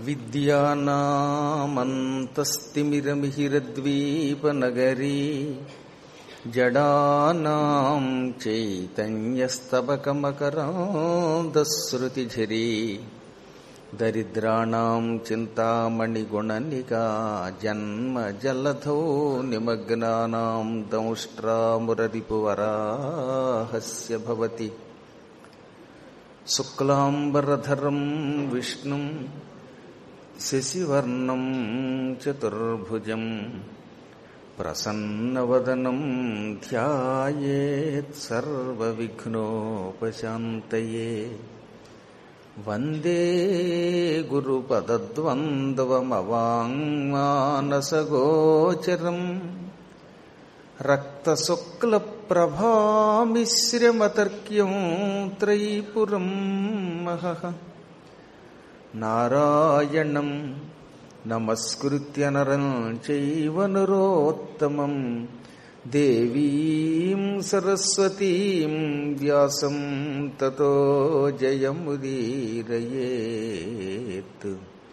విద్యానామంతస్తిమిరమిహిరద్వీపనగరీ జడానాం చైతన్యస్తబకమకరాంధశ్రుతిఝరీ దరిద్రాణాం చింతామణిగుణనికా జన్మజలధౌ నిమగ్నానాం దంష్ట్రామురరిపువరాహస్య భవతి. శుక్లాంబరధరం విష్ణుం శశివర్ణం చతుర్భుజం ప్రసన్నవదనం ధ్యాయేత్ సర్వవిఘ్నోపశాంతయే. వందే గురుపదద్వంద్వమవాంగ్మానసగోచరం రక్తశుక్లప్రభామిశ్రమతర్క్యం త్రైపురం మహః. నారాయణం నమస్కృత్య నరం చైవ నరోత్తమం దేవీం సరస్వతీం వ్యాసం తతో జయముదీరయేత్.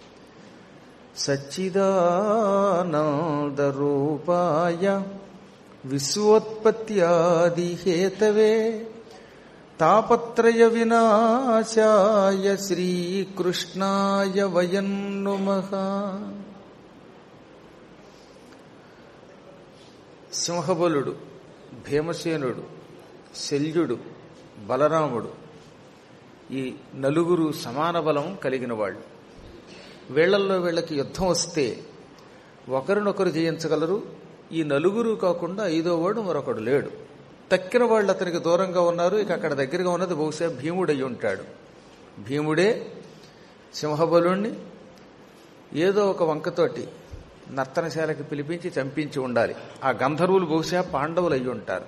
సచ్చిదానందరూపాయ విశ్వోత్పత్యాదిహేతవే తాపత్రయ వినాశాయ శ్రీకృష్ణాయ వయం నమః. సింహబలుడు, భీమసేనుడు, శల్యుడు, బలరాముడు ఈ నలుగురు సమాన బలం కలిగిన వాళ్ళు. వీళ్లల్లో వీళ్ళకి యుద్ధం వస్తే ఒకరినొకరు జయించగలరు. ఈ నలుగురు కాకుండా ఐదో వాడు మరొకడు లేడు. తక్కిన వాళ్ళు అతనికి దూరంగా ఉన్నారు. ఇక అక్కడ దగ్గరగా ఉన్నది బహుశా భీముడయ్యి ఉంటాడు. భీముడే సింహబలుణ్ణి ఏదో ఒక వంకతోటి నర్తనశాలకి పిలిపించి చంపించి ఉండాలి. ఆ గంధర్వులు బహుశా పాండవులు అయ్యి ఉంటారు.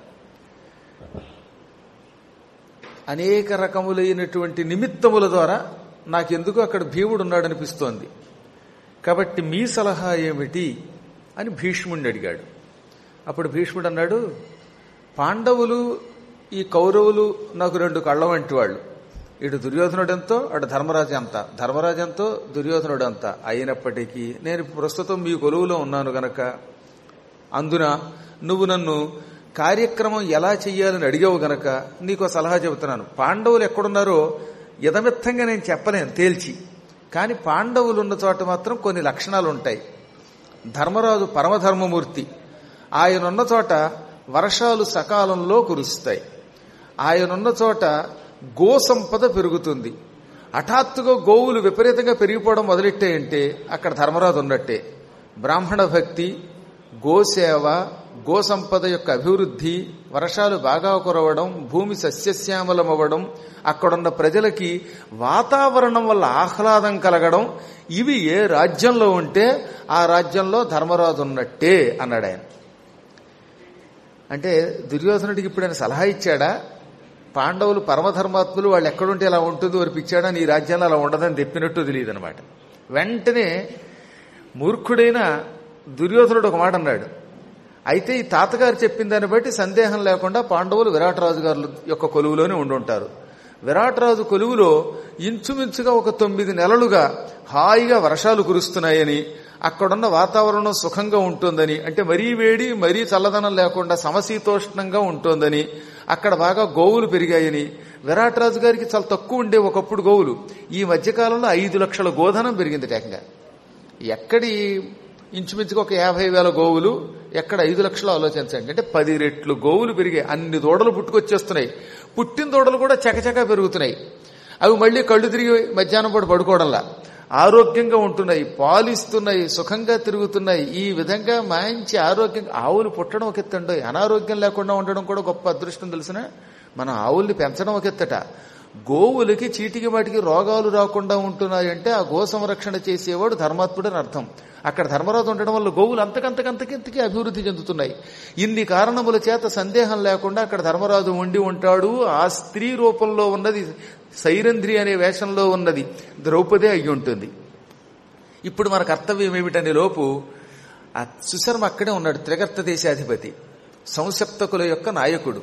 అనేక రకములైనటువంటి నిమిత్తముల ద్వారా నాకెందుకు అక్కడ భీముడు ఉన్నాడనిపిస్తోంది. కాబట్టి మీ సలహా ఏమిటి అని భీష్ముడిని అడిగాడు. అప్పుడు భీష్ముడు అన్నాడు, పాండవులు ఈ కౌరవులు నాకు రెండు కళ్ళ వంటి వాళ్ళు. ఇటు దుర్యోధనుడెంతో అటు ధర్మరాజు అంతా, ధర్మరాజంతో దుర్యోధనుడు అంతా. అయినప్పటికీ నేను ప్రస్తుతం మీ కొలువులో ఉన్నాను గనక అందున నువ్వు నన్ను కార్యక్రమం ఎలా చెయ్యాలని అడిగావు గనక నీకో సలహా చెబుతున్నాను. పాండవులు ఎక్కడున్నారో యథమిత్తంగా నేను చెప్పలేను తేల్చి, కానీ పాండవులు ఉన్న చోట మాత్రం కొన్ని లక్షణాలు ఉంటాయి. ధర్మరాజు పరమధర్మమూర్తి. ఆయనున్న చోట వర్షాలు సకాలంలో కురుస్తాయి. ఆయనున్న చోట గో సంపద పెరుగుతుంది. హఠాత్తుగా గోవులు విపరీతంగా పెరిగిపోవడం మొదలెట్టాయంటే అక్కడ ధర్మరాజు ఉన్నట్టే. బ్రాహ్మణ భక్తి, గోసేవ, గో సంపద యొక్క అభివృద్ధి, వర్షాలు బాగా కురవడం, భూమి సస్యశ్యామలమవ్వడం, అక్కడున్న ప్రజలకి వాతావరణం వల్ల ఆహ్లాదం కలగడం, ఇవి ఏ రాజ్యంలో ఉంటే ఆ రాజ్యంలో ధర్మరాజు ఉన్నట్టే అన్నాడు ఆయన. అంటే దుర్యోధనుడికి ఇప్పుడు ఆయన సలహా ఇచ్చాడా? పాండవులు పరమధర్మాత్ములు, వాళ్ళు ఎక్కడుంటే ఎలా ఉంటుంది వరిపిచ్చాడా? నీ రాజ్యంలో అలా ఉండదని చెప్పినట్టు తెలియదు అనమాట. వెంటనే మూర్ఖుడైన దుర్యోధనుడు ఒక మాట అన్నాడు. అయితే ఈ తాతగారు చెప్పిన దాన్ని బట్టి సందేహం లేకుండా పాండవులు విరాటరాజు గారి యొక్క కొలువులోనే ఉండుంటారు. విరాటరాజు కొలువులో ఇంచుమించుగా ఒక 9 నెలలుగా హాయిగా వర్షాలు కురుస్తున్నాయని, అక్కడున్న వాతావరణం సుఖంగా ఉంటుందని, అంటే మరీ వేడి మరీ చల్లదనం లేకుండా సమశీతోష్ణంగా ఉంటోందని, అక్కడ బాగా గోవులు పెరిగాయని. విరాటరాజు గారికి చాలా తక్కువ ఉండే ఒకప్పుడు గోవులు, ఈ మధ్యకాలంలో 5 లక్షల గోధనం పెరిగింది ఏకంగా. ఎక్కడి ఇంచుమించుగా ఒక 50,000 గోవులు, ఎక్కడ 5 లక్షలు ఆలోచించండి. అంటే 10 రెట్లు గోవులు పెరిగాయి. అన్ని దూడలు పుట్టుకొచ్చేస్తున్నాయి. పుట్టిన దూడలు కూడా చకచకా పెరుగుతున్నాయి. అవి మళ్లీ కళ్ళు తిరిగి మధ్యాహ్నం పాటు పడుకోవడంలా ఆరోగ్యంగా ఉంటున్నాయి, పాలిస్తున్నాయి, సుఖంగా తిరుగుతున్నాయి. ఈ విధంగా మంచి ఆరోగ్యంగా ఆవులు పుట్టడం ఒక ఎత్తండి, అనారోగ్యం లేకుండా ఉండడం కూడా గొప్ప అదృష్టం తెలిసిన. మనం ఆవుల్ని పెంచడం ఒక ఎత్తట. గోవులకి చీటికి వాటికి రోగాలు రాకుండా ఉంటున్నాయంటే ఆ గో సంరక్షణ చేసేవాడు ధర్మాత్ముడని అర్థం. అక్కడ ధర్మరాజు ఉండడం వల్ల గోవులు అంతకంతకంతకి అభివృద్ధి చెందుతున్నాయి. ఇన్ని కారణముల చేత సందేహం లేకుండా అక్కడ ధర్మరాజు ఉండి ఉంటాడు. ఆ స్త్రీ రూపంలో ఉన్నది, సైరంధ్రి అనే వేషంలో ఉన్నది ద్రౌపదే అయ్యి ఉంటుంది. ఇప్పుడు మన కర్తవ్యం ఏమిటనే లోపు ఆ సుశర్మ అక్కడే ఉన్నాడు. త్రిగర్త దేశాధిపతి, సంసప్తకుల యొక్క నాయకుడు.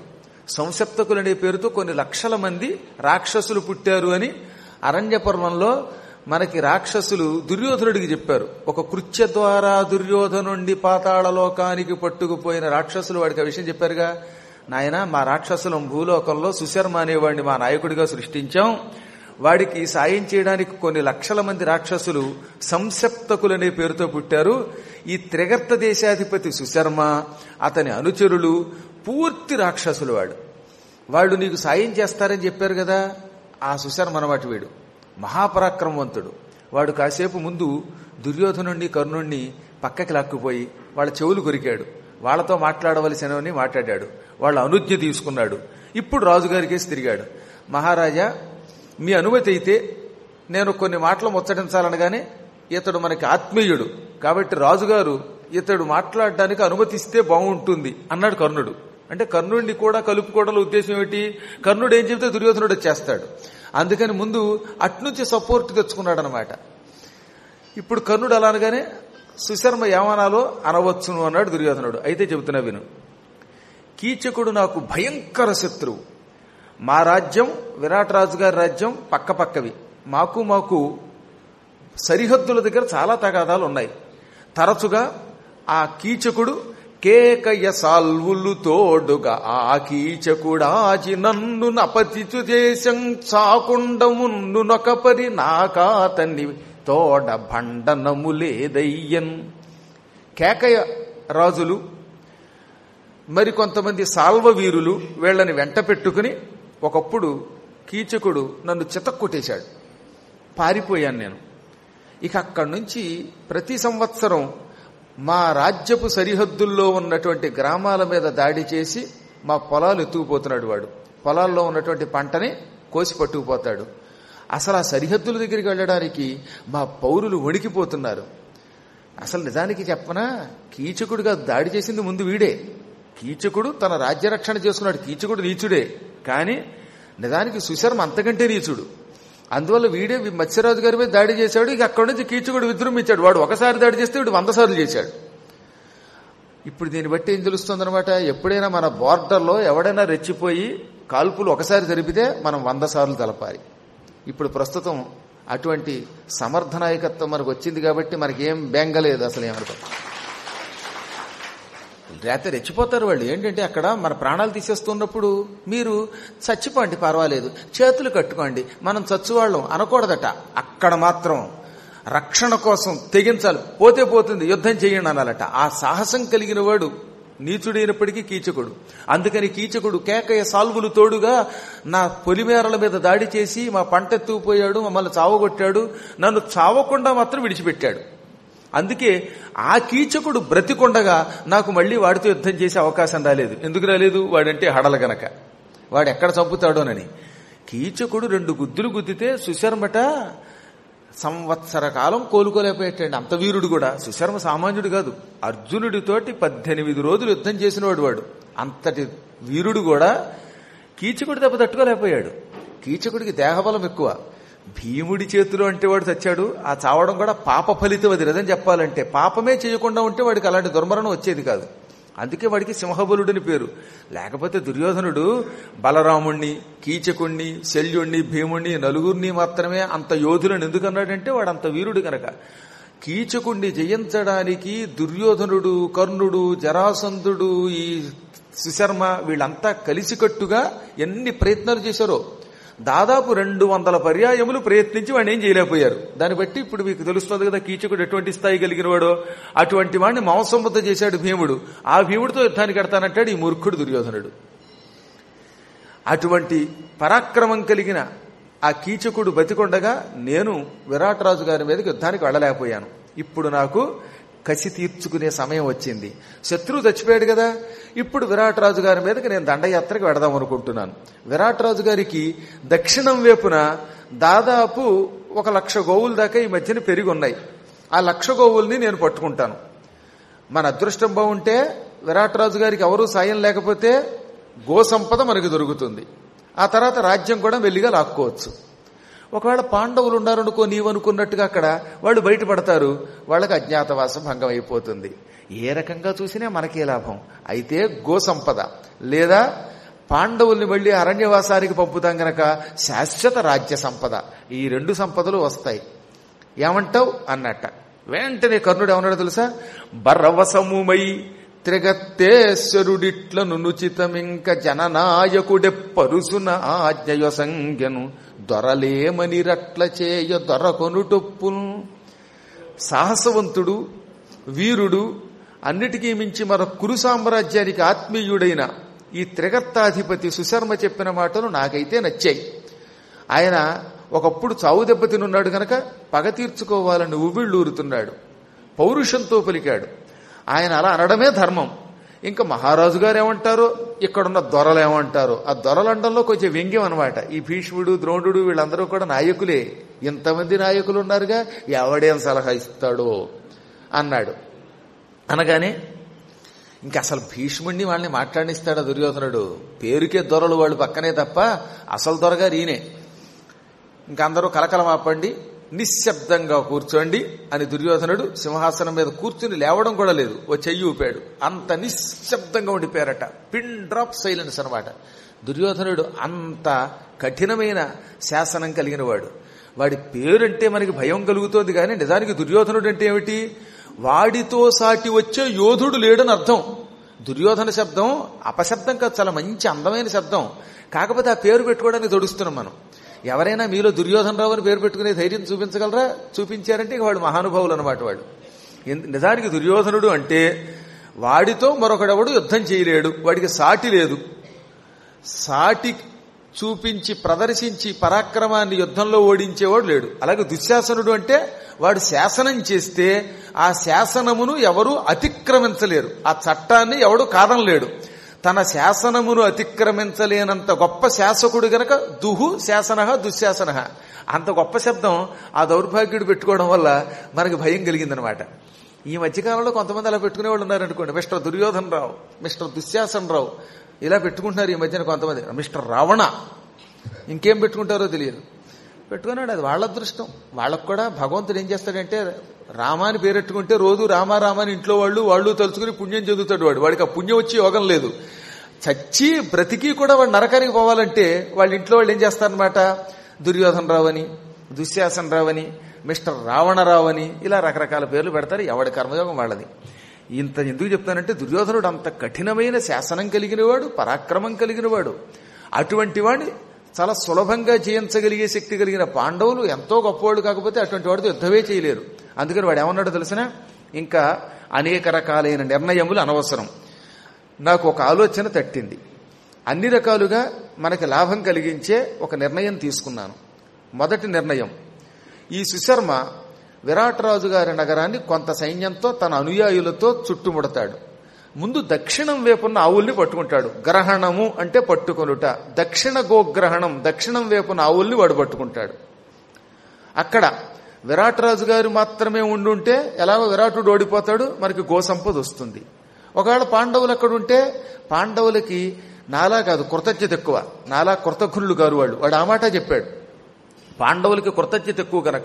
సంసప్తకులనే పేరుతో కొన్ని లక్షల మంది రాక్షసులు పుట్టారు అని అరణ్య పర్వంలో మనకి రాక్షసులు దుర్యోధనుడికి చెప్పారు. ఒక కృత్య ద్వారా దుర్యోధనుండి పాతాళలోకానికి పట్టుకుపోయిన రాక్షసులు వాడికి ఆ విషయం చెప్పారుగా. నాయన, మా రాక్షసులం భూలోకంలో సుశర్మ అనేవాడిని మా నాయకుడిగా సృష్టించాం. వాడికి సాయం చేయడానికి కొన్ని లక్షల మంది రాక్షసులు సంసప్తకులనే పేరుతో పుట్టారు. ఈ త్రిగర్త దేశాధిపతి సుశర్మ, అతని అనుచరులు పూర్తి రాక్షసులు. వాళ్ళు నీకు సాయం చేస్తారని చెప్పారు కదా. ఆ సుశర్మ అన్నమాట వీడు మహాపరాక్రమవంతుడు. వాడు కాసేపు ముందు దుర్యోధనుణ్ణి కర్ణుణ్ణి పక్కకి లాక్కుపోయి వాళ్ళ చెవులు కొరికాడు. వాళ్లతో మాట్లాడవలసినవని మాట్లాడాడు. వాళ్ళ అనుజ్ఞ తీసుకున్నాడు. ఇప్పుడు రాజుగారికేసి తిరిగాడు. మహారాజా, మీ అనుమతి అయితే నేను కొన్ని మాటలు ముచ్చటించాలనగానే, ఇతడు మనకి ఆత్మీయుడు కాబట్టి రాజుగారు ఇతడు మాట్లాడడానికి అనుమతిస్తే బాగుంటుంది అన్నాడు కర్ణుడు. అంటే కర్ణుడిని కూడా కలుపుకోవడంలో ఉద్దేశం ఏమిటి? కర్ణుడు ఏం చెబితే దుర్యోధనుడు చేస్తాడు. అందుకని ముందు అట్నుంచి సపోర్ట్ తెచ్చుకున్నాడు అనమాట. ఇప్పుడు కర్ణుడు అలా అనగానే సుశర్మ ఏమనాలో అనవచ్చును అన్నాడు దుర్యోధనుడు. అయితే చెబుతున్నా విను. కీచకుడు నాకు భయంకర శత్రువు. మా రాజ్యం, విరాట్ రాజు గారి రాజ్యం పక్కపక్కవి. మాకు సరిహద్దుల దగ్గర చాలా తగాదాలు ఉన్నాయి. తరచుగా ఆ కీచకుడు కేకయ సాల్వులు తోడుగా ఆ కీచకుడాచి నన్ను నపతిచు చేసం చాకుండమున్ను నొకపరి నాకాతన్ని తోడ భండనములేదయ్యన్. కేకయ రాజులు మరికొంతమంది సాల్వ వీరులు వీళ్ళని వెంట పెట్టుకుని ఒకప్పుడు కీచకుడు నన్ను చితక్కొట్టేశాడు. పారిపోయాను నేను. ఇక అక్కడి నుంచి ప్రతి సంవత్సరం మా రాజ్యపు సరిహద్దుల్లో ఉన్నటువంటి గ్రామాల మీద దాడి చేసి మా పొలాలు ఎత్తుకుపోతున్నాడు. వాడు పొలాల్లో ఉన్నటువంటి పంటని కోసి పట్టుకుపోతాడు. అసలు ఆ సరిహద్దుల దగ్గరికి వెళ్ళడానికి మా పౌరులు వణికిపోతున్నారు. అసలు నిజానికి చెప్పనా, కీచకుడుగా దాడి చేసింది ముందు వీడే. కీచకుడు తన రాజ్యరక్షణ చేసుకున్నాడు. కీచకుడు నీచుడే, కానీ నిజానికి సుశర్మ అంతకంటే నీచుడు. అందువల్ల వీడే మత్స్యరాజు గారి మీద దాడి చేశాడు. ఇక అక్కడి నుంచి కీచకుడు విజృంభించాడు. వాడు ఒకసారి దాడి చేస్తే వీడు 100 సార్లు చేశాడు. ఇప్పుడు దీన్ని బట్టి ఏం తెలుస్తుందనమాట, ఎప్పుడైనా మన బోర్డర్లో ఎవడైనా రెచ్చిపోయి కాల్పులు ఒకసారి జరిపితే మనం 100 సార్లు తెలపాలి. ఇప్పుడు ప్రస్తుతం అటువంటి సమర్థ నాయకత్వం మనకు వచ్చింది కాబట్టి మనకేం బెంగలేదు. అసలు ఏమనుకో, లేకపోతే రెచ్చిపోతారు వాళ్ళు. ఏంటంటే అక్కడ మన ప్రాణాలు తీసేస్తున్నప్పుడు మీరు చచ్చిపోండి పర్వాలేదు, చేతులు కట్టుకోండి, మనం చచ్చువాళ్ళం అనకూడదట. అక్కడ మాత్రం రక్షణ కోసం తెగించాలి. పోతే పోతుంది, యుద్ధం చేయండి అనాలట. ఆ సాహసం కలిగిన వాడు నీచుడైనప్పటికీ కీచకుడు. అందుకని కీచకుడు కేకయ్య సాల్వులు తోడుగా నా పొలిమేరల మీద దాడి చేసి మా పంట ఎత్తుకుపోయాడు, మమ్మల్ని చావగొట్టాడు. నన్ను చావకుండా మాత్రం విడిచిపెట్టాడు. అందుకే ఆ కీచకుడు బ్రతికొండగా నాకు మళ్లీ వాడితో యుద్ధం చేసే అవకాశం రాలేదు. ఎందుకు రాలేదు? వాడంటే హడల గనక, వాడు ఎక్కడ చంపుతాడోనని. కీచకుడు 2 గుద్దులు గుద్దితే సుశర్మట సంవత్సర కాలం కోలుకోలేకపోయాడు. అంత వీరుడు కూడా. సుశర్మ సామాన్యుడు కాదు. అర్జునుడితోటి 18 రోజులు యుద్ధం చేసినవాడు వాడు. అంతటి వీరుడు కూడా కీచకుడి దెబ్బ తట్టుకోలేకపోయాడు. కీచకుడికి దేహబలం ఎక్కువ. భీముడి చేతిలో అంటే వాడు చచ్చాడు. ఆ చావడం కూడా పాప ఫలితం. అది నిజం చెప్పాలంటే పాపమే చేయకుండా ఉంటే వాడికి అలాంటి దుర్మరణం వచ్చేది కాదు. అందుకే వాడికి సింహబలుడని పేరు. లేకపోతే దుర్యోధనుడు బలరాముణ్ణి, కీచకుణ్ణి, శల్యుణ్ణి, భీముణ్ణి 4 మాత్రమే అంత యోధులను ఎందుకన్నాడంటే వాడు అంత వీరుడు కనుక. కీచకుణ్ణి జయించడానికి దుర్యోధనుడు, కర్ణుడు, జరాసంధుడు, ఈ సుశర్మ వీళ్ళంతా కలిసికట్టుగా ఎన్ని ప్రయత్నాలు చేశారో. దాదాపు 200 పర్యాయములు ప్రయత్నించి వాడిని ఏం చేయలేకపోయారు. దాన్ని బట్టి ఇప్పుడు మీకు తెలుస్తుంది కదా కీచకుడు ఎటువంటి స్థాయి కలిగిన వాడో. అటువంటి వాడిని మాంసముద్ద చేశాడు భీముడు. ఆ భీముడితో యుద్ధానికి కడతానంటాడు ఈ మూర్ఖుడు దుర్యోధనుడు. అటువంటి పరాక్రమం కలిగిన ఆ కీచకుడు బతికొండగా నేను విరాట్ రాజు గారి మీదకి యుద్ధానికి వెళ్ళలేకపోయాను. ఇప్పుడు నాకు కసి తీర్చుకునే సమయం వచ్చింది. శత్రువు చచ్చిపోయాడు కదా, ఇప్పుడు విరాట్ రాజు గారి మీదకి నేను దండయాత్రకు వెడదాం అనుకుంటున్నాను. విరాట్ రాజు గారికి దక్షిణం వైపున దాదాపు 1,00,000 గోవుల దాకా ఈ మధ్యన పెరిగి ఉన్నాయి. ఆ 1,00,000 గోవుల్ని నేను పట్టుకుంటాను. మన అదృష్టం బాగుంటే విరాట్ రాజు గారికి ఎవరూ సాయం లేకపోతే గో సంపద మనకు దొరుకుతుంది. ఆ తర్వాత రాజ్యం కూడా మెల్లిగా లాక్కోవచ్చు. ఒకవేళ పాండవులు ఉన్నారనుకో, నీవనుకున్నట్టుగా అక్కడ వాళ్ళు బయటపడతారు. వాళ్ళకి అజ్ఞాతవాసం భంగం అయిపోతుంది. ఏ రకంగా చూసినా మనకే లాభం. అయితే గో సంపద లేదా పాండవుల్ని మళ్లీ అరణ్యవాసానికి పంపుతాం గనక శాశ్వత రాజ్య సంపద, ఈ 2 సంపదలు వస్తాయి. ఏమంటావు అన్నట్ట. వెంటనే కర్ణుడు ఏమన్నాడు తెలుసా? బరవసముమై త్రిగత్తేశ్వరుడిట్లను నుచితమింక జననాయకుడెప్పరుసున ఆజ్ఞయ సంజ్ఞను దొరలేమని రట్ల చేయ దొరకొనుటొప్పును. సాహసవంతుడు, వీరుడు, అన్నిటికీ మించి మన కురు సామ్రాజ్యానికి ఆత్మీయుడైన ఈ త్రిగత్తాధిపతి సుశర్మ చెప్పిన మాటలు నాకైతే నచ్చాయి. ఆయన ఒకప్పుడు చావు దెబ్బ తినున్నాడు గనక పగ తీర్చుకోవాలని ఉవ్విళ్ళూరుతున్నాడు, పౌరుషంతో పలికాడు. ఆయన అలా అనడమే ధర్మం. ఇంకా మహారాజు గారు ఏమంటారో, ఇక్కడున్న దొరలు ఏమంటారో, ఆ దొరలండంలో కొంచెం వ్యంగ్యం అనమాట. ఈ భీష్ముడు, ద్రోణుడు వీళ్ళందరూ కూడా నాయకులే. ఇంతమంది నాయకులు ఉన్నారుగా, ఎవడేం సలహా ఇస్తాడో అన్నాడు. అనగానే ఇంక అసలు భీష్ముడిని వాళ్ళని మాట్లాడిస్తాడా దుర్యోధనుడు? పేరుకే దొరలు వాళ్ళు పక్కనే తప్ప అసలు దొరగారు ఈయనే. ఇంకందరూ కలకలం ఆపండి, నిశ్శబ్దంగా కూర్చోండి అని దుర్యోధనుడు సింహాసనం మీద కూర్చుని లేవడం కూడా లేదు, ఓ చెయ్యి ఊపాడు. అంత నిశ్శబ్దంగా ఉండిపోయారట. పిన్ డ్రాప్ సైలెన్స్ అనమాట. దుర్యోధనుడు అంత కఠినమైన శాసనం కలిగిన వాడు. వాడి పేరంటే మనకి భయం కలుగుతోంది కానీ నిజానికి దుర్యోధనుడు అంటే ఏమిటి? వాడితో సాటి వచ్చే యోధుడు లేడని అర్థం. దుర్యోధన శబ్దం అపశబ్దం కాదు, చాలా మంచి అందమైన శబ్దం. కాకపోతే ఆ పేరు పెట్టుకోవడానికి తొడుస్తున్నాం మనం. ఎవరైనా మీలో దుర్యోధన రావు అని పేరు పెట్టుకునే ధైర్యం చూపించగలరా? చూపించారంటే ఇక వాడు మహానుభావులు అనమాట. వాడు నిజానికి దుర్యోధనుడు అంటే వాడితో మరొకడెవడు యుద్ధం చేయలేడు, వాడికి సాటి లేదు. సాటి చూపించి ప్రదర్శించి పరాక్రమాన్ని యుద్ధంలో ఓడించేవాడు లేడు. అలాగే దుశ్శాసనుడు అంటే వాడు శాసనం చేస్తే ఆ శాసనమును ఎవరూ అతిక్రమించలేరు, ఆ చట్టాన్ని ఎవడు కాదనలేడు. తన శాసనమును అతిక్రమించలేనంత గొప్ప శాసకుడు గనక దుహు శాసన దుశ్శాసన. అంత గొప్ప శబ్దం ఆ దౌర్భాగ్యుడు పెట్టుకోవడం వల్ల మనకి భయం కలిగిందనమాట. ఈ మధ్యకాలంలో కొంతమంది అలా పెట్టుకునే వాళ్ళు ఉన్నారనుకోండి. మిస్టర్ దుర్యోధన రావు, మిస్టర్ దుశ్శాసన రావు ఇలా పెట్టుకుంటున్నారు ఈ మధ్యన కొంతమంది. మిస్టర్ రావణ, ఇంకేం పెట్టుకుంటారో తెలియదు, పెట్టుకున్నాడు. అది వాళ్ళ అదృష్టం. వాళ్ళకు కూడా భగవంతుడు ఏం చేస్తాడంటే, రామాని పేరెట్టుకుంటే రోజు రామారామాని ఇంట్లో వాళ్ళు తలుచుకుని పుణ్యం చెందుతాడు. వాడికి ఆ పుణ్యం వచ్చి యోగం లేదు. చచ్చి బ్రతికి కూడా వాడు నరకానికి పోవాలంటే వాళ్ళ ఇంట్లో వాళ్ళు ఏం చేస్తారనమాట, దుర్యోధన రావని, దుశ్శాసన రావని, మిస్టర్ రావణరావని ఇలా రకరకాల పేర్లు పెడతారు. ఎవడి కర్మయోగం వాళ్ళది. ఇంత ఎందుకు చెప్తానంటే దుర్యోధనుడు అంత కఠినమైన శాసనం కలిగినవాడు, పరాక్రమం కలిగినవాడు. అటువంటి వాడిని చాలా సులభంగా జయించగలిగే శక్తి కలిగిన పాండవులు ఎంతో గొప్పవాడు. కాకపోతే అటువంటి వాడితో యుద్ధమే చేయలేరు. అందుకని వాడు ఏమన్నాడో తెలిసిన, ఇంకా అనేక రకాలైన నిర్ణయములు అనవసరం, నాకు ఒక ఆలోచన తట్టింది, అన్ని రకాలుగా మనకి లాభం కలిగించే ఒక నిర్ణయం తీసుకున్నాను. మొదటి నిర్ణయం, ఈ సుశర్మ విరాటరాజు గారి నగరాన్ని కొంత సైన్యంతో తన అనుయాయులతో చుట్టుముడతాడు. ముందు దక్షిణం వైపున్న ఆవుల్ని పట్టుకుంటాడు. గ్రహణము అంటే పట్టుకొనుట, దక్షిణ గోగ్రహణం, దక్షిణం వైపున్న ఆవుల్ని వాడు పట్టుకుంటాడు. అక్కడ విరాటరాజు గారు మాత్రమే ఉండుంటే ఎలాగో విరాటుడు ఓడిపోతాడు, మనకి గోసంపద వస్తుంది. ఒకవేళ పాండవులు అక్కడ ఉంటే పాండవులకి నాలా కాదు కృతజ్ఞత ఎక్కువ, నాలా కృతజ్ఞులు గారు వాడు ఆ మాట చెప్పాడు. పాండవులకి కృతజ్ఞత ఎక్కువ కనుక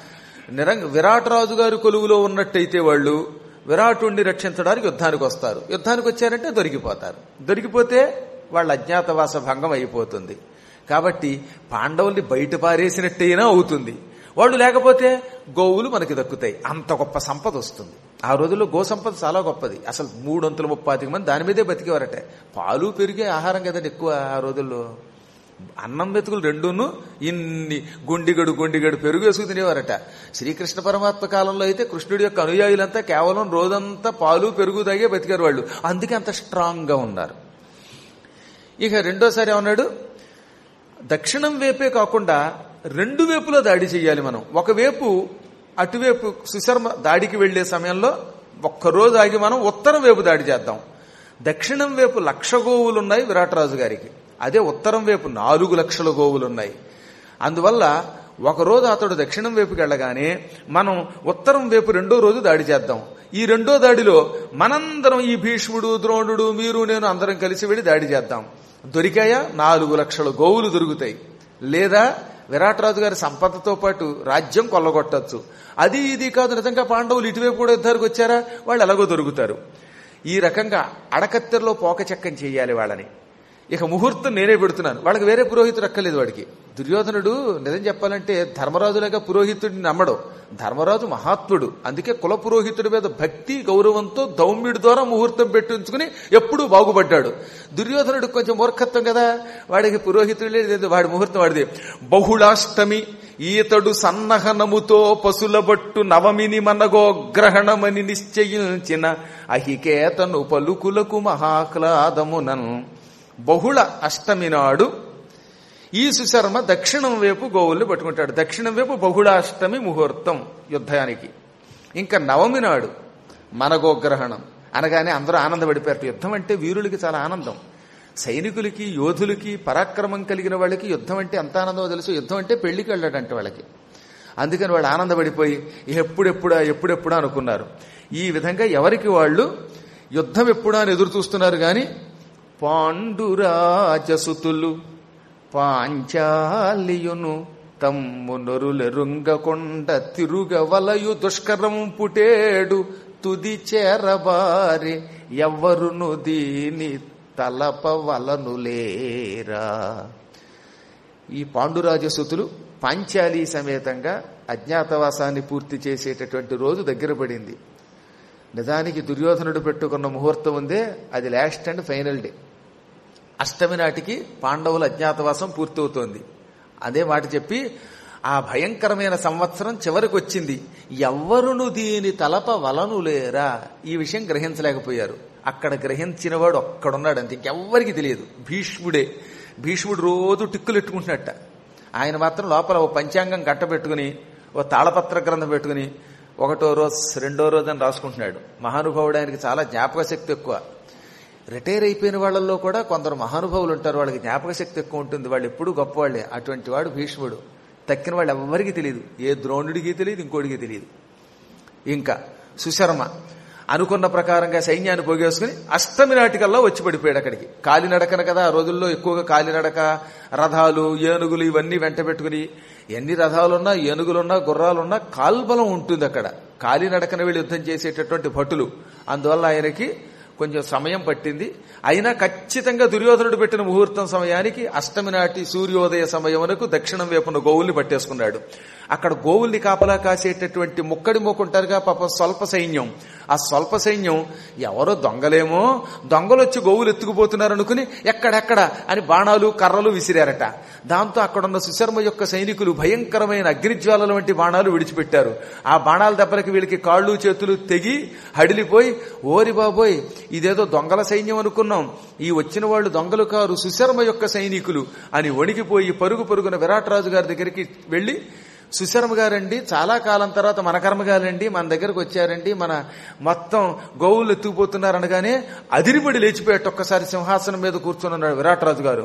విరాటరాజు గారి కొలువులో ఉన్నట్టయితే వాళ్ళు విరాటుణ్ణి రక్షించడానికి యుద్ధానికి వస్తారు. యుద్ధానికి వచ్చారంటే దొరికిపోతారు. దొరికిపోతే వాళ్ళ అజ్ఞాతవాస భంగం అయిపోతుంది. కాబట్టి పాండవుల్ని బయట పారేసినట్టయినా అవుతుంది. వాళ్ళు లేకపోతే గోవులు మనకి దక్కుతాయి. అంత గొప్ప సంపద వస్తుంది. ఆ రోజుల్లో గో సంపద చాలా గొప్పది. అసలు 330 మంది దాని మీదే బతికేవారట. పాలు పెరిగే ఆహారం కదండి ఎక్కువ ఆ రోజుల్లో. అన్నం మెతుకులు రెండును ఇన్ని గుండిగడు పెరుగు వేసుకు తినేవారట. శ్రీకృష్ణ పరమాత్మ కాలంలో అయితే కృష్ణుడి యొక్క అనుయాయులంతా కేవలం రోజంతా పాలు పెరుగు తాగే బతికారు వాళ్ళు. అందుకే అంత స్ట్రాంగ్ గా ఉన్నారు. ఇక రెండోసారి ఏమన్నాడు, దక్షిణం వైపే కాకుండా 2 వైపులో దాడి చెయ్యాలి మనం. ఒకవైపు అటువైపు సుశర్మ దాడికి వెళ్లే సమయంలో ఒక్కరోజు ఆగి మనం ఉత్తరం వైపు దాడి చేద్దాం. దక్షిణం వైపు 1,00,000 గోవులున్నాయి విరాటరాజు గారికి, అదే ఉత్తరం వైపు 4,00,000 గోవులున్నాయి. అందువల్ల ఒకరోజు అతడు దక్షిణం వైపుకి వెళ్ళగానే మనం ఉత్తరం వైపు 2వ రోజు దాడి చేద్దాం. ఈ 2వ దాడిలో మనందరం, ఈ భీష్ముడు, ద్రోణుడు, మీరు, నేను అందరం కలిసి వెళ్లి దాడి చేద్దాం. దొరికాయా 4,00,000 గోవులు దొరుకుతాయి. లేదా విరాటరాజు గారి సంపదతో పాటు రాజ్యం కొల్లగొట్టచ్చు. అది ఇది కాదు, నిజంగా పాండవులు ఇటువైపు కూడా యుద్ధానికి వచ్చారా, వాళ్ళు ఎలాగో దొరుకుతారు. ఈ రకంగా అడకత్తెరలో పోకచక్కం చేయాలి వాళ్ళని. ఇక ముహూర్తం నేనే పెడుతున్నాను. వాళ్ళకి వేరే పురోహితుడు అక్కర్లేదు వాడికి. దుర్యోధనుడు నిజం చెప్పాలంటే ధర్మరాజులాగా పురోహితుడిని నమ్మడు. ధర్మరాజు మహాత్ముడు. అందుకే కుల పురోహితుడి మీద భక్తి గౌరవంతో దౌమ్యుడి ద్వారా ముహూర్తం పెట్టించుకుని ఎప్పుడూ బాగుపడ్డాడు. దుర్యోధనుడు కొంచెం మూర్ఖత్వం కదా, వాడికి పురోహితుడు లేదు, వాడి ముహూర్తం వాడిది. బహుళాష్టమి ఈతడు సన్నహనముతో పశులబట్టు నవమిని మనగోగ్రహణమని నిశ్చయించిన అహికేతను పలుకులకు మహాహ్లాదమునన్. బహుళ అష్టమి నాడు ఈ సుశర్మ దక్షిణం వైపు గోవుల్ని పట్టుకుంటాడు. దక్షిణం వైపు బహుళాష్టమి ముహూర్తం యుద్ధానికి. ఇంకా నవమి నాడు మనగోగ్రహణం అనగానే అందరూ ఆనందపడిపోయారు. యుద్ధం అంటే వీరులకి చాలా ఆనందం. సైనికులకి, యోధులకి, పరాక్రమం కలిగిన వాళ్ళకి యుద్ధం అంటే ఎంత ఆనందమో తెలుసు. యుద్ధం అంటే పెళ్లికి వెళ్ళాడంటే వాళ్ళకి. అందుకని వాళ్ళు ఆనందపడిపోయి ఎప్పుడెప్పుడా అనుకున్నారు. ఈ విధంగా ఎవరికి వాళ్ళు యుద్ధం ఎప్పుడా అని ఎదురు చూస్తున్నారు. గాని పాండురాజసుతులు పాంచాలియును తమ్ము నొరులెరుంగకొండ తిరుగవలయు దుష్కరం పుటేడు తుది చేరబారి ఎవ్వరును దీని తలపవలనులేరా. ఈ పాండురాజసుతులు పాంచాలి సమేతంగా అజ్ఞాతవాసాన్ని పూర్తి చేసేటటువంటి రోజు దగ్గర పడింది. నిజానికి దుర్యోధనుడు పెట్టుకున్న ముహూర్తం ఉందే, అది లాస్ట్ అండ్ ఫైనల్ డే. అష్టమి నాటికి పాండవుల అజ్ఞాతవాసం పూర్తవుతోంది. అదే మాట చెప్పి ఆ భయంకరమైన సంవత్సరం చివరికి వచ్చింది. ఎవ్వరును దీని తలప వలనులేరా. ఈ విషయం గ్రహించలేకపోయారు. అక్కడ గ్రహించినవాడు ఒక్కడున్నాడు అంతే, ఇంకెవ్వరికి తెలియదు. భీష్ముడే. భీష్ముడు రోజు టిక్కులెట్టుకుంటున్నట్ట. ఆయన మాత్రం లోపల ఓ పంచాంగం కట్టబెట్టుకుని, ఓ తాళపత్ర గ్రంథం పెట్టుకుని 1వ రోజు 2వ రోజు అని రాసుకుంటున్నాడు. మహానుభావుడు, ఆయనకి చాలా జ్ఞాపక శక్తి ఎక్కువ. రిటైర్ అయిపోయిన వాళ్ళల్లో కూడా కొందరు మహానుభావులు ఉంటారు, వాళ్ళకి జ్ఞాపక శక్తి ఎక్కువ ఉంటుంది. వాళ్ళు ఎప్పుడూ గొప్పవాళ్లే. అటువంటి వాడు భీష్ముడు. తక్కిన వాళ్ళు ఎవ్వరికీ తెలియదు. ఏ ద్రోణుడికి తెలియదు, ఇంకోటికి తెలియదు. ఇంకా సుశర్మ అనుకున్న ప్రకారంగా సైన్యాన్ని పోగేసుకుని అష్టమి నాటికల్లా వచ్చి పడిపోయాడు అక్కడికి. కాలినడకన కదా, ఆ రోజుల్లో ఎక్కువగా కాలినడక, రథాలు, ఏనుగులు ఇవన్నీ వెంట పెట్టుకుని, ఎన్ని రథాలున్నా, ఏనుగులున్నా, గుర్రాలున్నా కాల్బలం ఉంటుంది అక్కడ. కాలినడకన వెళ్ళి యుద్ధం చేసేటటువంటి భటులు. అందువల్ల ఆయనకి కొంచెం సమయం పట్టింది. అయినా ఖచ్చితంగా దుర్యోధనుడు పెట్టిన ముహూర్తం సమయానికి అష్టమి నాటి సూర్యోదయ సమయమునకు దక్షిణం వైపున గోవుల్ని పట్టేసుకున్నాడు. అక్కడ గోవుల్ని కాపలా కాసేటటువంటి ముక్కడి మోకుంటారుగా పాపం స్వల్ప సైన్యం. ఆ స్వల్ప సైన్యం ఎవరో దొంగలేమో, దొంగలు వచ్చి గోవులు ఎత్తుకుపోతున్నారు అనుకుని ఎక్కడెక్కడ అని బాణాలు కర్రలు విసిరారట. దాంతో అక్కడున్న సుశర్మ యొక్క సైనికులు భయంకరమైన అగ్నిజ్వాలల వంటి బాణాలు విడిచిపెట్టారు. ఆ బాణాల దెబ్బలకి వీళ్ళకి కాళ్ళు చేతులు తెగి హడిలిపోయి, ఓరి బాబోయ్ ఇదేదో దొంగల సైన్యం అనుకున్నాం, ఈ వచ్చిన వాళ్ళు దొంగలు కారు, సుశర్మ యొక్క సైనికులు అని వణికిపోయి పరుగున విరాటరాజు గారి దగ్గరికి వెళ్లి, సుశర్మ గారండి చాలా కాలం తర్వాత మన కర్మగారండి మన దగ్గరకు వచ్చారండి, మన మొత్తం గోవులు ఎత్తుకుపోతున్నారు అనగానే అదిరిపడి లేచిపోయాట. ఒక్కసారి సింహాసనం మీద కూర్చున్నాడు విరాటరాజు గారు.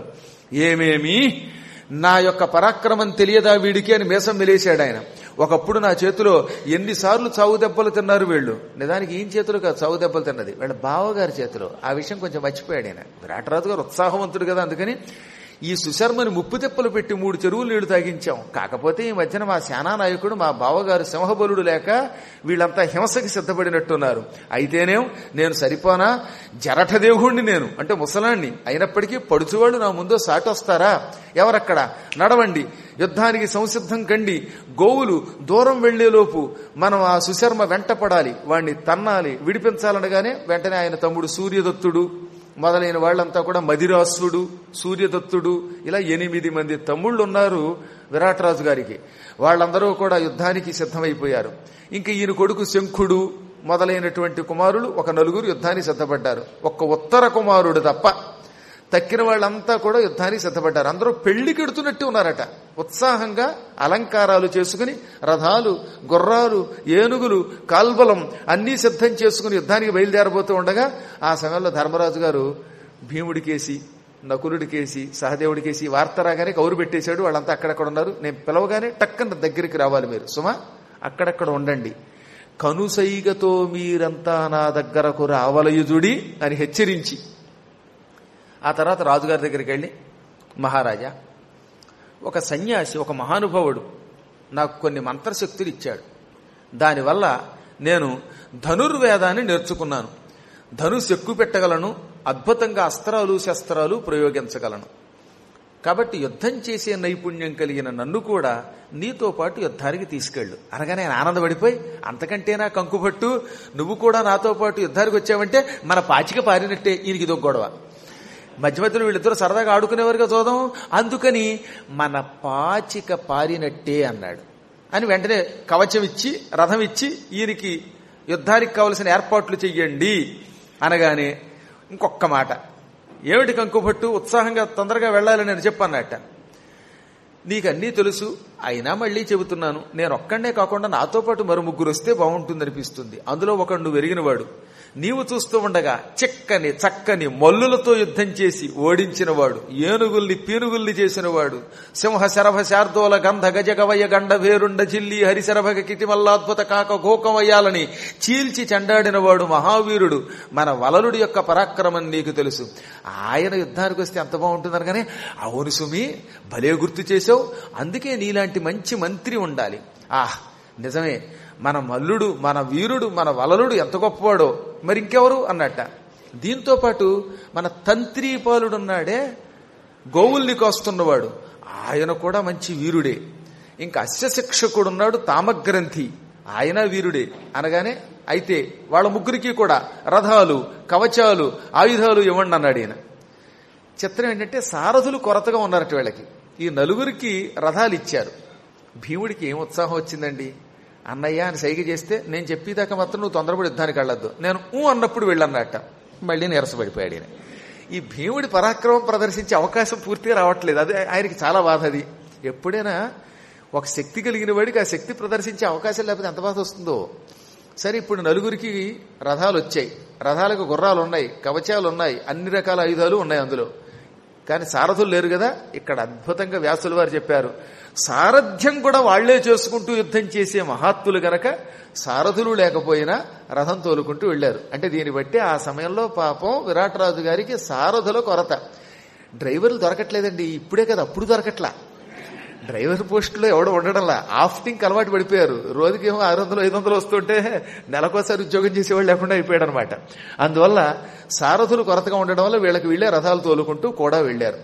ఏమేమి నా యొక్క పరాక్రమం తెలియదా వీడికి అని మీసం మెలేశాడు ఆయన. ఒకప్పుడు నా చేతిలో ఎన్నిసార్లు చావు దెబ్బలు తిన్నారు వీళ్ళు. నిజానికి ఈయన చేతిలో కాదు చావు దెబ్బలు తిన్నది, వీళ్ళ బావగారి చేతిలో. ఆ విషయం కొంచెం మర్చిపోయాడు ఆయన. విరాటరాజు గారు ఉత్సాహవంతుడు కదా, అందుకని ఈ సుశర్మని ముప్పు తెప్పలు పెట్టి 3 చెరువులు నీళ్లు తాగించాం. కాకపోతే ఈ మధ్యన మా సేనానాయకుడు మా బావగారు సింహబలుడు లేక వీళ్ళంతా హింసకి సిద్ధపడినట్టున్నారు. అయితేనేం నేను సరిపోనా, జరఠదేవుణ్ణి నేను, అంటే ముసలాన్ని అయినప్పటికీ పడుచువాళ్ళు నా ముందో సాటొస్తారా? ఎవరక్కడ, నడవండి, యుద్ధానికి సంసిద్ధం కండి. గోవులు దూరం వెళ్లేలోపు మనం ఆ సుశర్మ వెంట పడాలి, వాణ్ణి తన్నాలి, విడిపించాలనగానే వెంటనే ఆయన తమ్ముడు సూర్యదత్తుడు మొదలైన వాళ్ళంతా కూడా, మదిరాసుడు, సూర్యదత్తుడు, ఇలా 8 మంది తమ్ముళ్ళు ఉన్నారు విరాటరాజు గారికి. వాళ్ళందరూ కూడా యుద్ధానికి సిద్ధమైపోయారు. ఇంకా ఈయన కొడుకు శంఖుడు మొదలైనటువంటి కుమారులు ఒక 4 యుద్ధానికి సిద్ధపడ్డారు. ఒక్క ఉత్తర కుమారుడు తప్ప తక్కిన వాళ్ళంతా కూడా యుద్ధానికి సిద్ధపడ్డారు. అందరూ పెళ్లికెడుతున్నట్టు ఉన్నారట. ఉత్సాహంగా అలంకారాలు చేసుకుని రథాలు, గుర్రాలు, ఏనుగులు, కాల్బలం అన్నీ సిద్ధం చేసుకుని యుద్ధానికి బయలుదేరబోతూ ఉండగా ఆ సమయంలో ధర్మరాజు గారు భీముడికేసి, నకులుడికేసి, సహదేవుడికేసి వార్త రాగానే కౌరు పెట్టేశాడు. వాళ్ళంతా అక్కడక్కడ ఉన్నారు. నేను పిలవగానే టక్కన దగ్గరికి రావాలి మీరు, సుమా అక్కడక్కడ ఉండండి, కనుసైగతో మీరంతా నా దగ్గరకు రావలయుజుడి అని హెచ్చరించి, ఆ తర్వాత రాజుగారి దగ్గరికి వెళ్ళి, మహారాజా, ఒక సన్యాసి, ఒక మహానుభావుడు నాకు కొన్ని మంత్రశక్తులు ఇచ్చాడు. దానివల్ల నేను ధనుర్వేదాన్ని నేర్చుకున్నాను. ధనుస్సు ఎక్కువ పెట్టగలను, అద్భుతంగా అస్త్రాలు శస్త్రాలు ప్రయోగించగలను. కాబట్టి యుద్ధం చేసే నైపుణ్యం కలిగిన నన్ను కూడా నీతో పాటు యుద్ధానికి తీసుకెళ్ళు అనగానే ఆయన ఆనందపడిపోయి, అంతకంటేనా కంకుపట్టు, నువ్వు కూడా నాతో పాటు యుద్ధానికి వచ్చావంటే మన పాచిక పారినట్టే, ఈయనకి ఇదొక గొడవ. మధ్య మధ్యలో వీళ్ళిద్దరూ సరదాగా ఆడుకునేవారుగా చూద్దాం, అందుకని మన పాచిక పారినట్టే అన్నాడు అని వెంటనే కవచం ఇచ్చి రథం ఇచ్చి ఈయనకి యుద్ధానికి కావలసిన ఏర్పాట్లు చెయ్యండి అనగానే ఇంకొక్క మాట, ఏమిటి కంకుపట్టు, ఉత్సాహంగా తొందరగా వెళ్ళాలని నేను చెప్పన్నట్ట. నీకన్నీ తెలుసు, అయినా మళ్ళీ చెబుతున్నాను, నేను ఒక్కడే కాకుండా నాతో పాటు మరో ముగ్గురు వస్తే బాగుంటుందనిపిస్తుంది. అందులో ఒకడు నువ్వు ఎరిగినవాడు, నీవు చూస్తూ ఉండగా చిక్కని చక్కని మల్లులతో యుద్ధం చేసి ఓడించినవాడు, ఏనుగుల్ని పీనుగుల్ని చేసినవాడు, సింహ శరభ శార్దోల గంధ గజగవయ గండ వేరుండ జిల్లి హరిశరభగ కిటిమల్లాద్భుత కాక గోకమయ్యాలని చీల్చి చెండాడినవాడు మహావీరుడు మన వలలుడి యొక్క పరాక్రమం నీకు తెలుసు. ఆయన యుద్ధానికి వస్తే ఎంత బాగుంటుంది అనగానే, అవును సుమి, భలే గుర్తు చేసావు, అందుకే నీలాంటి మంచి మంత్రి ఉండాలి. నిజమే, మన మల్లుడు మన వీరుడు మన వలలుడు ఎంత గొప్పవాడో, మరి ఇంకెవరు అన్నట్ట. దీంతో పాటు మన తంత్రీపాలుడున్నాడే, గోవుల్ని కాస్తున్నవాడు, ఆయన కూడా మంచి వీరుడే. ఇంకా అస్యశిక్షకుడున్నాడు తామగ్రంథి, ఆయన వీరుడే అనగానే, అయితే వాళ్ళ ముగ్గురికి కూడా రథాలు కవచాలు ఆయుధాలు ఇవ్వండి అన్నాడు ఈయన. చిత్రం ఏంటంటే సారథులు కొరతగా ఉన్నారట వీళ్ళకి. ఈ నలుగురికి రథాలు ఇచ్చారు. భీముడికి ఏం ఉత్సాహం వచ్చిందండి. అన్నయ్య అని సైగ చేస్తే, నేను చెప్పేదాకా మాత్రం నువ్వు తొందరపడి యుద్ధానికి వెళ్ళొద్దు, నేను అన్నప్పుడు వెళ్ళన్నట్ట. మళ్ళీ నీరసపడిపోయాడు ఈయన. ఈ భీముడి పరాక్రమం ప్రదర్శించే అవకాశం పూర్తిగా రావట్లేదు. అదే ఆయనకి చాలా బాధ. అది ఎప్పుడైనా ఒక శక్తి కలిగిన వాడికి ఆ శక్తి ప్రదర్శించే అవకాశం లేకపోతే ఎంత బాధ వస్తుందో. సరే, ఇప్పుడు నలుగురికి రథాలు వచ్చాయి, రథాలకు గుర్రాలు ఉన్నాయి, కవచాలు ఉన్నాయి, అన్ని రకాల ఆయుధాలు ఉన్నాయి అందులో. కానీ సారథులు లేరు కదా. ఇక్కడ అద్భుతంగా వ్యాసుల వారు చెప్పారు, సారథ్యం కూడా వాళ్లే చేసుకుంటూ యుద్ధం చేసే మహాత్ములు గనక సారథులు లేకపోయినా రథం తోలుకుంటూ వెళ్లారు. అంటే దీన్ని బట్టి ఆ సమయంలో పాపం విరాటరాజు గారికి సారథుల కొరత. డ్రైవర్లు దొరకట్లేదండి. ఇప్పుడే కదా, అప్పుడు దొరకట్లా. డ్రైవర్ పోస్టులో ఎవడో ఉండడంలా, ఆఫ్టింగ్ అలవాటు పడిపోయారు. రోజుకేమో 600 500 వస్తుంటే నెలకోసారి ఉద్యోగం చేసేవాళ్ళు లేకుండా అయిపోయాడు అనమాట. అందువల్ల సారథులు కొరతగా ఉండడం వల్ల వీళ్ళే రథాలు తోలుకుంటూ కూడా వెళ్లారు.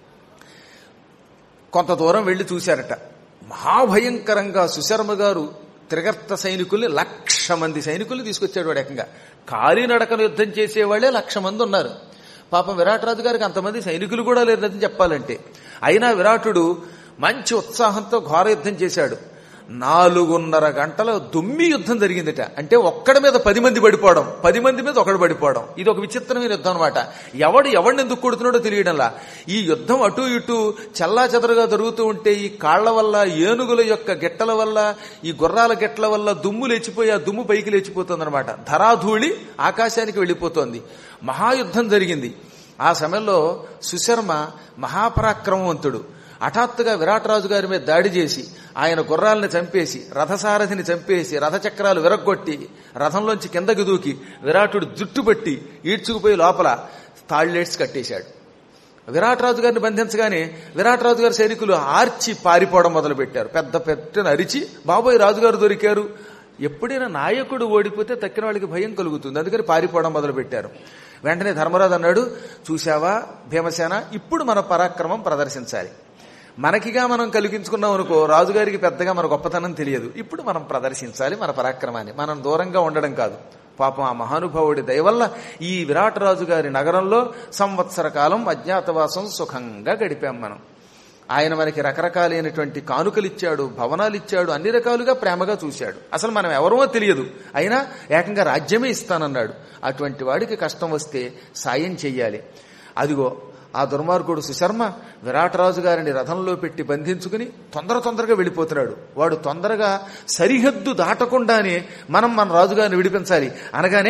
కొంత దూరం వెళ్లి చూశారట. మహాభయంకరంగా సుశర్మ గారు త్రిగర్త సైనికుల్ని 1,00,000 మంది సైనికుల్ని తీసుకొచ్చాడు. వాడు ఏకంగా కాలినడకను యుద్ధం చేసేవాళ్లే 1,00,000 మంది ఉన్నారు. పాపం విరాటరాజు గారికి అంతమంది సైనికులు కూడా లేదని చెప్పాలంటే. అయినా విరాటుడు మంచి ఉత్సాహంతో ఘోర యుద్ధం చేశాడు. 4.5 గంటల దుమ్మి యుద్ధం జరిగిందట. అంటే ఒక్కడి మీద 10 మంది పడిపోవడం, 10 మంది మీద ఒకడు పడిపోవడం. ఇది ఒక విచిత్రమైన యుద్ధం అనమాట. ఎవడిని ఎందుకు కొడుతున్నాడో తెలియడంలా. ఈ యుద్ధం అటు ఇటు చల్లా చెదరుగా జరుగుతూ ఉంటే ఈ కాళ్ల వల్ల, ఏనుగుల యొక్క గిట్టల వల్ల, ఈ గుర్రాల గిట్టల వల్ల దుమ్ము లేచిపోయి ఆ దుమ్ము పైకి లేచిపోతుంది అనమాట. ధరాధూళి ఆకాశానికి వెళ్లిపోతోంది. మహాయుద్ధం జరిగింది. ఆ సమయంలో సుశర్మ మహాపరాక్రమవంతుడు. హఠాత్తుగా విరాటరాజు గారి మీద దాడి చేసి ఆయన గుర్రాలను చంపేసి, రథసారథిని చంపేసి, రథచక్రాలు విరగ్గొట్టి రథంలోంచి కిందకి దూకి విరాటుడు జుట్టుపట్టి ఈడ్చుకుపోయి లోపల తాళ్లేడ్చి కట్టేశాడు. విరాటరాజు గారిని బంధించగానే విరాటరాజు గారి సైనికులు ఆర్చి పారిపోవడం మొదలుపెట్టారు. పెద్ద అరిచి, బాబోయ్ రాజుగారు దొరికారు. ఎప్పుడైనా నాయకుడు ఓడిపోతే తక్కిన వాళ్ళకి భయం కలుగుతుంది, అందుకని పారిపోవడం మొదలుపెట్టారు. వెంటనే ధర్మరాజు అన్నాడు, చూశావా భీమసేన, ఇప్పుడు మన పరాక్రమం ప్రదర్శించాలి. మనకిగా మనం కలిగించుకున్నాం అనుకో, రాజుగారికి పెద్దగా మన గొప్పతనం తెలియదు. ఇప్పుడు మనం ప్రదర్శించాలి మన పరాక్రమాన్ని, మనం దూరంగా ఉండడం కాదు. పాపం ఆ మహానుభావుడి దయవల్ల ఈ విరాటరాజు గారి నగరంలో సంవత్సర కాలం అజ్ఞాతవాసం సుఖంగా గడిపాం మనం. ఆయన మనకి రకరకాలైనటువంటి కానుకలిచ్చాడు, భవనాలిచ్చాడు, అన్ని రకాలుగా ప్రేమగా చూశాడు. అసలు మనం ఎవరో తెలియదు, అయినా ఏకంగా రాజ్యమే ఇస్తానన్నాడు. అటువంటి వాడికి కష్టం వస్తే సాయం చెయ్యాలి. అదిగో ఆ దుర్మార్గుడు సుశర్మ విరాటరాజు గారిని రథంలో పెట్టి బంధించుకుని తొందరగా వెళ్ళిపోతున్నాడు. వాడు తొందరగా సరిహద్దు దాటకుండానే మనం మన రాజుగారిని విడిపించాలి అనగానే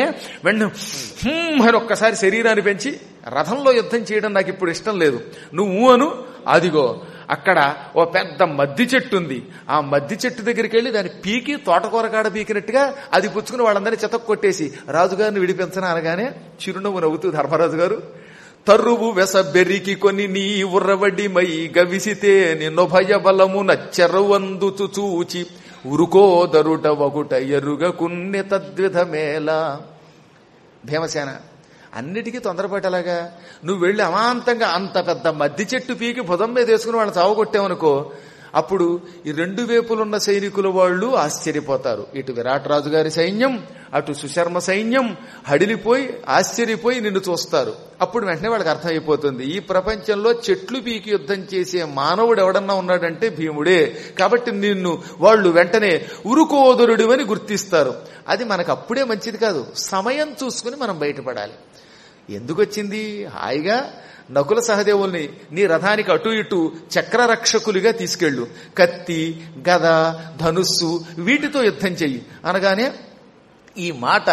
అని ఒక్కసారి శరీరాన్ని పెంచి, రథంలో యుద్ధం చేయడం నాకు ఇప్పుడు ఇష్టం లేదు, నువ్వు అను. అదిగో అక్కడ ఓ పెద్ద మద్ది చెట్టు ఉంది. ఆ మద్ది చెట్టు దగ్గరికి వెళ్లి దాన్ని పీకి తోటకూరకాడ పీకినట్టుగా అది పుచ్చుకుని వాళ్ళందరినీ చెతక్ కొట్టేసి రాజుగారిని విడిపించను అనగానే చిరునవ్వు నవ్వుతూ ధర్మరాజు గారు, తరువు వెసబెరికి కొని నీ ఉర్రవడి మై గవిసితే నిన్ను భయబలము నచ్చెరవందుచు చూచి ఉరుకోదరుట వగుట ఎరుగ కున్నె తద్విధమేలా. భీమసేన. అన్నిటికీ తొందరపడేలాగా నువ్వు వెళ్ళి అమాంతంగా అంత పెద్ద మద్ది చెట్టు పీకి భుజం మీద వేసుకుని వాళ్ళని చావగొట్టావనుకో, అప్పుడు ఈ రెండు వైపులున్న సైనికుల వాళ్ళు ఆశ్చర్యపోతారు. ఇటు విరాటరాజు గారి సైన్యం, అటు సుశర్మ సైన్యం హడిలిపోయి ఆశ్చర్యపోయి నిన్ను చూస్తారు. అప్పుడు వెంటనే వాళ్ళకి అర్థమైపోతుంది, ఈ ప్రపంచంలో చెట్లు పీకి యుద్ధం చేసే మానవుడు ఎవడన్నా ఉన్నాడంటే భీముడే. కాబట్టి నిన్ను వాళ్ళు వెంటనే ఉరుకోదరుడు అని గుర్తిస్తారు. అది మనకు అప్పుడే మంచిది కాదు. సమయం చూసుకుని మనం బయటపడాలి. ఎందుకు వచ్చింది? హాయిగా నకుల సహదేవుల్ని నీ రథానికి అటు ఇటు చక్రరక్షకులుగా తీసుకెళ్ళు, కత్తి గద ధనుస్సు వీటితో యుద్ధం చెయ్యి అనగానే ఈ మాట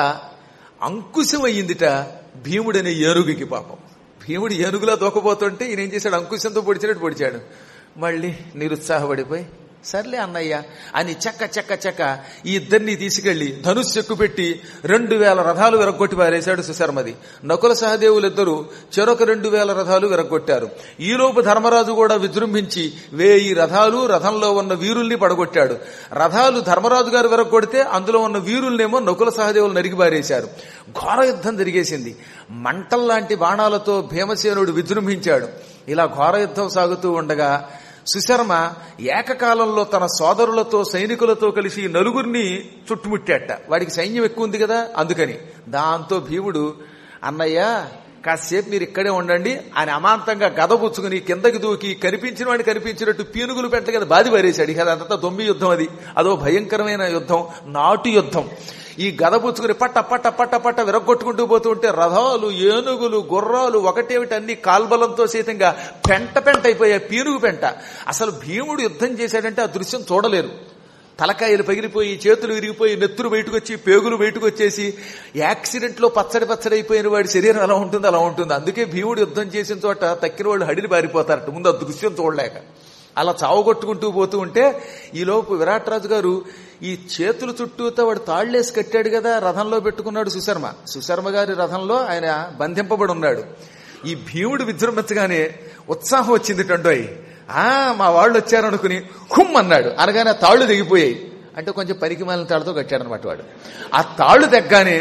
అంకుశం అయ్యిందిట భీముడనే ఏనుగుకి. పాపం భీముడు ఏనుగులా దూకపోతుంటే ఈయన ఏం చేశాడు, అంకుశంతో పొడిచినట్టు పొడిచాడు. మళ్ళీ నిరుత్సాహపడిపోయి సర్లే అన్నయ్య అని చెక్క చెక్క చెక్క ఈ ఇద్దరిని తీసుకెళ్లి ధనుస్సు ఎక్కుపెట్టి 2000 రథాలు విరగొట్టి పారేశాడు సుశర్మది. నకుల సహదేవులిద్దరూ చెరొక 2000 రథాలు విరగొట్టారు. ఈలోపు ధర్మరాజు కూడా విజృంభించి 1000 రథాలు రథంలో ఉన్న వీరుల్ని పడగొట్టాడు. రథాలు ధర్మరాజు గారు విరగొడితే అందులో ఉన్న వీరుల్నేమో నకుల సహదేవులు నరికి పారేశారు. ఘోర యుద్ధం జరిగేసింది. మంటల్లాంటి బాణాలతో భీమసేనుడు విజృంభించాడు. ఇలా ఘోర యుద్ధం సాగుతూ ఉండగా సుశర్మ ఏకకాలంలో తన సోదరులతో సైనికులతో కలిసి 4 చుట్టుముట్టాట. వాడికి సైన్యం ఎక్కువ ఉంది కదా అందుకని. దాంతో భీముడు, అన్నయ్య కాసేపు మీరు ఇక్కడే ఉండండి అని అమాంతంగా గద పుచ్చుకుని కిందకి దూకి కనిపించిన వాడిని కనిపించినట్టు పీనుగులు పెట్ట కదా బాది పారేశాడు. ఇక అదంతా దొమ్మి యుద్ధం. అది అదో భయంకరమైన యుద్ధం, నాటు యుద్ధం. ఈ గద పుచ్చుకుని పట్ట పట్ట పట్ట పట్ట విరగొట్టుకుంటూ పోతూ ఉంటే రథాలు ఏనుగులు గుర్రాలు ఒకటేమిటి అన్ని కాల్బలంతో సైతంగా పెంట పెంట అయిపోయాయి, పీనుగు పెంట. అసలు భీముడు యుద్ధం చేశాడంటే ఆ దృశ్యం చూడలేరు. తలకాయలు పగిలిపోయి చేతులు విరిగిపోయి నెత్తురు బయటకు వచ్చి పేగులు బయటకు వచ్చేసి యాక్సిడెంట్ లో పచ్చడి పచ్చడి అయిపోయిన వాడి శరీరం ఎలా ఉంటుంది అలా ఉంటుంది. అందుకే భీముడు యుద్ధం చేసిన చోట తక్కిన వాళ్ళు హడిలి పారిపోతారట ముందు ఆ దృశ్యం చూడలేక. అలా చావగొట్టుకుంటూ పోతూ ఉంటే ఈలోపు విరాటరాజు గారు ఈ చేతుల చుట్టూతో వాడు తాళ్లేసి కట్టాడు కదా, రథంలో పెట్టుకున్నాడు సుశర్మ. సుశర్మ గారి రథంలో ఆయన బంధింపబడి ఉన్నాడు. ఈ భీముడు విజృంభించగానే ఉత్సాహం వచ్చింది టండోయ్. మా వాళ్ళు వచ్చారనుకుని హుమ్ అన్నాడు. అనగానే తాళ్లు తెగిపోయాయి. అంటే కొంచెం పరికిమాలిన తాళ్లతో కట్టాడనమాట వాడు. ఆ తాళ్లు తెగ్గానే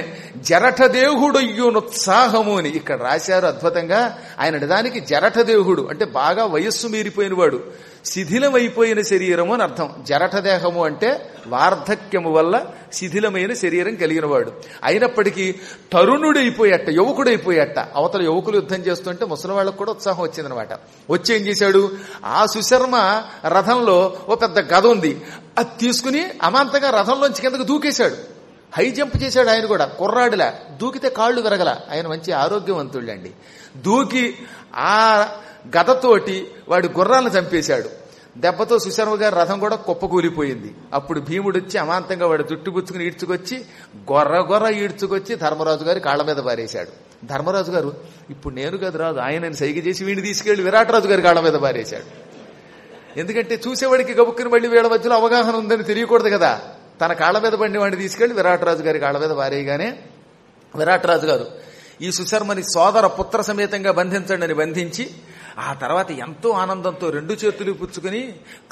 జరఠదేహుడయ్యునుత్సాహము అని ఇక్కడ రాశారు అద్భుతంగా. ఆయన నిజానికి జరఠదేహుడు అంటే బాగా వయస్సు మీరిపోయిన వాడు, శిథిలమైపోయిన శరీరము అని అర్థం. జరఠదేహము అంటే వార్ధక్యము వల్ల శిథిలమైన శరీరం కలిగిన వాడు. అయినప్పటికీ తరుణుడైపోయట, యువకుడైపోయట. అవతల యువకులు యుద్ధం చేస్తుంటే ముసలి వాళ్ళకు కూడా ఉత్సాహం వచ్చిందనమాట. వచ్చి ఏం చేశాడు, ఆ సుశర్మ రథంలో ఓ పెద్ద గద ఉంది, అది తీసుకుని అమాంతంగా రథంలోంచి కిందకు దూకేశాడు. హై జంప్ చేశాడు. ఆయన కూడా కుర్రాడిలా దూకితే కాళ్లు విరగల. ఆయన మంచి ఆరోగ్యవంతుళ్ళండి. దూకి ఆ గదతోటి వాడి గుర్రాలను చంపేశాడు. దెబ్బతో సుశర్మ గారి రథం కూడా కుప్పకూలిపోయింది. అప్పుడు భీముడు వచ్చి అమాంతంగా వాడు చుట్టుపుచ్చుకుని ఈడ్చుకొచ్చి గొర్ర ఈడ్చుకొచ్చి ధర్మరాజు గారి కాళ్ల మీద పారేశాడు. ధర్మరాజు గారు ఇప్పుడు నేను కదా రాదు, ఆయనని సైగ చేసి వీడిని తీసుకెళ్లి విరాటరాజు గారి కాళ్ల మీద పారేశాడు. ఎందుకంటే చూసేవాడికి గబుక్కుని మళ్ళీ వీళ్ళ మధ్యలో అవగాహన ఉందని తెలియకూడదు కదా. తన కాళ్ల మీద పడిన వాడిని తీసుకెళ్లి విరాటరాజు గారి కాళ్ల మీద పారేయగానే విరాటరాజు గారు ఈ సుశర్మని సోదర పుత్ర సమేతంగా బంధించండి అని బంధించి ఆ తర్వాత ఎంతో ఆనందంతో 2 చేతులు పుచ్చుకుని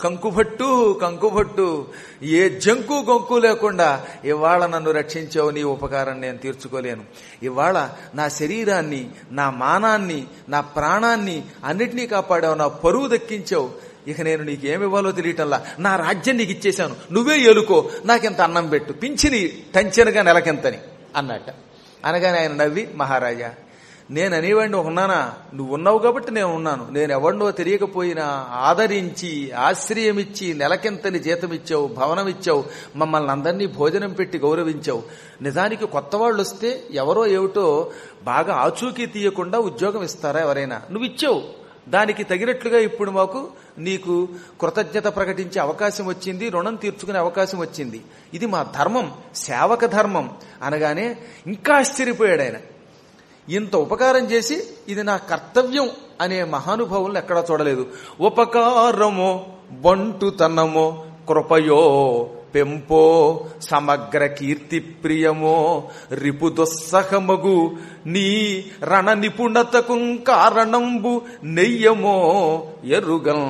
కంకుభట్టు ఏ జంకు గొంకు లేకుండా ఇవాళ నన్ను రక్షించావు, నీ ఉపకారం నేను తీర్చుకోలేను. ఇవాళ నా శరీరాన్ని, నా మానాన్ని, నా ప్రాణాన్ని అన్నిటినీ కాపాడావు, నా పరువు దక్కించావు. ఇక నేను నీకేమివ్వాలో తెలియటంలా నా రాజ్యం నీకు ఇచ్చేశాను, నువ్వే ఏలుకో, నాకెంత అన్నం పెట్టు, పింఛని టంచెనగా నెలకెంతని అన్నట్ట. అనగానే ఆయన నవ్వి, మహారాజా నేను అనేవాడిని ఉన్నానా, నువ్వు ఉన్నావు కాబట్టి నేను ఉన్నాను. నేను ఎవరినో తెలియకపోయినా ఆదరించి ఆశ్రయమిచ్చి నెలకెంతని జీతమిచ్చావు, భవనమిచ్చావు, మమ్మల్ని అందరినీ భోజనం పెట్టి గౌరవించావు. నిజానికి కొత్త వాళ్ళు వస్తే ఎవరో ఏమిటో బాగా ఆచూకీ తీయకుండా ఉద్యోగం ఇస్తారా ఎవరైనా? నువ్వు ఇచ్చావు. దానికి తగినట్లుగా ఇప్పుడు మాకు నీకు కృతజ్ఞత ప్రకటించే అవకాశం వచ్చింది, రుణం తీర్చుకునే అవకాశం వచ్చింది. ఇది మా ధర్మం, సేవక ధర్మం అనగానే ఇంకా ఆశ్చర్యపోయాడు ఆయన. ఇంత ఉపకారం చేసి ఇది నా కర్తవ్యం అనే మహానుభావులను ఎక్కడా చూడలేదు. ఉపకారమో బంటుతనమో కృపయో పెంపో సమగ్ర కీర్తి ప్రియమో రిపు దుస్సహమగు నీ రణ నిపుణతకు కారణంబు నెయ్యమో ఎరుగం.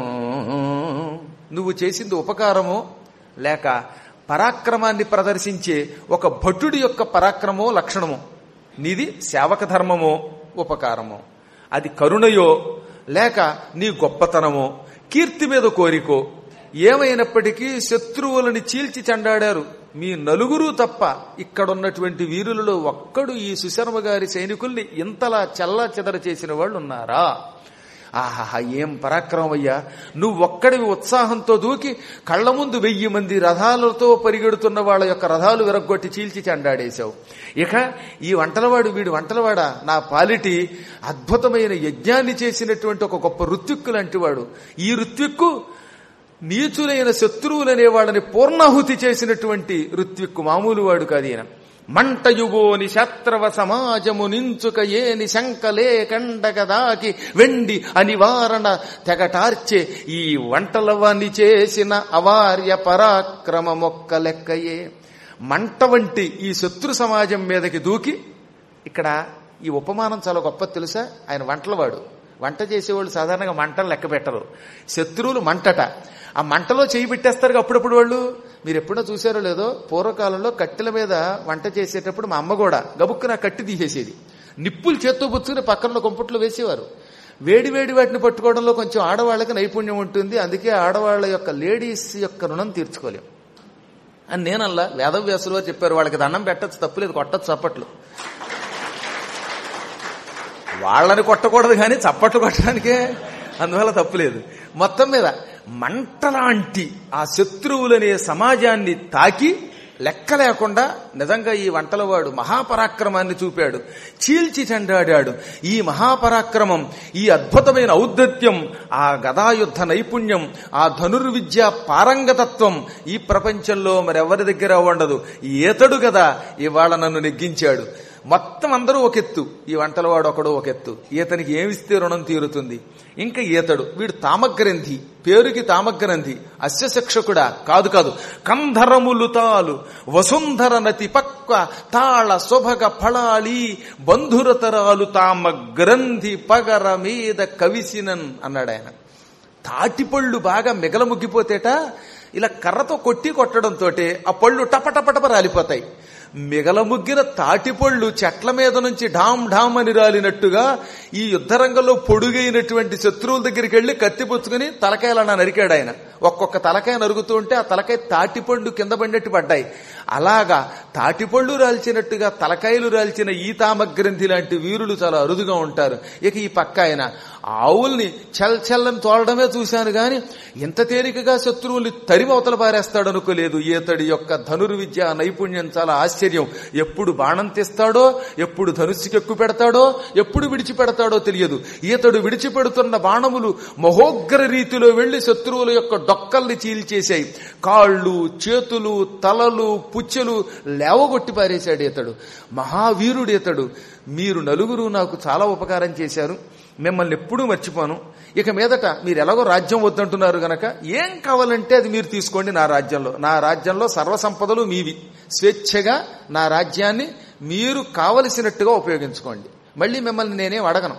నువ్వు చేసింది ఉపకారమో లేక పరాక్రమాన్ని ప్రదర్శించే ఒక భటుడి యొక్క పరాక్రమో లక్షణమో. నీది సేవక ధర్మమో ఉపకారమో, అది కరుణయో లేక నీ గొప్పతనమో కీర్తి మీద కోరికో, ఏమైనప్పటికీ శత్రువులని చీల్చి చెండాడారు మీ నలుగురు తప్ప ఇక్కడున్నటువంటి వీరులలో ఒక్కడు ఈ సుశర్మ గారి సైనికుల్ని ఇంతలా చల్లా చెదర చేసిన వాళ్ళు ఉన్నారా? ఆహా, ఏం పరాక్రమం అయ్యా! నువ్వొక్కడివి ఉత్సాహంతో దూకి కళ్ల ముందు 1000 మంది రథాలతో పరిగెడుతున్న వాళ్ళ యొక్క రథాలు విరగ్గొట్టి చీల్చి చెండాడేశావు. ఇక ఈ వంటలవాడు, వీడు వంటలవాడా, నా పాలిటి అద్భుతమైన యజ్ఞాన్ని చేసినటువంటి ఒక గొప్ప ఋత్విక్కు లాంటివాడు. ఈ ఋత్విక్కు నీచులైన శత్రువులనే వాళ్ళని పూర్ణాహుతి చేసినటువంటి ఋత్విక్కు మామూలు వాడు కాదు ఈయన. మంటయుగోని శత్రవ సమాజము నించుక ఏని శంకలే కండగదాకి వెండి అనివారణ తెగటార్చే ఈ వంటలవని చేసిన అవార్య పరాక్రమమొక్క లెక్కయే. మంట వంటి ఈ శత్రు సమాజం మీదకి దూకి, ఇక్కడ ఈ ఉపమానం చాలా గొప్ప తెలుసా? ఆయన వంటలవాడు. వంట చేసేవాళ్ళు సాధారణంగా మంటలు లెక్క పెట్టరు. శత్రువులు మంటట. ఆ మంటలో చేయి పెట్టేస్తారు అప్పుడప్పుడు వాళ్ళు. మీరు ఎప్పుడో చూసారో లేదో, పూర్వకాలంలో కట్టెల మీద వంట చేసేటప్పుడు మా అమ్మ కూడా గబుక్కున కట్టి తీసేసేది. నిప్పులు చేత్తో పుచ్చుకుని పక్కన కుంపట్లో వేసేవారు. వేడి వేడి వాటిని పట్టుకోవడంలో కొంచెం ఆడవాళ్ళకి నైపుణ్యం ఉంటుంది. అందుకే ఆడవాళ్ళ యొక్క లేడీస్ యొక్క రుణం తీర్చుకోలేం అని నేనల్లా. వేదవ్యాసులు వారు చెప్పారు, వాళ్ళకి దండం పెట్టచ్చు, తప్పులేదు, కొట్టచ్చు చప్పట్లు. వాళ్ళని కొట్టకూడదు కానీ చప్పట్లు కొట్టడానికే, అందువల్ల తప్పులేదు. మొత్తం మీద మంటలాంటి ఆ శత్రువులనే సమాజాన్ని తాకి లెక్క లేకుండా నిజంగా ఈ వంటలవాడు మహాపరాక్రమాన్ని చూపాడు, చీల్చి చెండాడాడు. ఈ మహాపరాక్రమం, ఈ అద్భుతమైన ఔద్ధత్యం, ఆ గదాయుద్ధ నైపుణ్యం, ఆ ధనుర్విద్య పారంగతత్వం ఈ ప్రపంచంలో మరెవరి దగ్గర ఉండదు. ఈతడు కదా ఇవాళ నన్ను నెగ్గించాడు. మొత్తం అందరూ ఒకెత్తు, ఈ వంటలవాడు ఒకడు ఒకెత్తు. ఈతనికి ఏమిస్తే రుణం తీరుతుంది? ఇంకా ఈతడు, వీడు తామగ్రంథి, పేరుకి తామగ్రంథి, అస్యశిక్షకుడా కాదు కాదు, కంధరములు తాలు వసుంధర నతి పక్వ తాళ శుభగ ఫళాళి బంధురతరాలు తామగ్రంథి పగర మీద కవిసినన్ అన్నాడు ఆయన. తాటిపళ్ళు బాగా మిగలముగ్గిపోతేట ఇలా కర్రతో కొట్టడంతో ఆ పళ్ళు టపటపటప రాలిపోతాయి. మిగలముగ్గిన తాటిపళ్ళు చెట్ల మీద నుంచి ఢామ్ ఢామ్ అని రాలినట్టుగా ఈ యుద్ధరంగంలో పొడుగైనటువంటి శత్రువుల దగ్గరికి వెళ్లి కత్తి పుచ్చుకుని తలకాయలన్నా నరికాడు ఆయన. ఒక్కొక్క తలకాయ నరుగుతూ ఉంటే ఆ తలకాయ తాటిపండు కింద పడినట్టు పడ్డాయి. అలాగా తాటిపళ్ళు రాల్చినట్టుగా తలకాయలు రాల్చిన ఈ తామగ్రంథి లాంటి వీరులు చాలా అరుదుగా ఉంటారు. ఇక ఈ పక్క ఆయన ఆవుల్ని చల్లని తోలడమే చూశాను గాని ఇంత తేలికగా శత్రువుల్ని తరిమవతల పారేస్తాడు అనుకోలేదు. ఈతడి యొక్క ధనుర్విద్య నైపుణ్యం చాలా ఆశ్చర్యం. ఎప్పుడు బాణం తీస్తాడో, ఎప్పుడు ధనుస్సుకి ఎక్కువ పెడతాడో, ఎప్పుడు విడిచిపెడతాడో తెలియదు. ఈతడు విడిచిపెడుతున్న బాణములు మహోగ్ర రీతిలో వెళ్లి శత్రువుల యొక్క డొక్కల్ని చీల్చేశాయి. కాళ్ళు, చేతులు, తలలు, పుచ్చెలు లేవగొట్టి పారేశాడు ఈతడు. మహావీరుడు ఈతడు. మీరు నలుగురు నాకు చాలా ఉపకారం చేశారు, మిమ్మల్ని ఎప్పుడూ మర్చిపోను. ఇక మీదట మీరు ఎలాగో రాజ్యం వద్దంటున్నారు గనక ఏం కావాలంటే అది మీరు తీసుకోండి. నా రాజ్యంలో సర్వసంపదలు మీవి. స్వేచ్ఛగా నా రాజ్యాన్ని మీరు కావలసినట్టుగా ఉపయోగించుకోండి. మళ్ళీ మిమ్మల్ని నేనేం అడగను.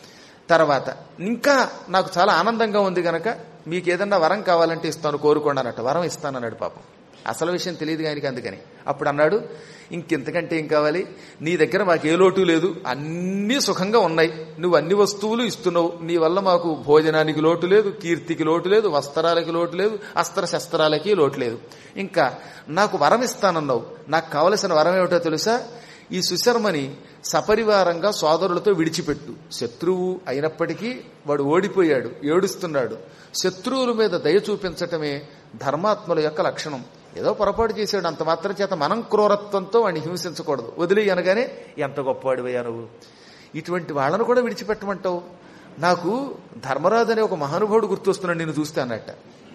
తర్వాత ఇంకా నాకు చాలా ఆనందంగా ఉంది గనక మీకు ఏదన్నా వరం కావాలంటే ఇస్తాను, కోరుకోండి అన్నట్టు. వరం ఇస్తానన్నాడు. పాపం అసలు విషయం తెలియదు ఆయనకి. అందుకని అప్పుడు అన్నాడు, ఇంకెంతకంటే ఏం కావాలి, నీ దగ్గర మాకు ఏ లోటు లేదు, అన్నీ సుఖంగా ఉన్నాయి, నువ్వు అన్ని వస్తువులు ఇస్తున్నావు, నీ వల్ల మాకు భోజనానికి లోటు లేదు, కీర్తికి లోటు లేదు, వస్త్రాలకి లోటు లేదు, అస్త్ర శస్త్రాలకి లోటు లేదు. ఇంకా నాకు వరం ఇస్తానన్నావు. నాకు కావలసిన వరం ఏమిటో తెలుసా? ఈ సుశర్మని సపరివారంగా సోదరులతో విడిచిపెట్టు. శత్రువు అయినప్పటికీ వాడు ఓడిపోయాడు, ఏడుస్తున్నాడు. శత్రువుల మీద దయ చూపించటమే ధర్మాత్ముల యొక్క లక్షణం. ఏదో పొరపాటు చేశాడు, అంత మాత్రం చేత మనం క్రూరత్వంతో వాడిని హింసించకూడదు. వదిలే అనగానే ఎంత గొప్పవాడివయ్యా నువ్వు, ఇటువంటి వాళ్ళను కూడా విడిచిపెట్టమంటావు. నాకు ధర్మరాజు అనే ఒక మహానుభావుడు గుర్తొస్తున్నాడు నిన్ను చూస్తే అన్నట్ట.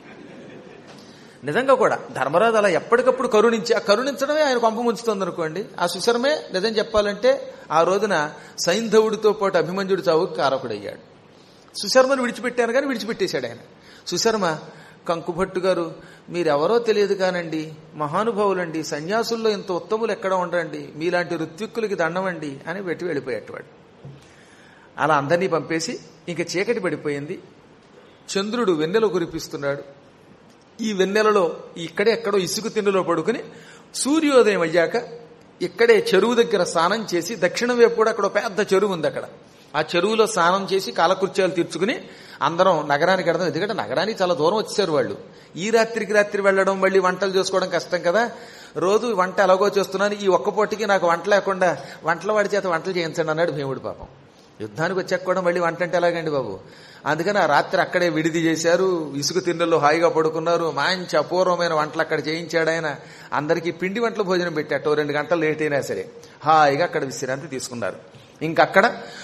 నిజంగా కూడా ధర్మరాజు అలా ఎప్పటికప్పుడు కరుణించడమే ఆయన కొంప ముంచుతుంది అనుకోండి. ఆ సుశర్మే నిజం చెప్పాలంటే ఆ రోజున సైంధవుడితో పాటు అభిమన్యుడు చావుకు కారకుడయ్యాడు. సుశర్మను విడిచిపెట్టాను కానీ విడిచిపెట్టేశాడు ఆయన. సుశర్మ, కంకుభట్టు గారు మీరెవరో తెలియదు కానండి, మహానుభావులండి, సన్యాసుల్లో ఇంత ఉత్తములు ఎక్కడ ఉండరండి, మీలాంటి ఋత్విక్కులకి దండమండి అని పెట్టి వెళ్ళిపోయేటవాడు. అలా అందరినీ పంపేసి ఇంక చీకటి పడిపోయింది. చంద్రుడు వెన్నెల కురిపిస్తున్నాడు. ఈ వెన్నెలలో ఇక్కడే ఎక్కడో ఇసుక తిన్నులో పడుకుని సూర్యోదయం అయ్యాక ఇక్కడే చెరువు దగ్గర స్నానం చేసి దక్షిణం వైపు కూడా అక్కడ పెద్ద చెరువు ఉంది. అక్కడ ఆ చెరువులో స్నానం చేసి కాలకృత్యాలు తీర్చుకుని అందరం నగరానికి వెడదాం. ఎందుకంటే నగరానికి చాలా దూరం వచ్చేసారు వాళ్ళు. ఈ రాత్రికి రాత్రి వెళ్ళడం, మళ్ళీ వంటలు చేసుకోవడం కష్టం కదా. రోజు వంట ఎలాగో చేస్తున్నాను, ఈ ఒక్క పూటకి నాకు వంట లేకుండా వంటల వాడి చేత వంటలు చేయించండి అన్నాడు భీముడు. పాపం యుద్ధానికి వచ్చాక కూడా మళ్ళీ వంట అంటే ఎలాగండి బాబు. అందుకని ఆ రాత్రి అక్కడే విడిది చేశారు. ఇసుక తిన్నెల్లో హాయిగా పడుకున్నారు. మంచి అపూర్వమైన వంటలు అక్కడ చేయించాడు ఆయన. అందరికీ పిండి వంటలు భోజనం పెట్టాడు. 2 గంటలు లేట్ అయినా సరే హాయిగా అక్కడ విశ్రాంతి తీసుకున్నారు. ఇంకక్కడ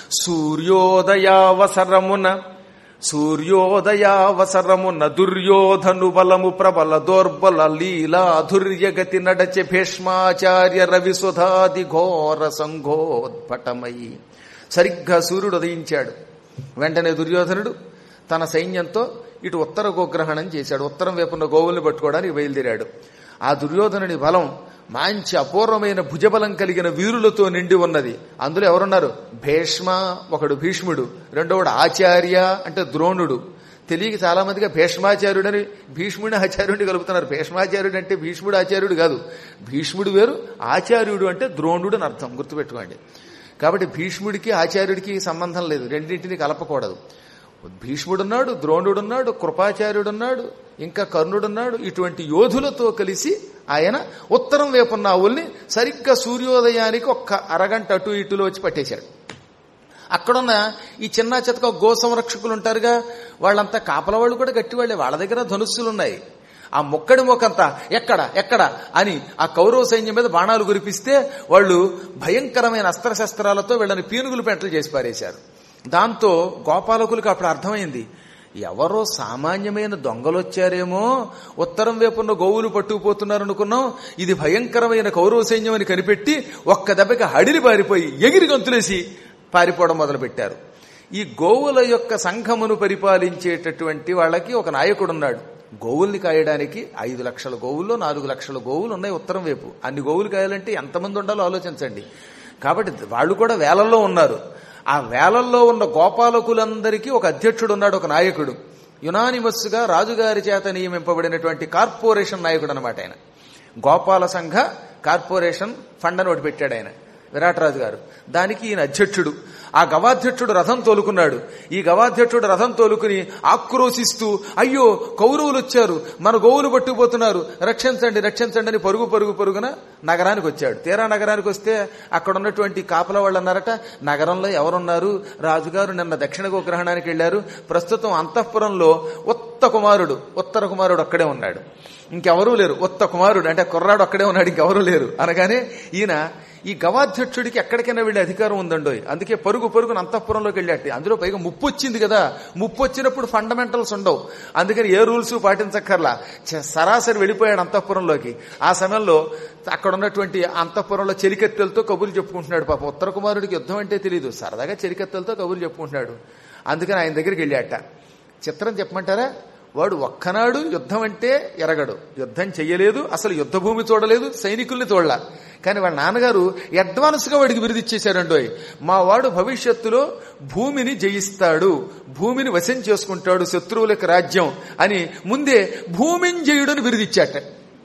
సూర్యోదయావసరమున దుర్యోధను బలము ప్రబల దోర్బల లీలా ధుర్యగతి నడచె భీష్మాచార్య రవిసుధాది ఘోర సంఘోద్భటమై. సరిగ్గా సూర్యుడు ఉదయించాడు. వెంటనే దుర్యోధనుడు తన సైన్యంతో ఇటు ఉత్తర గోగ్రహణం చేశాడు. ఉత్తరం వైపున్న గోవుల్ని పట్టుకోవడానికి బయలుదేరాడు. ఆ దుర్యోధనుని బలం మంచి అపూర్వమైన భుజబలం కలిగిన వీరులతో నిండి ఉన్నది. అందులో ఎవరున్నారు? భీష్మ, ఒకడు భీష్ముడు, రెండోడు ఆచార్య అంటే ద్రోణుడు. తెలియక చాలా మందిగా భీష్మాచార్యుడని భీష్ముడిని ఆచార్యుడిని కలుపుతున్నారు. భీష్మాచార్యుడు అంటే భీష్ముడు ఆచార్యుడు కాదు. భీష్ముడు వేరు, ఆచార్యుడు అంటే ద్రోణుడు అని అర్థం, గుర్తుపెట్టుకోండి. కాబట్టి భీష్ముడికి ఆచార్యుడికి సంబంధం లేదు, రెండింటినీ కలపకూడదు. భీష్ముడున్నాడు, ద్రోణుడున్నాడు, కృపాచార్యుడున్నాడు, ఇంకా కర్ణుడున్నాడు. ఇటువంటి యోధులతో కలిసి ఆయన ఉత్తరం వైపున్న ఆవుల్ని సరిగ్గా సూర్యోదయానికి ఒక్క అరగంట అటు ఇటులో వచ్చి పట్టేశాడు. అక్కడున్న ఈ చిన్న చితక గో సంరక్షకులు ఉంటారుగా, వాళ్ళంతా కాపల వాళ్ళు కూడా గట్టివాళ్లే. వాళ్ళ దగ్గర ధనుస్సులున్నాయి. ఆ మొక్కడి మొక్కంతా ఎక్కడ ఎక్కడ అని ఆ కౌరవ సైన్యం మీద బాణాలు కురిపిస్తే వాళ్ళు భయంకరమైన అస్త్రశస్త్రాలతో వీళ్ళని పీనుగులు పెంటలు చేసి పారేశారు. దాంతో గోపాలకులకు అప్పుడు అర్థమైంది, ఎవరో సామాన్యమైన దొంగలొచ్చారేమో, ఉత్తరం వైపున్న గోవులు పట్టుకుపోతున్నారనుకున్నాం, ఇది భయంకరమైన కౌరవ సైన్యం అని కనిపెట్టి ఒక్క దెబ్బకి హడిలి పారిపోయి ఎగిరి గంతులేసి పారిపోవడం మొదలుపెట్టారు. ఈ గోవుల యొక్క సంఘమును పరిపాలించేటటువంటి వాళ్ళకి ఒక నాయకుడున్నాడు. గోవుల్ని కాయడానికి 5 లక్షల గోవుల్లో 4 లక్షల గోవులు ఉన్నాయి ఉత్తరం వైపు. అన్ని గోవులు కాయాలంటే ఎంతమంది ఉండాలో ఆలోచించండి. కాబట్టి వాళ్ళు కూడా వేలల్లో ఉన్నారు. ఆ వేలల్లో ఉన్న గోపాలకులందరికీ ఒక అధ్యక్షుడు ఉన్నాడు, ఒక నాయకుడు. యునానిమస్ గా రాజుగారి చేత నియమింపబడినటువంటి కార్పొరేషన్ నాయకుడు అనమాట ఆయన. గోపాల సంఘ కార్పొరేషన్ ఫండ్ అని ఒకటి పెట్టాడు ఆయన, విరాటరాజు గారు. దానికి ఈయన అధ్యక్షుడు. ఆ గవాధ్యక్షుడు రథం తోలుకున్నాడు. ఈ గవాధ్యక్షుడు రథం తోలుకుని ఆక్రోశిస్తూ, అయ్యో కౌరవులు వచ్చారు, మన గోవులు పట్టుకుపోతున్నారు, రక్షించండి రక్షించండి అని పరుగున నగరానికి వచ్చాడు. తీరా నగరానికి వస్తే అక్కడ ఉన్నటువంటి కాపల వాళ్ళు అన్నారట, నగరంలో ఎవరున్నారు? రాజుగారు నిన్న దక్షిణ గోగ్రహణానికి వెళ్లారు. ప్రస్తుతం అంతఃపురంలో ఉత్తర కుమారుడు అక్కడే ఉన్నాడు, ఇంకెవరూ లేరు. ఉత్త కుమారుడు అంటే కుర్రాడు అక్కడే ఉన్నాడు, ఇంకెవరూ లేరు అనగానే ఈయన ఈ గవాధ్యక్షుడికి ఎక్కడికైనా వెళ్లే అధికారం ఉందండోయ్. అందుకే పరుగున అంతఃపురంలోకి వెళ్ళాడు. అందులో పైగా ముప్పు వచ్చింది కదా, ముప్పు వచ్చినప్పుడు ఫండమెంటల్స్ ఉండవు. అందుకని ఏ రూల్స్ పాటించక్కర్లా, సరాసరి వెళ్ళిపోయాడు అంతఃపురంలోకి. ఆ సమయంలో అక్కడ ఉన్నటువంటి అంతఃపురంలో చెలికత్తెలతో కబుర్లు చెప్పుకుంటున్నాడు. పాపం ఉత్తర కుమారుడికి యుద్ధం అంటే తెలియదు, సరదాగా చెలికత్తెలతో కబుర్లు చెప్పుకుంటున్నాడు. అందుకని ఆయన దగ్గరికి వెళ్ళాట. చిత్రం చెప్పమంటారా, వాడు ఒక్కనాడు యుద్ధం అంటే ఎరగడు, యుద్ధం చెయ్యలేదు, అసలు యుద్ధ భూమి చూడలేదు, సైనికుల్ని చూడలా. కానీ వాళ్ళ నాన్నగారు అడ్వాన్స్ గా వాడికి బిరుదిచ్చేశారండోయ్. మా వాడు భవిష్యత్తులో భూమిని జయిస్తాడు, భూమిని వశం చేసుకుంటాడు, శత్రువులకు రాజ్యం అని ముందే భూమింజయుడని బిరుదిచ్చాట.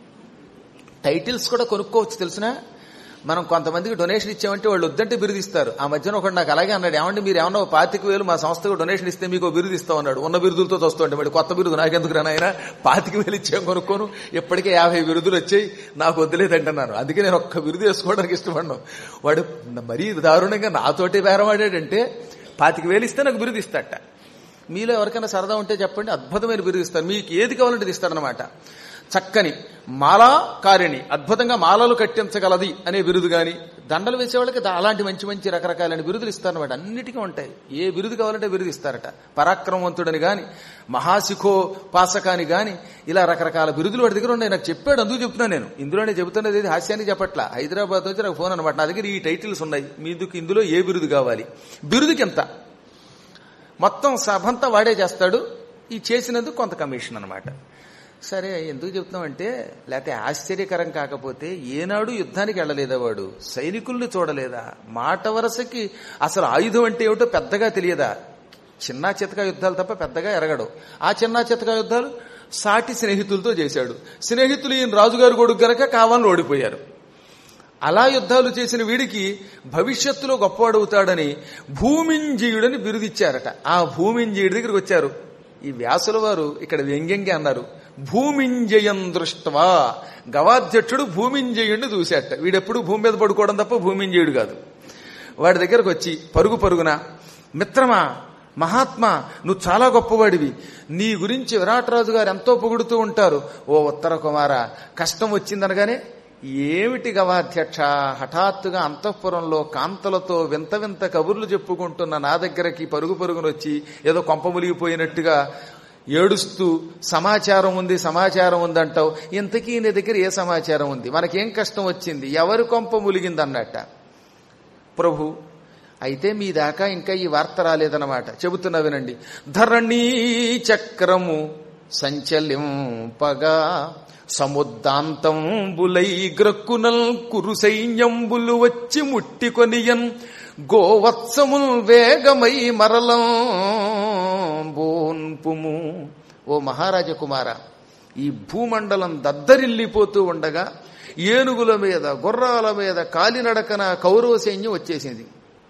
టైటిల్స్ కూడా కొనుక్కోవచ్చు తెలుసునా. మనం కొంతమందికి డొనేషన్ ఇచ్చామంటే వాళ్ళు వద్దంటే బిరుదిస్తారు. ఆ మధ్యన ఒకటి నాకు అలాగే అన్నాడు, ఏమంటే మీరు ఏమన్నా 25,000 మా సంస్థకు డొనేషన్ ఇస్తే మీకు బిరుదు ఇస్తాం అన్నాడు. ఉన్న బిరుదులతో వస్తుంటే మరి కొత్త బిరుదు నాకెందుకు రానాయన, 25,000 ఇచ్చాం కొనుక్కోను, ఇప్పటికే 50 బిరుదులు వచ్చాయి, నాకు వద్దులేదంటున్నాను. అందుకే నేను ఒక్క బిరుదు వేసుకోవడానికి ఇష్టపడ్డాను. వాడు మరీ దారుణంగా నాతోటి బేరమాడాడంటే 25,000 ఇస్తే నాకు బిరుదు ఇస్తాట. మీలో ఎవరికైనా సరదా ఉంటే చెప్పండి, అద్భుతమైన బిరుదు ఇస్తారు, మీకు ఏది కావాలంటే ఇస్తారనమాట. చక్కని మాలాకారిణి, అద్భుతంగా మాలలు కట్టించగలది అనే బిరుదు గాని, దండలు వేసేవాళ్ళకి అలాంటి మంచి మంచి రకరకాలైన బిరుదులు ఇస్తారనమాట. అన్నిటికీ ఉంటాయి, ఏ బిరుదు కావాలంటే బిరుదు ఇస్తారట. పరాక్రమవంతుడని గాని, మహాశిఖోపాసకాని గాని, ఇలా రకరకాల బిరుదులు వాడి దగ్గర ఉన్నాయి. నాకు చెప్పాడు, అందుకు చెప్తున్నాను నేను. ఇందులోనే చెబుతున్నది ఏది హాస్యానికి చెప్పట్లా. హైదరాబాద్ నుంచి నాకు ఫోన్ అనమాట, నా దగ్గర ఈ టైటిల్స్ ఉన్నాయి, మీకు ఇందులో ఏ బిరుదు కావాలి, బిరుదుకి ఎంత, మొత్తం సభంతా వాడే చేస్తాడు. ఈ చేసినందుకు కొంత కమిషన్ అనమాట. సరే ఎందుకు చెప్తున్నామంటే, లేకపోతే ఆశ్చర్యకరం కాకపోతే ఏనాడు యుద్ధానికి వెళ్ళలేదా వాడు, సైనికుల్ని చూడలేదా, మాట వరసకి అసలు ఆయుధం అంటే ఏమిటో పెద్దగా తెలియదా, చిన్న చితక యుద్ధాలు తప్ప పెద్దగా ఎరగడు. ఆ చిన్న చితక యుద్ధాలు సాటి స్నేహితులతో చేశాడు. స్నేహితులు ఈయన రాజుగారు కొడుకు గనక కావాలని ఓడిపోయారు. అలా యుద్ధాలు చేసిన వీడికి భవిష్యత్తులో గొప్పవాడవుతాడని భూమింజయుడని బిరుదిచ్చారట. ఆ భూమింజయుడి దగ్గరికి వచ్చారు ఈ వ్యాసుల వారు. ఇక్కడ వ్యంగ్యంగా అన్నారు, భూమింజయం దృష్ట్వా. గవాధ్యక్షుడు భూమింజయుడిని చూశాట. వీడెప్పుడు భూమి మీద పడుకోవడం తప్ప భూమింజయుడు కాదు. వాడి దగ్గరకు వచ్చి పరుగు పరుగున, మిత్రమా, మహాత్మా, నువ్వు చాలా గొప్పవాడివి, నీ గురించి విరాటరాజు గారు ఎంతో పొగుడుతూ ఉంటారు. ఓ ఉత్తర కుమార, కష్టం వచ్చిందనగానే, ఏమిటి గవాధ్యక్ష, హఠాత్తుగా అంతఃపురంలో కాంతలతో వింత వింత కబుర్లు చెప్పుకుంటున్న నా దగ్గరకి పరుగు పరుగునొచ్చి ఏదో కొంప ములిగిపోయినట్టుగా ఏడుస్తూ సమాచారం ఉంది సమాచారం ఉందంటావు. ఇంతకీ నీ దగ్గర ఏ సమాచారం ఉంది? మనకేం కష్టం వచ్చింది? ఎవరి కొంప ములిగిందన్నట్ట. ప్రభు, అయితే మీ దాకా ఇంకా ఈ వార్త రాలేదన్నమాట. చెబుతున్నా వినండి. ధరణీ చక్రము సంచలింపగా సముద్దాంతంబులై గ్రక్కునల్ కురు సైన్యంబులు వచ్చి ముట్టికొనియన్ గోవత్సముల్ వేగమై మరలం బోన్పుము. ఓ మహారాజ కుమార, ఈ భూమండలం దద్దరిల్లిపోతూ ఉండగా ఏనుగుల మీద, గుర్రాల మీద కాలినడకన కౌరవ సైన్యం వచ్చేసింది.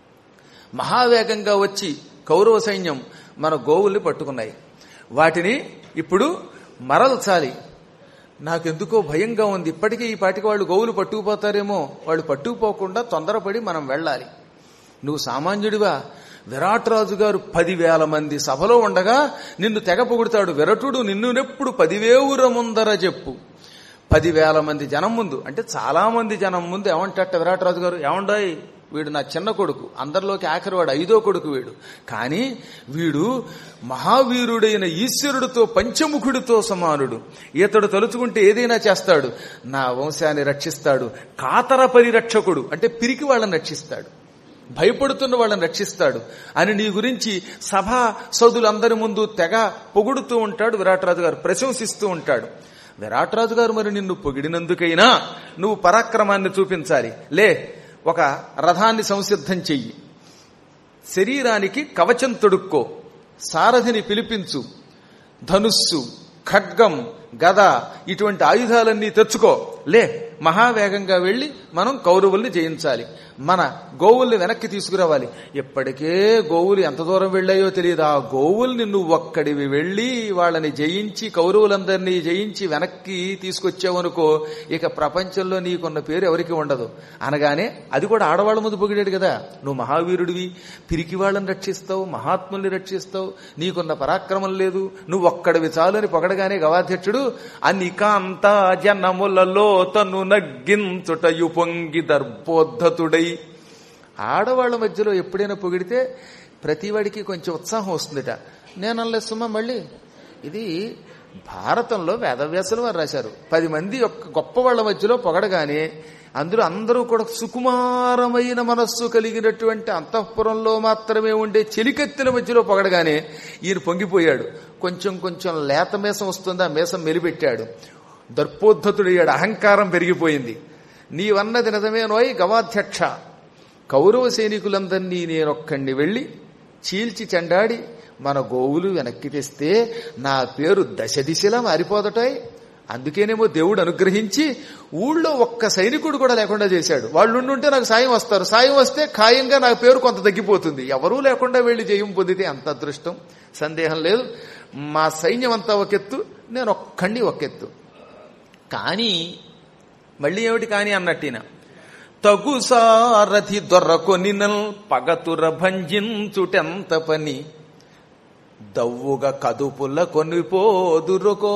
మహావేగంగా వచ్చి కౌరవ సైన్యం మన గోవుల్ని పట్టుకున్నాయి. వాటిని ఇప్పుడు మరల్చాలి. నాకెందుకో భయంగా ఉంది. ఇప్పటికీ ఈ పాటికి వాళ్ళు గోవులు పట్టుకుపోతారేమో. వాళ్ళు పట్టుకుపోకుండా తొందరపడి మనం వెళ్ళాలి. నువ్వు సామాన్యుడివా? విరాటరాజు గారు 10,000 మంది సభలో ఉండగా నిన్ను తెగ పొగుడుతాడు. విరటుడు నిన్నునెప్పుడు 10,000 ముందర చెప్పు. 10,000 మంది జనం ముందు, అంటే చాలా మంది జనం ముందు ఏమంటట విరాటరాజు గారు, ఏమండాయి, వీడు నా చిన్న కొడుకు, అందరిలోకి ఆఖరివాడు, 5వ కొడుకు వీడు. కానీ వీడు మహావీరుడైన ఈశ్వరుడితో పంచముఖుడితో సమానుడు. ఇతడు తలుచుకుంటే ఏదైనా చేస్తాడు. నా వంశాన్ని రక్షిస్తాడు. కాతర పరిరక్షకుడు, అంటే పిరికి వాళ్ళని రక్షిస్తాడు, భయపడుతున్న వాళ్ళని రక్షిస్తాడు అని నీ గురించి సభా సౌదులందరి ముందు తెగ పొగుడుతూ ఉంటాడు విరాటరాజు గారు, ప్రశంసిస్తూ ఉంటాడు. విరాటరాజు గారు మరి నిన్ను పొగిడినందుకైనా నువ్వు పరాక్రమాన్ని చూపించాలి. లే, ఒక రథాన్ని సంసిద్ధం చెయ్యి, శరీరానికి కవచం తొడుక్కో, సారథిని పిలిపించు, ధనుస్సు, ఖడ్గం, గద ఇటువంటి ఆయుధాలన్నీ తెచ్చుకో. లే, మహావేగంగా వెళ్లి మనం కౌరవుల్ని జయించాలి. మన గోవుల్ని వెనక్కి తీసుకురావాలి. ఇప్పటికే గోవులు ఎంత దూరం వెళ్ళాయో తెలియదు. ఆ గోవుల్ని నువ్వు ఒక్కడివి వెళ్లి వాళ్ళని జయించి కౌరవులందరినీ జయించి వెనక్కి తీసుకొచ్చావనుకో, ఇక ప్రపంచంలో నీకున్న పేరు ఎవరికి ఉండదు అనగానే, అది కూడా ఆడవాళ్ల ముందు పొగిడాడు కదా, నువ్వు మహావీరుడివి, పిరికి వాళ్ళని రక్షిస్తావు, మహాత్ముల్ని రక్షిస్తావు, నీకున్న పరాక్రమం లేదు, నువ్వు ఒక్కడివి చాలు అని పొగడగానే గవాధ్యక్షుడు అనికాంత జనములలో తను నగ్గించుటయు పొంగి దర్భోద్ధతుడై. ఆడవాళ్ల మధ్యలో ఎప్పుడైనా పొగిడితే ప్రతివాడికి కొంచెం ఉత్సాహం వస్తుందిట. నేనల్లే సుమ, మళ్ళీ ఇది భారతంలో వేదవ్యాసులు వారు రాశారు. 10 మంది గొప్ప వాళ్ల మధ్యలో పొగడగానే అందులో అందరూ కూడా సుకుమారమైన మనస్సు కలిగినటువంటి అంతఃపురంలో మాత్రమే ఉండే చెలికత్తెల మధ్యలో పొగడగానే ఈయన పొంగిపోయాడు. కొంచెం కొంచెం లేత మేసం వస్తుంది, ఆ మేసం మెలిపెట్టాడు, దర్పోద్ధతుడయ్యాడు, అహంకారం పెరిగిపోయింది. నీవన్నది నిజమేనోయ్ గవాధ్యక్ష, కౌరవ సైనికులందరినీ నేనొక్కడిని వెళ్లి చీల్చి చెండాడి మన గోవులు వెనక్కి తెస్తే నా పేరు దశ దిశలా మారిపోదటాయి. అందుకేనేమో దేవుడు అనుగ్రహించి ఊళ్ళో ఒక్క సైనికుడు కూడా లేకుండా చేశాడు. వాళ్ళు ఉండుంటే నాకు సాయం వస్తారు, సాయం వస్తే ఖాయంగా నాకు పేరు కొంత తగ్గిపోతుంది. ఎవరూ లేకుండా వెళ్లి జయం పొందితే అంత అదృష్టం సందేహం లేదు. మా సైన్యం అంతా ఒకెత్తు, నేను ఒక్కడిని ఒకెత్తు. కానీ మళ్ళీ ఏమిటి కానీ అన్నట్టిన తగు సారథి దొరకొనినల్ పగతుర భంజించుటెంత పని దవ్వుగా కదుపుల కొనిపోదురుకో.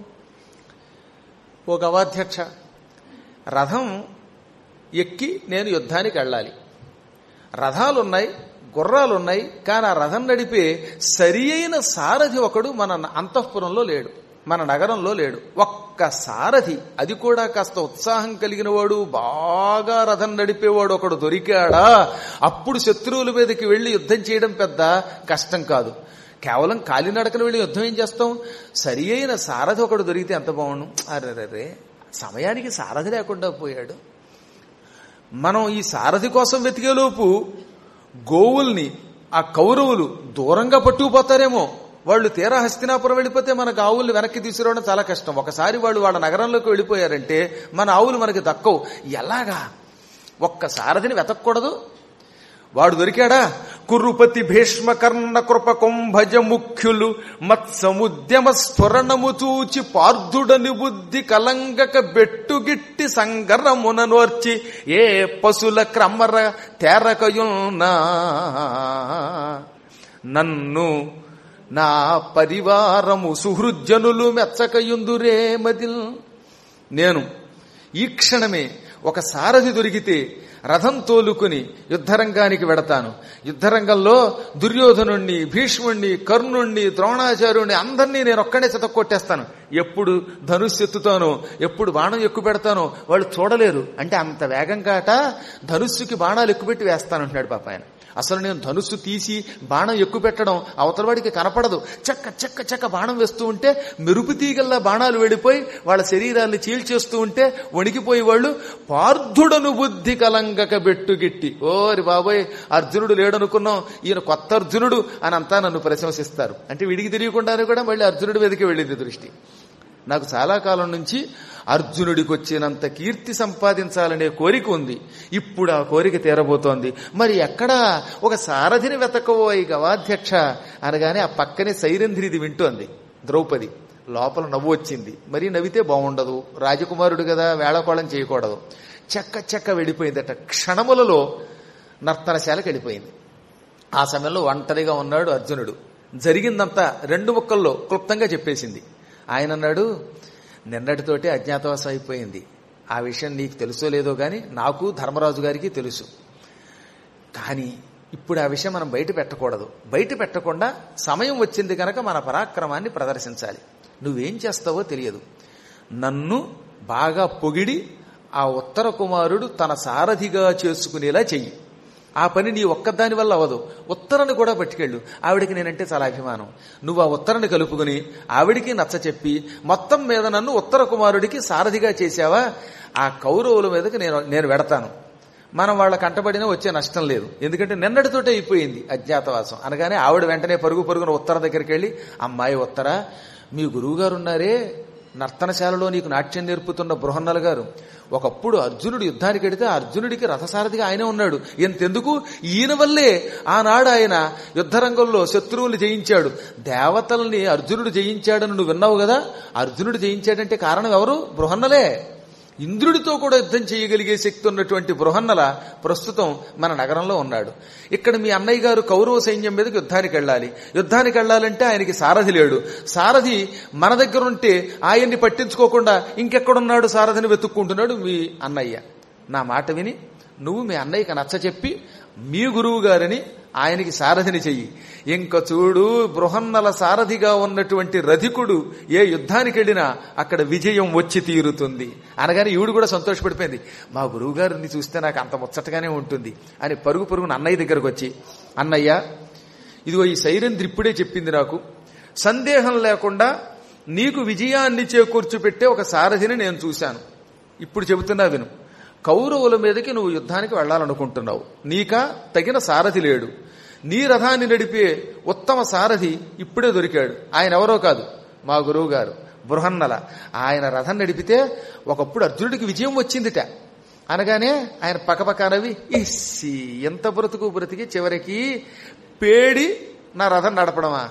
ఓ గవాధ్యక్ష, రథం ఎక్కి నేను యుద్ధానికి వెళ్ళాలి. రథాలున్నాయి, గుర్రాలున్నాయి, కానీ ఆ రథం నడిపే సరి అయిన సారథి ఒకడు మన అంతఃపురంలో లేడు, మన నగరంలో లేడు. ఒక్క సారథి, అది కూడా కాస్త ఉత్సాహం కలిగిన వాడు, బాగా రథం నడిపేవాడు ఒకడు దొరికాడా అప్పుడు శత్రువుల మీదకి వెళ్లి యుద్ధం చేయడం పెద్ద కష్టం కాదు. కేవలం కాలినడకలు వెళ్ళి యుద్ధం ఏం చేస్తాం? సరి అయిన సారథి ఒకడు దొరికితే ఎంత బాగుండు. అరెరే, సమయానికి సారథి లేకుండా పోయాడు. మనం ఈ సారథి కోసం వెతికేలోపు గోవుల్ని ఆ కౌరవులు దూరంగా పట్టుకుపోతారేమో. వాళ్ళు తీరా హస్తినాపురం వెళ్ళిపోతే మనకు ఆవుల్ని వెనక్కి తీసుకురావడం చాలా కష్టం. ఒకసారి వాళ్ళు వాళ్ళ నగరంలోకి వెళ్ళిపోయారంటే మన ఆవులు మనకి దక్కవు. ఎలాగా ఒక్క సారథిని వెతకూడదు? వాడు దొరికాడా? కురుపతి భీష్మ కర్ణ కృప కుంభజ ముఖ్యులు మత్సముద్యమ స్ఫురణము చూచి పార్థుడని బుద్ధి కలంగక బెట్టుగిట్టి సంగరముననోర్చి ఏ పశుల క్రమర తేరకయున్నా నన్ను నా పరివారము సుహృజ్జనులు మెచ్చకయుందురే మదిల్. నేను ఈ క్షణమే ఒక సారథి దొరికితే రథం తోలుకుని యుద్ధరంగానికి వెడతాను. యుద్ధరంగంలో దుర్యోధనుణ్ణి, భీష్ముణ్ణి, కర్ణుణ్ణి, ద్రోణాచార్యుణ్ణి అందరినీ నేను ఒక్కడే చెతక్కొట్టేస్తాను. ఎప్పుడు ధనుస్సు ఎత్తుతానో, ఎప్పుడు బాణం ఎక్కువ పెడతానో వాళ్ళు చూడలేరు. అంటే అంత వేగంగాట ధనుస్సుకి బాణాలు ఎక్కుపెట్టి వేస్తానంటున్నాడు పాప ఆయన. అసలు నేను ధనుస్సు తీసి బాణం ఎక్కువ పెట్టడం అవతలవాడికి కనపడదు. చక్క చక్క చక్క బాణం వేస్తూ ఉంటే మెరుపు తీగల్లా బాణాలు వెళ్ళిపోయి వాళ్ళ శరీరాన్ని చీల్చేస్తూ ఉంటే వణికిపోయి వాళ్ళు పార్థుడను బుద్ధి కలంగక బెట్టుగిట్టి, ఓరి బాబోయ్ అర్జునుడు లేడనుకున్నాం, ఈయన కొత్త అర్జునుడు అని అంతా నన్ను ప్రశంసిస్తారు. అంటే వీడికి తెలియకుండానే కూడా మళ్ళీ అర్జునుడి మీదకి వెళ్ళింది దృష్టి. నాకు చాలా కాలం నుంచి అర్జునుడికి వచ్చినంత కీర్తి సంపాదించాలనే కోరిక ఉంది. ఇప్పుడు ఆ కోరిక తీరబోతోంది. మరి ఎక్కడా ఒక సారథిని వెతకవోయి గవాధ్యక్ష అనగానే ఆ పక్కనే సైరంధ్రిది వింటోంది ద్రౌపది. లోపల నవ్వు వచ్చింది. మరీ నవ్వితే బాగుండదు, రాజకుమారుడు కదా, వేళకోళం చేయకూడదు. చెక్క చెక్క వెళ్ళిపోయిందట. క్షణములలో నర్తనశాలకు వెళ్ళిపోయింది. ఆ సమయంలో ఒంటరిగా ఉన్నాడు అర్జునుడు. జరిగిందంతా 2 ముక్కల్లో క్లుప్తంగా చెప్పేసింది. ఆయన అన్నాడు, నిన్నటితోటే అజ్ఞాతవాసం అయిపోయింది. ఆ విషయం నీకు తెలుసో లేదో గాని నాకు ధర్మరాజు గారికి తెలుసు. కానీ ఇప్పుడు ఆ విషయం మనం బయట పెట్టకూడదు. బయట పెట్టకుండా సమయం వచ్చింది కనుక మన పరాక్రమాన్ని ప్రదర్శించాలి. నువ్వేం చేస్తావో తెలియదు. నన్ను బాగా పొగిడి ఆ ఉత్తర కుమారుడు తన సారథిగా చేసుకునేలా చెయ్యి. ఆ పని నీ ఒక్కదాని వల్ల అవ్వదు. ఉత్తరను కూడా పట్టుకెళ్ళు. ఆవిడికి నేనంటే చాలా అభిమానం. నువ్వు ఆ ఉత్తరని కలుపుకుని ఆవిడికి నచ్చ చెప్పి మొత్తం మీద నన్ను ఉత్తర కుమారుడికి సారథిగా చేశావా, ఆ కౌరవుల మీదకి నేను వెడతాను. మనం వాళ్ళ కంటబడినా వచ్చే నష్టం లేదు. ఎందుకంటే నిన్నటితోటే అయిపోయింది అజ్ఞాతవాసం అనగానే ఆవిడ వెంటనే పరుగున ఉత్తర దగ్గరికి వెళ్ళి, అమ్మాయి ఉత్తర, మీ గురువు గారు ఉన్నారే నర్తనశాలలో నీకు నాట్యం నేర్పుతున్న బృహన్నల గారు, ఒకప్పుడు అర్జునుడు యుద్ధానికి వెడితే అర్జునుడికి రథసారథిగా ఆయనే ఉన్నాడు. ఎంతెందుకు, ఈయన వల్లే ఆనాడు ఆయన యుద్ధరంగంలో శత్రువులు జయించాడు. దేవతల్ని అర్జునుడు జయించాడని నువ్వు విన్నావు కదా. అర్జునుడు జయించాడంటే కారణం ఎవరు? బృహన్నలే. ఇంద్రుడితో కూడా యుద్ధం చేయగలిగే శక్తి ఉన్నటువంటి బృహన్నల ప్రస్తుతం మన నగరంలో ఉన్నాడు. ఇక్కడ మీ అన్నయ్య గారు కౌరవ సైన్యం మీదకి యుద్ధానికి వెళ్ళాలి. యుద్ధానికి వెళ్ళాలంటే ఆయనకి సారథి లేడు. సారథి మన దగ్గర ఉంటే ఆయన్ని పట్టించుకోకుండా ఇంకెక్కడున్నాడు సారథిని వెతుక్కుంటున్నాడు మీ అన్నయ్య. నా మాట విని నువ్వు మీ అన్నయ్యకి నచ్చ చెప్పి మీ గురువు గారిని ఆయనకి సారథిని చెయ్యి. ఇంక చూడు, బృహన్నల సారథిగా ఉన్నటువంటి రధికుడు ఏ యుద్ధానికి వెళ్ళినా అక్కడ విజయం వచ్చి తీరుతుంది అనగానే ఈవిడు కూడా సంతోషపడిపోయింది. మా గురువు గారిని చూస్తే నాకు అంత ముచ్చటగానే ఉంటుంది అని పరుగున అన్నయ్య దగ్గరకు వచ్చి, అన్నయ్య ఇదిగో ఈ సైరంధ్రి ఇప్పుడే చెప్పింది నాకు, సందేహం లేకుండా నీకు విజయాన్ని చేకూర్చిపెట్టే ఒక సారథిని నేను చూశాను. ఇప్పుడు చెబుతున్నా విను. కౌరవుల మీదకి నువ్వు యుద్ధానికి వెళ్లాలనుకుంటున్నావు. నీకా తగిన సారథి లేడు. నీ రథాన్ని నడిపే ఉత్తమ సారథి ఇప్పుడే దొరికాడు. ఆయన ఎవరో కాదు, మా గురువు గారు బృహన్నల. ఆయన రథం నడిపితే ఒకప్పుడు అర్జునుడికి విజయం వచ్చిందిట అనగానే ఆయన పక్కపక్కనవి ఇస్సి ఎంత బ్రతికి చివరికి పేడి నా రథం నడపడమా?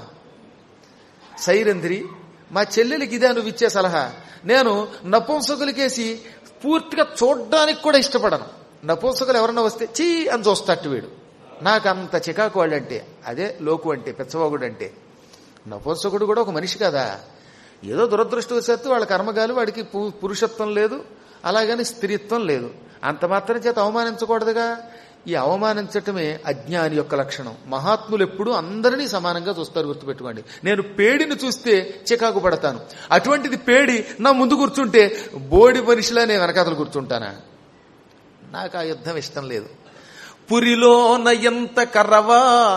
సైరంధ్రి, మా చెల్లెలికి ఇదే నువ్వు ఇచ్చే సలహా? నేను నపుంసకులకేసి పూర్తిగా చూడ్డానికి కూడా ఇష్టపడను. నపుంసకులు ఎవరన్నా వస్తే చీ అని చూస్తాట్టు వీడు. నాకు అంత చికాకు వాళ్ళంటే. అదే లోకు అంటే, పెచ్చవాగుడు అంటే. నపుంసకుడు కూడా ఒక మనిషి కదా. ఏదో దురదృష్టవశాత్తు వాళ్ళ కర్మగాలు వాడికి పురుషత్వం లేదు, అలాగని స్త్రీత్వం లేదు. అంత మాత్రం చేత అవమానించకూడదుగా. ఈ అవమానించటమే అజ్ఞాని యొక్క లక్షణం. మహాత్ములు ఎప్పుడూ అందరినీ సమానంగా చూస్తారు, గుర్తుపెట్టుకోండి. నేను పేడిని చూస్తే చికాకు పడతాను. అటువంటిది పేడి నా ముందు కూర్చుంటే బోడి మనిషిలా నేను వెనకాతలు కూర్చుంటానా? నాకు ఆ యుద్ధం ఇష్టం లేదు. పురిలోన ఎంత కర్రవా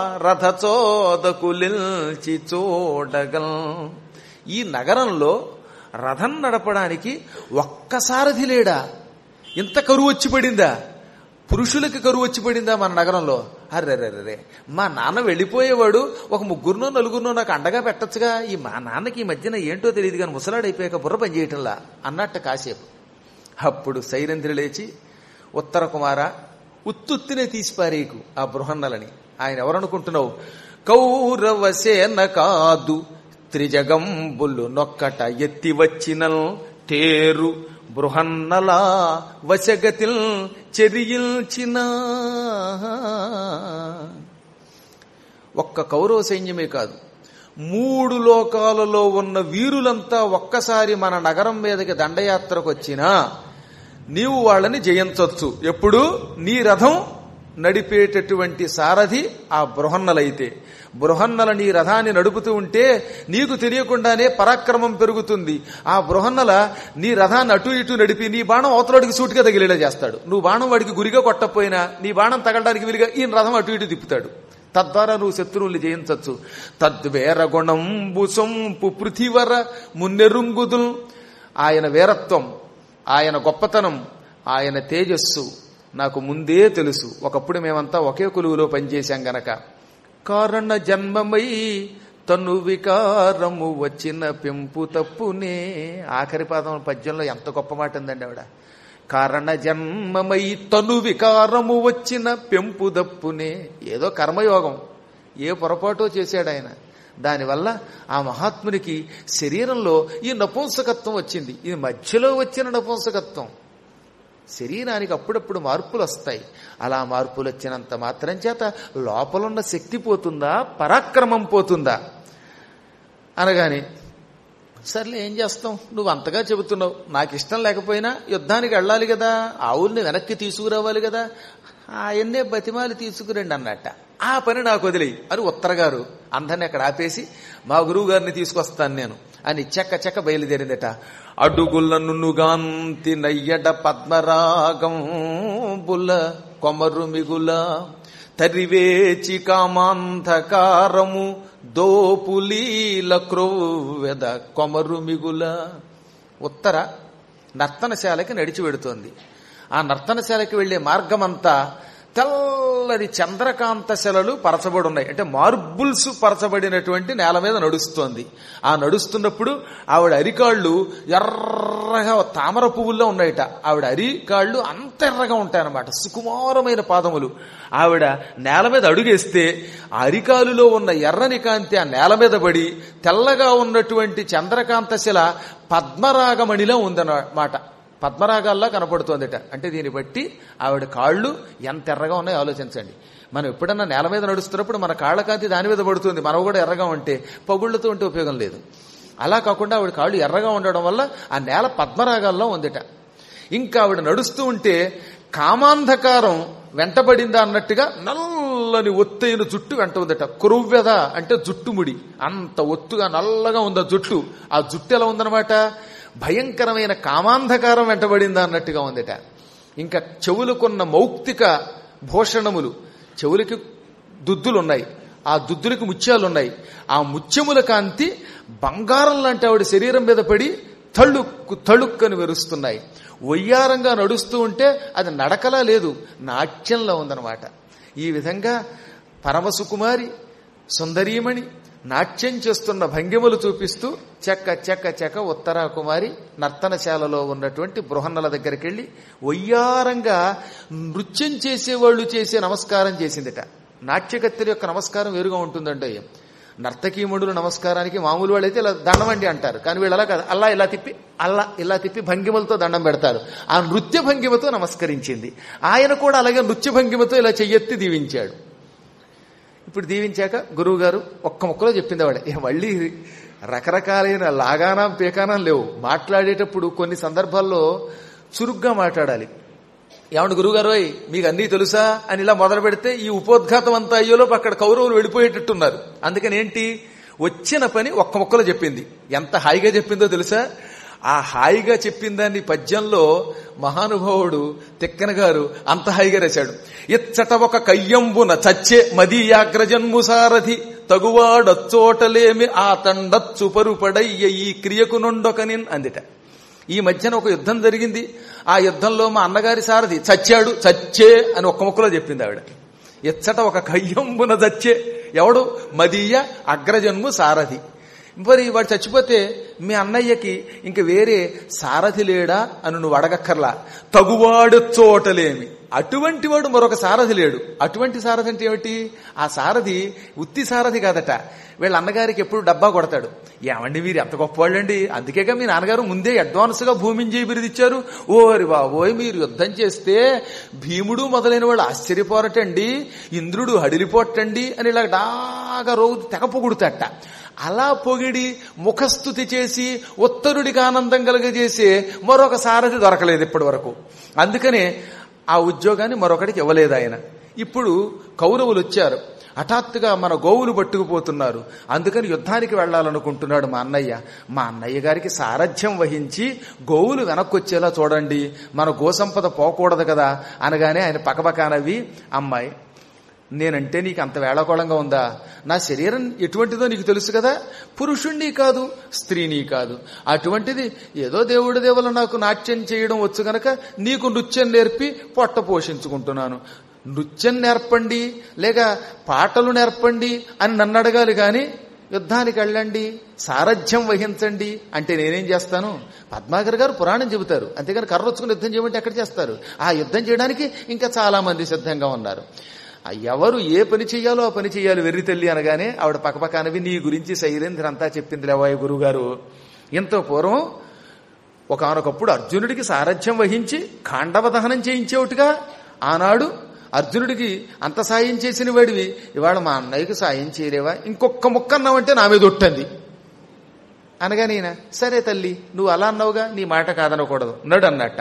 రథచోదకులిల్చి చూడగల్. ఈ నగరంలో రథం నడపడానికి ఒక్క సారథి లేడా? ఇంత కరువు వచ్చి పడిందా? పురుషులకి కరువు వచ్చి పడిందా మన నగరంలో? అర్రెర్రెర్రే, మా నాన్న వెళ్ళిపోయేవాడు, ఒక 3 4 నాకు అండగా పెట్టచ్చుగా. ఈ మా నాన్నకి ఈ మధ్యన ఏంటో తెలియదు కానీ ముసలాడైపోయాక బుర్ర పనిచేయటంలా అన్నట్టు కాసేపు. అప్పుడు సైరంధ్రి లేచి, ఉత్తర కుమార, ఉత్తుత్తినే తీసిపారేకు ఆ బృహన్నలని. ఆయన ఎవరనుకుంటున్నావు? కౌరవసేన కాదు త్రిజగంబులు నొక్కట ఎత్తి వచ్చిన తేరు బృహన్నలా వశగతిల్ చెరియిల్చిన. ఒక్క కౌరవ సైన్యమే కాదు, 3 లోకాలలో ఉన్న వీరులంతా ఒక్కసారి మన నగరం మీదకి దండయాత్రకు వచ్చినా నీవు వాళ్ళని జయించవచ్చు. ఎప్పుడు? నీ రథం నడిపేటటువంటి సారథి ఆ బృహన్నలైతే. బృహన్నల నీ రథాన్ని నడుపుతూ ఉంటే నీకు తెలియకుండానే పరాక్రమం పెరుగుతుంది. ఆ బృహన్నల నీ రథాన్ని అటు ఇటు నడిపి నీ బాణం అవతలడికి సూటిగా తగిలేలా చేస్తాడు. నువ్వు బాణం వాడికి గురిగా కొట్టకపోయినా నీ బాణం తగలడానికి వీలుగా ఈయన రథం అటు ఇటు తిప్పుతాడు. తద్వారా నువ్వు శత్రువుల్ని జయించవచ్చు. తద్వేర గుణంబు సొంపు పృథివర మున్నెరుంగుదుల్. ఆయన వీరత్వం, ఆయన గొప్పతనం, ఆయన తేజస్సు నాకు ముందే తెలుసు. ఒకప్పుడు మేమంతా ఒకే కొలువులో పనిచేశాం గనక. కారణ జన్మమై తను వికారము వచ్చిన పెంపు తప్పునే. ఆఖరి పాదం పద్యంలో ఎంత గొప్ప మాట ఉందండి ఆవిడ. కారణ జన్మమై తను వికారము వచ్చిన పెంపు దప్పునే. ఏదో కర్మయోగం, ఏ పొరపాటో చేశాడు ఆయన. దానివల్ల ఆ మహాత్మునికి శరీరంలో ఈ నపుంసకత్వం వచ్చింది. ఇది మధ్యలో వచ్చిన నపుంసకత్వం. శరీరానికి అప్పుడప్పుడు మార్పులు వస్తాయి. అలా మార్పులు వచ్చినంత మాత్రం చేత లోపలున్న శక్తి పోతుందా, పరాక్రమం పోతుందా అనగానే సర్లే ఏం చేస్తాం, నువ్వు అంతగా చెబుతున్నావు, నాకు ఇష్టం లేకపోయినా యుద్ధానికి వెళ్ళాలి కదా, ఆవుల్ని వెనక్కి తీసుకురావాలి కదా, ఆయన్నే బతిమాలి తీసుకురండి అన్నట్ట. ఆ పని నాకు వదిలేయి అని ఉత్తరగారు అందరినీ అక్కడ ఆపేసి మా గురువు గారిని తీసుకొస్తాను నేను అని చెక్క బయలుదేరిందట. అడుగుల నునుగాంతి నయ్యడ పద్మరాగం బుల్ల కొమరు మిగుల తరివేచి కామాంధకారము దోపులీల క్రోవెద కొమరు మిగుల. ఉత్తర నర్తనశాలకి నడిచి వెడుతోంది. ఆ నర్తనశాలకి వెళ్లే మార్గమంతా తెల్లని చంద్రకాంత శిలలు పరచబడి ఉన్నాయి. అంటే మార్బుల్స్ పరచబడినటువంటి నేల మీద నడుస్తోంది. ఆ నడుస్తున్నప్పుడు ఆవిడ అరికాళ్ళు ఎర్రగా తామర పువ్వుల్లో ఉన్నాయట. ఆవిడ అరికాళ్ళు అంత ఎర్రగా ఉంటాయన్నమాట, సుకుమారమైన పాదములు. ఆవిడ నేల మీద అడుగేస్తే ఆ అరికాలులో ఉన్న ఎర్రని కాంతి ఆ నేల మీద పడి తెల్లగా ఉన్నటువంటి చంద్రకాంత శిల పద్మరాగమణిలో ఉందన్నమాట. పద్మరాగాల్లా కనపడుతోందిట. అంటే దీన్ని బట్టి ఆవిడ కాళ్ళు ఎంత ఎర్రగా ఉన్నాయో ఆలోచించండి. మనం ఎప్పుడన్నా నేల మీద నడుస్తున్నప్పుడు మన కాళ్ల కాంతి దాని మీద పడుతుంది. మనం కూడా ఎర్రగా ఉంటే పగుళ్లతో ఉంటే ఉపయోగం లేదు. అలా కాకుండా ఆవిడ కాళ్ళు ఎర్రగా ఉండడం వల్ల ఆ నేల పద్మరాగాల్లో ఉందిట. ఇంకా ఆవిడ నడుస్తూ ఉంటే కామాంధకారం వెంటబడిందా అన్నట్టుగా నల్లని ఒత్తైన జుట్టు వెంట ఉందట. కురువ్వెద అంటే జుట్టుముడి, అంత ఒత్తుగా నల్లగా ఉంది ఆ జుట్టు. ఆ జుట్టు ఎలా ఉందన్నమాట, భయంకరమైన కామాంధకారం వెంటబడిందా అన్నట్టుగా ఉందట. ఇంకా చెవులకున్న మౌక్తిక భూషణములు, చెవులకి దుద్దులున్నాయి, ఆ దుద్దులకి ముత్యాలున్నాయి. ఆ ముత్యముల కాంతి బంగారం లాంటి ఆవిడ శరీరం మీద పడి తళుక్కని వెరుస్తున్నాయి. వయ్యారంగా నడుస్తూ ఉంటే అది నడకలా లేదు, నాట్యంలో ఉందన్నమాట. ఈ విధంగా పరమసుకుమారి సుందరీమణి నాట్యం చేస్తున్న భంగిమలు చూపిస్తూ చెక్క ఉత్తరాకుమారి నర్తనశాలలో ఉన్నటువంటి బృహన్నల దగ్గరికి వెళ్లి వయ్యారంగా నృత్యం చేసేవాళ్లు చేసే నమస్కారం చేసిందిట. నాట్యకత్తెల యొక్క నమస్కారం వేరుగా ఉంటుందండి. నర్తకీముడుల నమస్కారానికి మామూలు వాళ్ళైతే ఇలా దండమండి అంటారు, కానీ వీళ్ళు అలా కాదు, ఇలా తిప్పి భంగిమలతో దండం పెడతారు. ఆ నృత్య భంగిమతో నమస్కరించింది. ఆయన కూడా అలాగే నృత్య భంగిమతో ఇలా చెయ్యెత్తి దీవించాడు. ఇప్పుడు దీవించాక గురువు గారు ఒక్క ముక్కలో చెప్పింది ఆవిడ. మళ్ళీ రకరకాలైన లాగానం పీకానం లేవు. మాట్లాడేటప్పుడు కొన్ని సందర్భాల్లో చురుగ్గా మాట్లాడాలి. ఏమంటే గురువుగారు మీకు అన్నీ తెలుసా అని ఇలా మొదలు పెడితే ఈ ఉపోద్ఘాతం అంతా అయ్యేలోపు అక్కడ కౌరవులు వెళ్ళిపోయేటట్టున్నారు. అందుకని ఏంటి, వచ్చిన పని ఒక్క ముక్కలో చెప్పింది. ఎంత హాయిగా చెప్పిందో తెలుసా? ఆ హాయిగా చెప్పిన దాన్ని పద్యంలో మహానుభావుడు తిక్కన గారు అంత హాయిగా రాశాడు. ఇచ్చట ఒక కయ్యంబున చచ్చే మదీయాగ్రజన్ము సారథి తగువాడచ్చోటలేమి ఆ తండచ్చు పరుపడయ్య ఈ క్రియకు నుండొకనిన్ అందిట. ఈ మధ్యన ఒక యుద్ధం జరిగింది. ఆ యుద్ధంలో మా అన్నగారి సారథి చచ్చే అని ఒక్క ముక్కలో చెప్పింది ఆవిడ. ఇచ్చట ఒక కయ్యంబున చచ్చే ఎవడు, మదీయ అగ్రజన్ము సారథి. మరి వాడు చచ్చిపోతే మీ అన్నయ్యకి ఇంక వేరే సారథి లేడా అని నువ్వు అడగక్కర్లా, తగువాడు చోటలేమి. అటువంటి వాడు మరొక సారథి లేడు. అటువంటి సారథి అంటే ఏమిటి? ఆ సారథి ఉత్తి సారథి కాదట, వీళ్ళ అన్నగారికి ఎప్పుడు డబ్బా కొడతాడు. ఏమండి మీరు ఎంత గొప్పవాళ్ళండి, అందుకేగా మీ నాన్నగారు ముందే అడ్వాన్స్ గా భూమింజయ బిరుదిచ్చారు. ఓరి బాబోయ్, మీరు యుద్ధం చేస్తే భీముడు మొదలైన వాళ్ళు ఆశ్చర్యపోరటండి, ఇంద్రుడు హడిలిపోటండి అని ఇలా డాగా రోజు తెగ పొగుడుతట. అలా పొగిడి ముఖస్థుతి చేసి ఉత్తరుడికి ఆనందం కలుగజేసే మరొక సారథి దొరకలేదు ఇప్పటి వరకు. అందుకనే ఆ ఉద్యోగాన్ని మరొకటికి ఇవ్వలేదు ఆయన. ఇప్పుడు కౌరవులు వచ్చారు, హఠాత్తుగా మన గోవులు పట్టుకుపోతున్నారు, అందుకని యుద్ధానికి వెళ్లాలనుకుంటున్నాడు మా అన్నయ్య. మా అన్నయ్య గారికి సారథ్యం వహించి గోవులు వెనక్కొచ్చేలా చూడండి, మన గోసంపద పోకూడదు కదా అనగానే ఆయన పకపకానవి, అమ్మాయి నేనంటే నీకు అంత వేళకోళంగా ఉందా? నా శరీరం ఎటువంటిదో నీకు తెలుసు కదా, పురుషుణ్ణి కాదు స్త్రీని కాదు. అటువంటిది ఏదో దేవుడి దేవుల నాకు నాట్యం చేయడం వచ్చు గనక నీకు నృత్యం నేర్పి పొట్ట పోషించుకుంటున్నాను. నృత్యం నేర్పండి లేక పాటలు నేర్పండి అని నన్ను అడగాలి గాని యుద్ధానికి వెళ్ళండి సారథ్యం వహించండి అంటే నేనేం చేస్తాను? పద్మాకర్ గారు పురాణం చెబుతారు, అంతేగాని కర్రొచ్చుకుని యుద్ధం చేయమంటే ఎక్కడ చేస్తారు? ఆ యుద్ధం చేయడానికి ఇంకా చాలా మంది సిద్ధంగా ఉన్నారు. ఎవరు ఏ పని చెయ్యాలో ఆ పని చెయ్యాలి వెర్రి తల్లి అనగానే ఆవిడ పక్కపక్కనవి నీ గురించి శైలేంద్ర అంతా చెప్పింది లేవాయి గురుగారు. ఎంతో పూర్వం ఒకానొకప్పుడు అర్జునుడికి సారథ్యం వహించి ఖాండవ దహనం చేయించేవుటిగా ఆనాడు అర్జునుడికి అంత సాయం చేసిన వాడివి ఇవాళ మా అన్నయ్యకి సాయం చేయలేవా? ఇంకొక ముక్క అన్నావంటే నా మీద ఒట్టంది అనగా నేనా సరే తల్లి నువ్వు అలా అన్నావుగా నీ మాట కాదనకూడదు నడు అన్నట్ట.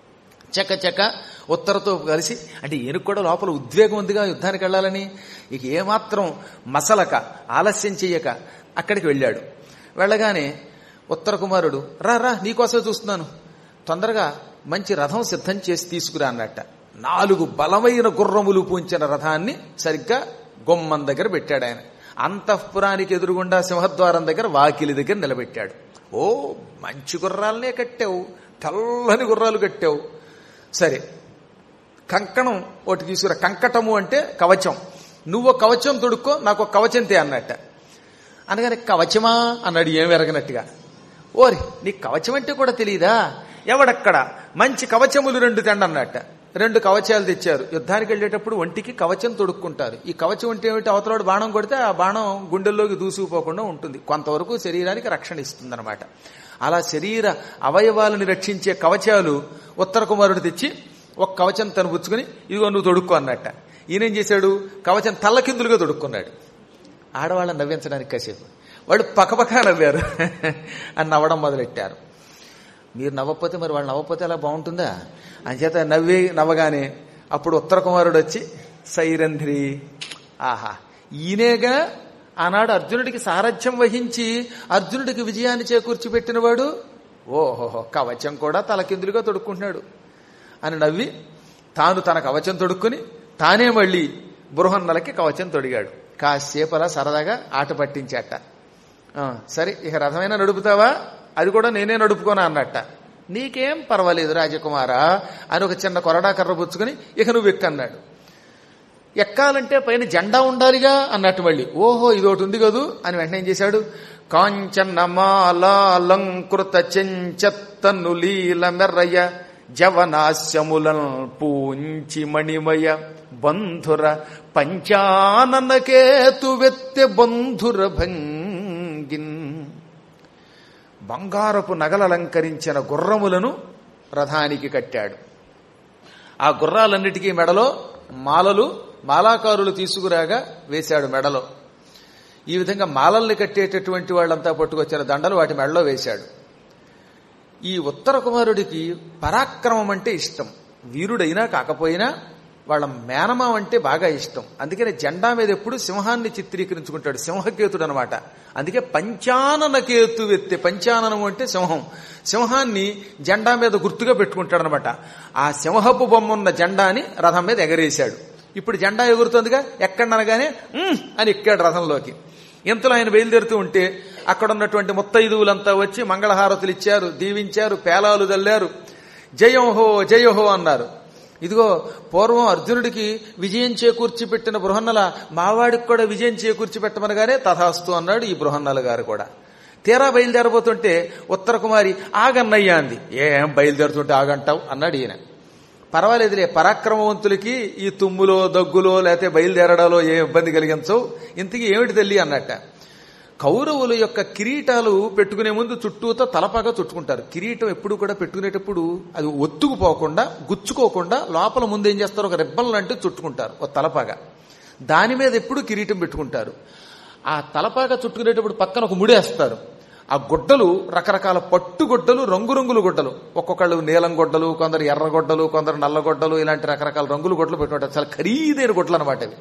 చక్క ఉత్తరతో కలిసి అంటే ఈయనకు కూడా లోపల ఉద్వేగం ఉందిగా యుద్ధానికి వెళ్ళాలని. ఇక ఏమాత్రం మసలక ఆలస్యం చెయ్యక అక్కడికి వెళ్ళాడు. వెళ్ళగానే ఉత్తర కుమారుడు రా నీకోసమే చూస్తున్నాను, తొందరగా మంచి రథం సిద్ధం చేసి తీసుకురా అన్నట్ట. 4 బలమైన గుర్రములు పూంచిన రథాన్ని సరిగ్గా గుమ్మం దగ్గర పెట్టాడు ఆయన. అంతఃపురానికి ఎదురుగుండా సింహద్వారం దగ్గర వాకిలి దగ్గర నిలబెట్టాడు. ఓ మంచి గుర్రాలనే కట్టావు, తెల్లని గుర్రాలు కట్టావు. సరే కంకణం ఒకటి తీసుకురా, కంకటము అంటే కవచం, నువ్వు కవచం తొడుక్కో నాకు ఒక కవచం తే అన్నట్ట. అనగానే కవచమా అన్నాడు ఏం ఎరగనట్టుగా. ఓరి నీకు కవచం అంటే కూడా తెలియదా? ఎవడక్కడ మంచి కవచములు 2 తెండి అన్నట్ట. 2 కవచాలు తెచ్చారు. యుద్ధానికి వెళ్ళేటప్పుడు ఒంటికి కవచం తొడుక్కుంటారు. ఈ కవచం అంటే ఏమిటి? అవతలాడు బాణం కొడితే ఆ బాణం గుండెల్లోకి దూసుకుపోకుండా ఉంటుంది, కొంతవరకు శరీరానికి రక్షణ ఇస్తుందన్నమాట. అలా శరీర అవయవాలను రక్షించే కవచాలు ఉత్తర కుమారుడు తెచ్చి ఒక కవచం తను పుచ్చుకుని ఇదిగో నువ్వు తొడుక్కో అన్నట్ట. ఈయనేం చేశాడు? కవచం తల్లకిందులుగా తొడుక్కున్నాడు. ఆడవాళ్ళని నవ్వించడానికి కాసేపు వాళ్ళు పక్కపక్క నవ్వారు అని నవ్వడం మొదలెట్టారు. మీరు నవ్వకపోతే మరి వాళ్ళు నవ్వకపోతే అలా బాగుంటుందా? అంచేత నవ్వగానే అప్పుడు ఉత్తర కుమారుడు వచ్చి సైరంధ్రి ఆహా ఈయనేగా ఆనాడు అర్జునుడికి సారథ్యం వహించి అర్జునుడికి విజయాన్ని చేకూర్చి పెట్టినవాడు. ఓహోహో కవచం కూడా తలకిందులుగా తొడుక్కుంటున్నాడు అని నవ్వి తాను తన కవచం తొడుక్కుని తానే మళ్ళీ బృహన్నలకి కవచం తొడిగాడు. కాసేపు అలా సరదాగా ఆట పట్టించాట. సరే ఇక రథమైనా నడుపుతావా? అది కూడా నేనే నడుపుకోనా అన్నట్ట. నీకేం పర్వాలేదు రాజకుమారా అని ఒక చిన్న కొరడా కర్ర పుచ్చుకుని ఇక నువ్వు ఎక్కన్నాడు. ఎక్కాలంటే పైన జెండా ఉండాలిగా అన్నట్టు మళ్ళీ ఓహో ఇదోటి ఉంది కదూ అని వెంటనే ఏం చేశాడు? కాంచనమాలంకృత చెంచత్తను లీల మెర్రయ్య జవనాశ్యములం పూంచి మణిమయ బంధుర పంచాననకేతు వెత్తె బంధుర భంగిన్. బంగారపు నగలలంకరించిన గుర్రములను రథానికి కట్టాడు. ఆ గుర్రాలన్నిటికీ మెడలో మాలలు మాలాకారులు తీసుకురాగా వేశాడు మెడలో. ఈ విధంగా మాలల్ని కట్టేటటువంటి వాళ్ళంతా పట్టుకొచ్చిన దండలు వాటి మెడలో వేశాడు. ఈ ఉత్తర కుమారుడికి పరాక్రమం అంటే ఇష్టం, వీరుడైనా కాకపోయినా వాళ్ళ మేనమామ అంటే బాగా ఇష్టం. అందుకని జెండా మీద ఎప్పుడు సింహాన్ని చిత్రీకరించుకుంటాడు, సింహకేతుడు అనమాట. అందుకే పంచాననకేతు వెత్తే, పంచాననం అంటే సింహం, సింహాన్ని జెండా మీద గుర్తుగా పెట్టుకుంటాడనమాట. ఆ సింహపు బొమ్మ ఉన్న జెండాని రథం మీద ఎగరేశాడు. ఇప్పుడు జెండా ఎగురుతుందిగా, ఎక్కడనగానే అని ఎక్కాడు రథంలోకి. ఇంతలో ఆయన బయలుదేరుతూ ఉంటే అక్కడ ఉన్నటువంటి ముత్తైదువులంతా వచ్చి మంగళహారతులు ఇచ్చారు, దీవించారు, పేలాలు చల్లారు, జయోహో జయోహో అన్నారు. ఇదిగో పూర్వం అర్జునుడికి విజయం చేకూర్చి పెట్టిన బృహన్నల మావాడికి కూడా విజయం చేకూర్చి పెట్టమనగానే తథాస్తు అన్నాడు ఈ బృహన్నల గారు కూడా. తీరా బయలుదేరబోతుంటే ఉత్తర కుమారి ఆగన్నయ్యా అంది. ఏం బయలుదేరుతుంటే ఆగంటావు అన్నాడు ఈయన. పర్వాలేదులే, పరాక్రమవంతులకి ఈ తుమ్ములో దగ్గులో లేకపోతే బయలుదేరడాలో ఏ ఇబ్బంది కలిగించవు, ఇంతకీ ఏమిటి తల్లి అన్నట్ట. కౌరవుల యొక్క కిరీటాలు పెట్టుకునే ముందు చుట్టూతో తలపాగా చుట్టుకుంటారు. కిరీటం ఎప్పుడు కూడా పెట్టుకునేటప్పుడు అది ఒత్తుకుపోకుండా గుచ్చుకోకుండా లోపల ముందు ఏం చేస్తారు, ఒక రిబ్బన్ లాంటివి చుట్టుకుంటారు, ఒక తలపాగా. దాని మీద ఎప్పుడు కిరీటం పెట్టుకుంటారు. ఆ తలపాగా చుట్టుకునేటప్పుడు పక్కన ఒక ముడేస్తారు. ఆ గుడ్డలు రకరకాల పట్టు గుడ్డలు, రంగురంగుల గుడ్డలు, ఒక్కొక్కళ్ళు నీలం గుడ్డలు, కొందరు ఎర్ర గుడ్డలు, కొందరు నల్ల గుడ్డలు, ఇలాంటి రకరకాల రంగుల గుడ్డలు పెట్టుకుంటారు. చాలా ఖరీదైన గుడ్డలు అనమాట అవి.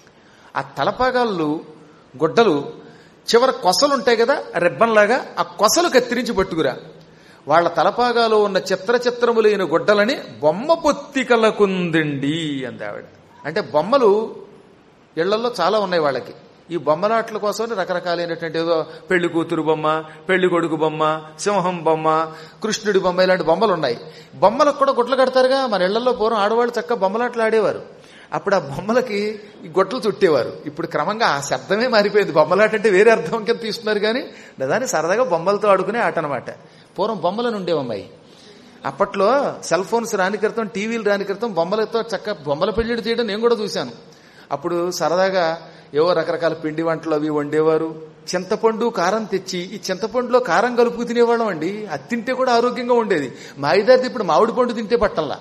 ఆ తలపాగాళ్ళు గుడ్డలు చివర కొసలుంటాయి కదా రిబ్బన్ లాగా, ఆ కొసలు కత్తిరించి పట్టుకురా. వాళ్ళ తలపాగాలో ఉన్న చిత్రములైన గుడ్డలని బొమ్మ పొత్తికలకుందండి అంది ఆవిడ. అంటే బొమ్మలు ఇళ్లలో చాలా ఉన్నాయి వాళ్ళకి. ఈ బొమ్మలాట్ల కోసం రకరకాలైనటువంటి ఏదో పెళ్లి కూతురు బొమ్మ, పెళ్లి కొడుకు బొమ్మ, సింహం బొమ్మ, కృష్ణుడి బొమ్మ, ఇలాంటి బొమ్మలు ఉన్నాయి. బొమ్మలకు కూడా గుడ్లు కడతారుగా. మన ఇళ్లలో పూర్వం ఆడవాళ్ళు చక్కగా బొమ్మలాట్లు ఆడేవారు. అప్పుడు ఆ బొమ్మలకి ఈ గొట్టలు చుట్టేవారు. ఇప్పుడు క్రమంగా ఆ శబ్దమే మారిపోయింది. బొమ్మలాట అంటే వేరే అర్థం కింద తీసుకున్నారు కానీ దాన్ని సరదాగా బొమ్మలతో ఆడుకునే ఆట అనమాట. పూర్వం బొమ్మలను ఉండేవమ్మాయి. అప్పట్లో సెల్ ఫోన్స్ రాని క్రితం, టీవీలు రాని క్రితం బొమ్మలతో చక్కగా బొమ్మల పెళ్లిళ్ళు చేయడం నేను కూడా చూశాను. అప్పుడు సరదాగా ఏవో రకరకాల పిండి వంటలు అవి వండేవారు. చింతపండు కారం తెచ్చి ఈ చింతపండులో కారం కలుపుకు తినేవాళ్ళం అండి. అది తింటే కూడా ఆరోగ్యంగా ఉండేది. మా ఇద్దరిది ఇప్పుడు మామిడి పండు తింటే పట్టల్లా.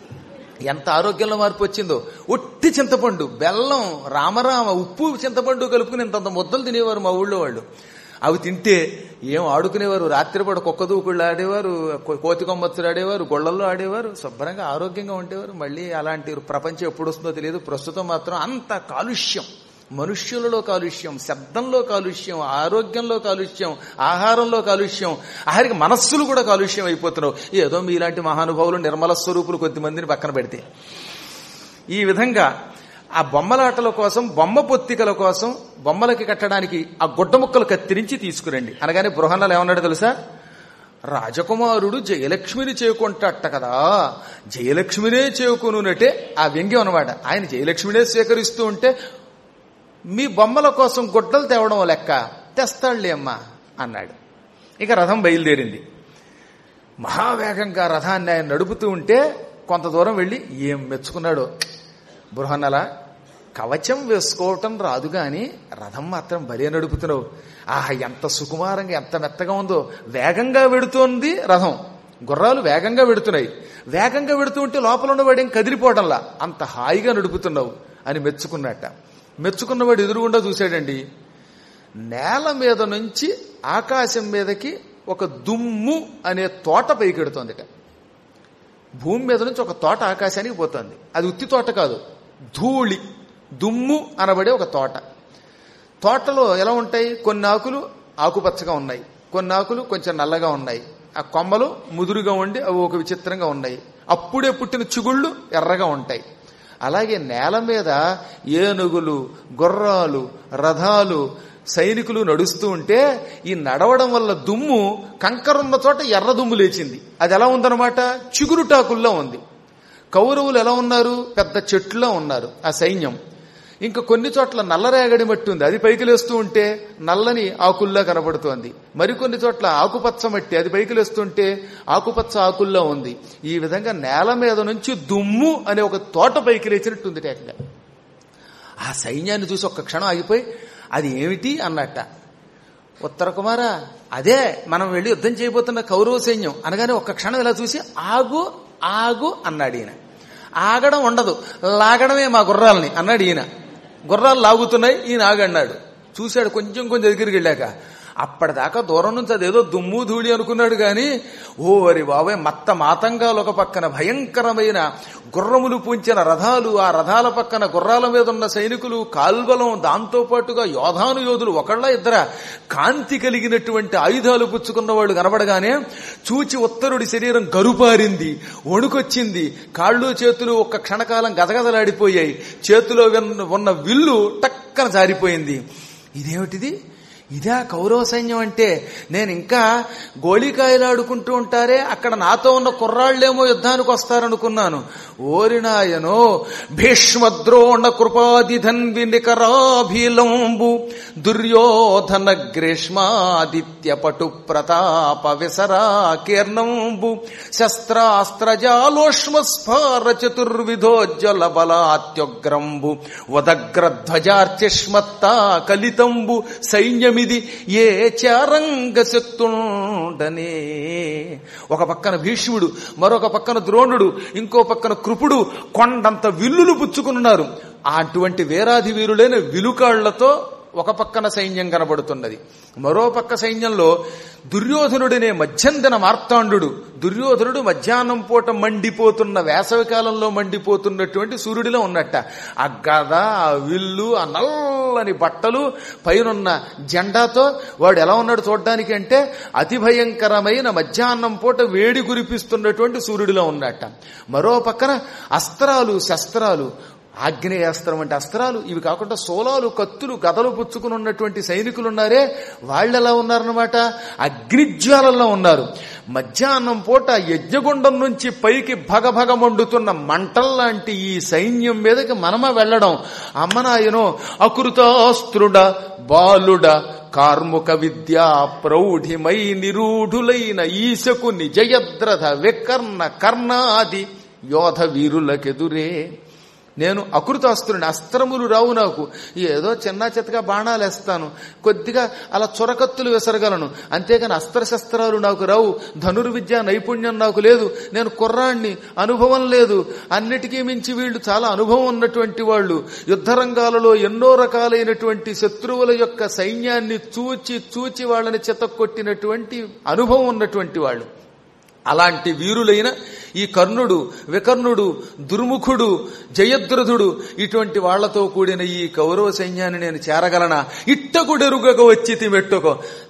ఎంత ఆరోగ్యంలో మార్పు వచ్చిందో. ఒట్టి చింతపండు, బెల్లం, రామరామ, ఉప్పు, చింతపండు కలుపుకుని ఇంతంత ముద్దలు తినేవారు మా ఊళ్ళో వాళ్ళు. అవి తింటే ఏం ఆడుకునేవారు. రాత్రిపూట కుక్క దూకుళ్ళు ఆడేవారు, కోతి కొమ్మచ్చులు ఆడేవారు, గొళ్ళల్లో ఆడేవారు, శుభ్రంగా ఆరోగ్యంగా ఉండేవారు. మళ్ళీ అలాంటి ప్రపంచం ఎప్పుడు వస్తుందో తెలియదు. ప్రస్తుతం మాత్రం అంత కాలుష్యం, మనుష్యులలో కాలుష్యం, శబ్దంలో కాలుష్యం, ఆరోగ్యంలో కాలుష్యం, ఆహారంలో కాలుష్యం, ఆఖరికి మనస్సులు కూడా కాలుష్యం అయిపోతున్నావు. ఏదో మీలాంటి మహానుభావులు నిర్మల స్వరూపులు కొద్దిమందిని పక్కన పెడితే. ఈ విధంగా ఆ బొమ్మలాటల కోసం, బొమ్మ పొత్తికల కోసం, బొమ్మలకి కట్టడానికి ఆ గుడ్డ ముక్కలు కత్తిరించి తీసుకురండి అనగానే బృహన్నలు ఏమన్నాడు తెలుసా? రాజకుమారుడు జయలక్ష్మిని చేకుంటట కదా, జయలక్ష్మినే చేకునునటే ఆ వ్యంగ్యం అనమాట. ఆయన జయలక్ష్మినే స్వీకరిస్తూ ఉంటే మీ బొమ్మల కోసం గుడ్డలు తేవడం లెక్క, తెస్తాళ్లే అమ్మా అన్నాడు. ఇక రథం బయలుదేరింది. మహావేగంగా రథాన్ని ఆయన నడుపుతూ ఉంటే కొంత దూరం వెళ్లి ఏం మెచ్చుకున్నాడో. బృహన్నల, కవచం వేసుకోవటం రాదు గాని రథం మాత్రం భలే నడుపుతున్నావు. ఆహా, ఎంత సుకుమారంగా, ఎంత మెత్తగా ఉందో. వేగంగా వెడుతోంది రథం, గుర్రాలు వేగంగా వెడుతున్నాయి. వేగంగా వెడుతూ ఉంటే లోపల ఉన్నవాడు ఏం కదిలిపోవడంలా, అంత హాయిగా నడుపుతున్నావు అని మెచ్చుకున్నట్ట. మెచ్చుకున్నవాడు ఎదురుగుండా చూశాడండి. నేల మీద నుంచి ఆకాశం మీదకి ఒక దుమ్ము అనే తోట పైకెడుతోందిట. భూమి మీద నుంచి ఒక తోట ఆకాశానికి పోతోంది. అది ఉత్తి తోట కాదు, ధూళి, దుమ్ము అనబడే ఒక తోట. తోటలో ఎలా ఉంటాయి? కొన్ని ఆకులు ఆకుపచ్చగా ఉన్నాయి, కొన్ని ఆకులు కొంచెం నల్లగా ఉన్నాయి, ఆ కొమ్మలు ముదురుగా ఉండి అవి ఒక విచిత్రంగా ఉన్నాయి, అప్పుడే పుట్టిన చిగుళ్ళు ఎర్రగా ఉంటాయి. అలాగే నేల మీద ఏనుగులు, గుర్రాలు, రథాలు, సైనికులు నడుస్తూ ఉంటే ఈ నడవడం వల్ల దుమ్ము కంకరున్న చోట ఎర్ర దుమ్ము లేచింది. అది ఎలా ఉందన్నమాట? చిగురుటాకుల్లో ఉంది. కౌరవులు ఎలా ఉన్నారు? పెద్ద చెట్లులో ఉన్నారు ఆ సైన్యం. ఇంకా కొన్ని చోట్ల నల్లరేగడి మట్టి ఉంది, అది పైకి లేస్తూ ఉంటే నల్లని ఆకుల్లా కనబడుతోంది. మరికొన్ని చోట్ల ఆకుపచ్చ మట్టి, అది పైకి లేస్తుంటే ఆకుపచ్చ ఆకుల్లో ఉంది. ఈ విధంగా నేల మీద నుంచి దుమ్ము అనే ఒక తోట పైకి లేచినట్టుంది టేకగా. ఆ సైన్యాన్ని చూసి ఒక్క క్షణం ఆగిపోయి అది ఏమిటి అన్నట్ట. ఉత్తర కుమార, అదే మనం వెళ్ళి యుద్ధం చేయబోతున్న కౌరవ సైన్యం అనగానే ఒక్క క్షణం ఇలా చూసి ఆగు ఆగు అన్నాడు ఈయన. ఆగడం ఉండదు, లాగడమే మా గుర్రాలని అన్నాడు ఈయన. గుర్రాలు లాగుతున్నాయి, ఈయన ఆగన్నాడు. చూశాడు కొంచెం దగ్గరికి వెళ్ళాక. అప్పటిదాకా దూరం నుంచి అదేదో దుమ్ము ధూళి అనుకున్నాడు గాని ఓరి బాబాయ్, మత్త మాతంగాలు ఒక పక్కన భయంకరమైన గుర్రములు పూంచిన రథాలు, ఆ రథాల పక్కన గుర్రాల మీద ఉన్న సైనికులు, కాల్బలం, దాంతో పాటుగా యోధాను యోధులు, ఒకళ్ళ ఇద్దర కాంతి కలిగినటువంటి ఆయుధాలు పుచ్చుకున్న వాళ్ళు కనబడగానే చూచి ఉత్తరుడి శరీరం గరుపారింది, వణుకొచ్చింది, కాళ్ళు చేతులు ఒక్క క్షణకాలం గదగదలాడిపోయాయి. చేతిలో ఉన్న విల్లు టక్కన జారిపోయింది. ఇదేమిటిది? ఇదే కౌరవ సైన్యం అంటే. నేను ఇంకా గోళీకాయలు ఆడుకుంటూ ఉంటారే, అక్కడ నాతో ఉన్న కుర్రాళ్లేమో యుద్ధానికి వస్తారనుకున్నాను. ఓరినాయనో భీష్మద్రోణ కృపాదిధన్వి నికరాభిలంబు దుర్యోధన గ్రీష్మాదిత్య పటు ప్రతాప విసరా కీర్ణంబు శస్త్రాస్త్రజాలోష్మస్ఫార చతుర్విధోజ్వల బలాత్యుగ్రంబు వదగ్రధ్వజార్చిష్మత్తా కలితంబు సైన్యమిది ఏ చారంగ శక్తుండనే. ఒక పక్కన భీష్ముడు, మరొక పక్కన ద్రోణుడు, ఇంకో పక్కన కృపుడు కొండంత విల్లులు పుచ్చుకున్నారు. అటువంటి వీరాధి వీరులైన విలుకాళ్లతో ఒక పక్కన సైన్యం కనబడుతున్నది. మరో పక్క సైన్యంలో దుర్యోధనుడినే మధ్యందిన మార్తాండు. దుర్యోధనుడు మధ్యాహ్నం పూట మండిపోతున్న, వేసవి కాలంలో మండిపోతున్నటువంటి సూర్యుడిలో ఉన్నట్ట. ఆ గద, ఆ విల్లు, ఆ నల్లని బట్టలు, పైనున్న జెండాతో వాడు ఎలా ఉన్నాడు చూడ్డానికి అంటే అతి భయంకరమైన మధ్యాహ్నం పూట వేడి కురిపిస్తున్నటువంటి సూర్యుడిలో ఉన్నట్ట. మరో పక్కన అస్త్రాలు, శస్త్రాలు, ఆగ్నేయాస్త్రం అంటే అస్త్రాలు, ఇవి కాకుండా సోలాలు, కత్తులు, గదలు పుచ్చుకుని ఉన్నటువంటి సైనికులున్నారే, వాళ్ళు ఎలా ఉన్నారన్నమాట, అగ్నిజ్వాలల్లో ఉన్నారు. మధ్యాహ్నం పూట యజ్ఞగుండం నుంచి పైకి భగభగ మండుతున్న మంటల్లాంటి ఈ సైన్యం మీదకి మనమ వెళ్లడం. అమ్మనాయనో అకృతాస్త్రుడ బాలుడ కార్ముక విద్యా ప్రౌఢిమై నిరూఢులైన ఈశకుని జయద్రథ వికర్ణ కర్ణాది యోధ వీరులకెదురే. నేను అకృతాస్త్రుని, అస్త్రములు రావు నాకు, ఏదో చిన్న చిత్తగా బాణాలు వేస్తాను, కొద్దిగా అలా చొరకత్తులు విసరగలను, అంతేగాని అస్త్రశస్త్రాలు నాకు రావు, ధనుర్విద్య నైపుణ్యం నాకు లేదు, నేను కుర్రాణ్ణి, అనుభవం లేదు. అన్నిటికీ మించి వీళ్ళు చాలా అనుభవం ఉన్నటువంటి వాళ్ళు, యుద్ధరంగాలలో ఎన్నో రకాలైనటువంటి శత్రువుల యొక్క సైన్యాన్ని చూచి వాళ్ళని చితక్కొట్టినటువంటి అనుభవం ఉన్నటువంటి వాళ్ళు. అలాంటి వీరులైన ఈ కర్ణుడు, వికర్ణుడు, దుర్ముఖుడు, జయద్రథుడు, ఇటువంటి వాళ్లతో కూడిన ఈ కౌరవ సైన్యాన్ని నేను చేరగలనా? ఇట్టకుడెరుగక వచ్చి తిమెట్టుకో.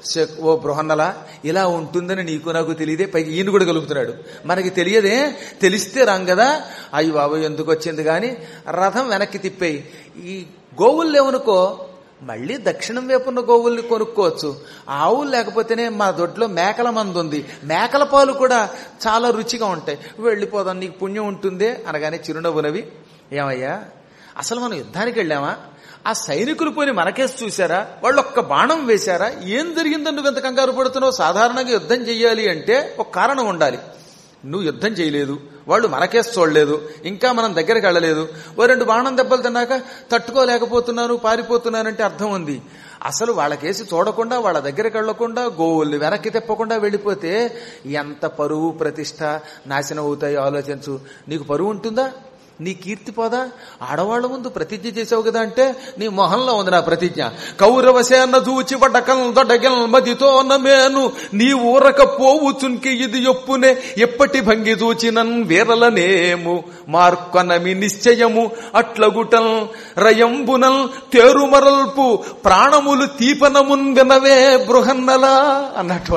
ఓ బృహన్నలా, ఇలా ఉంటుందని నీకు నాకు తెలియదే, పైకి ఈయన కూడా కలుగుతున్నాడు. మనకి తెలియదే, తెలిస్తే రాం కదా. అయ్యి బాబు ఎందుకు వచ్చింది గాని, రథం వెనక్కి తిప్పేయి. ఈ గోవులు లేవనుకో, మళ్లీ దక్షిణం వైపున్న గోవుల్ని కొనుక్కోవచ్చు. ఆవులు లేకపోతేనే మా దొడ్లో మేకల మందు ఉంది, మేకల పాలు కూడా చాలా రుచిగా ఉంటాయి, వెళ్ళిపోదాం, నీకు పుణ్యం ఉంటుందే అనగానే చిరునవ్వునవి, ఏమయ్యా అసలు మనం యుద్ధానికి వెళ్ళామా? ఆ సైనికులు పోని మనకేసి చూశారా? వాళ్ళు ఒక్క బాణం వేశారా? ఏం జరిగిందని నువ్వు ఎంత కంగారు పడుతున్నావు? సాధారణంగా యుద్ధం చెయ్యాలి అంటే ఒక కారణం ఉండాలి. నువ్వు యుద్ధం చేయలేదు, వాళ్ళు మనకేసి చూడలేదు, ఇంకా మనం దగ్గరికి వెళ్ళలేదు, ఓ 2 బాణం దెబ్బలు తిన్నాక తట్టుకోలేకపోతున్నాను, పారిపోతున్నానంటే అర్థం ఉంది. అసలు వాళ్ళకేసి చూడకుండా, వాళ్ళ దగ్గరికి వెళ్లకుండా, గోవుల్ని వెనక్కి తిప్పకుండా వెళ్ళిపోతే ఎంత పరువు ప్రతిష్ట నాశనం అవుతాయో ఆలోచించు. నీకు పరువు ఉంటుందా? నీ కీర్తి పోదా? ఆడవాళ్ల ముందు ప్రతిజ్ఞ చేసావు కదా అంటే నీ మొహంలో ఉంది నా ప్రతిజ్ఞ. కౌరవసేన దూచి వడకల్ దొడగల్ మదితో నమేను నీ ఊరక పోవు చున్కి ఇది ఎప్పునే ఎప్పటి భంగి దూచినన్ వీరలనేము మార్కొనమి నిశ్చయము అట్లగుటల్ రయంబునల్ తేరుమరల్పు ప్రాణములు తీపనమున్ వినవే బృహన్నలా అన్నట్టు.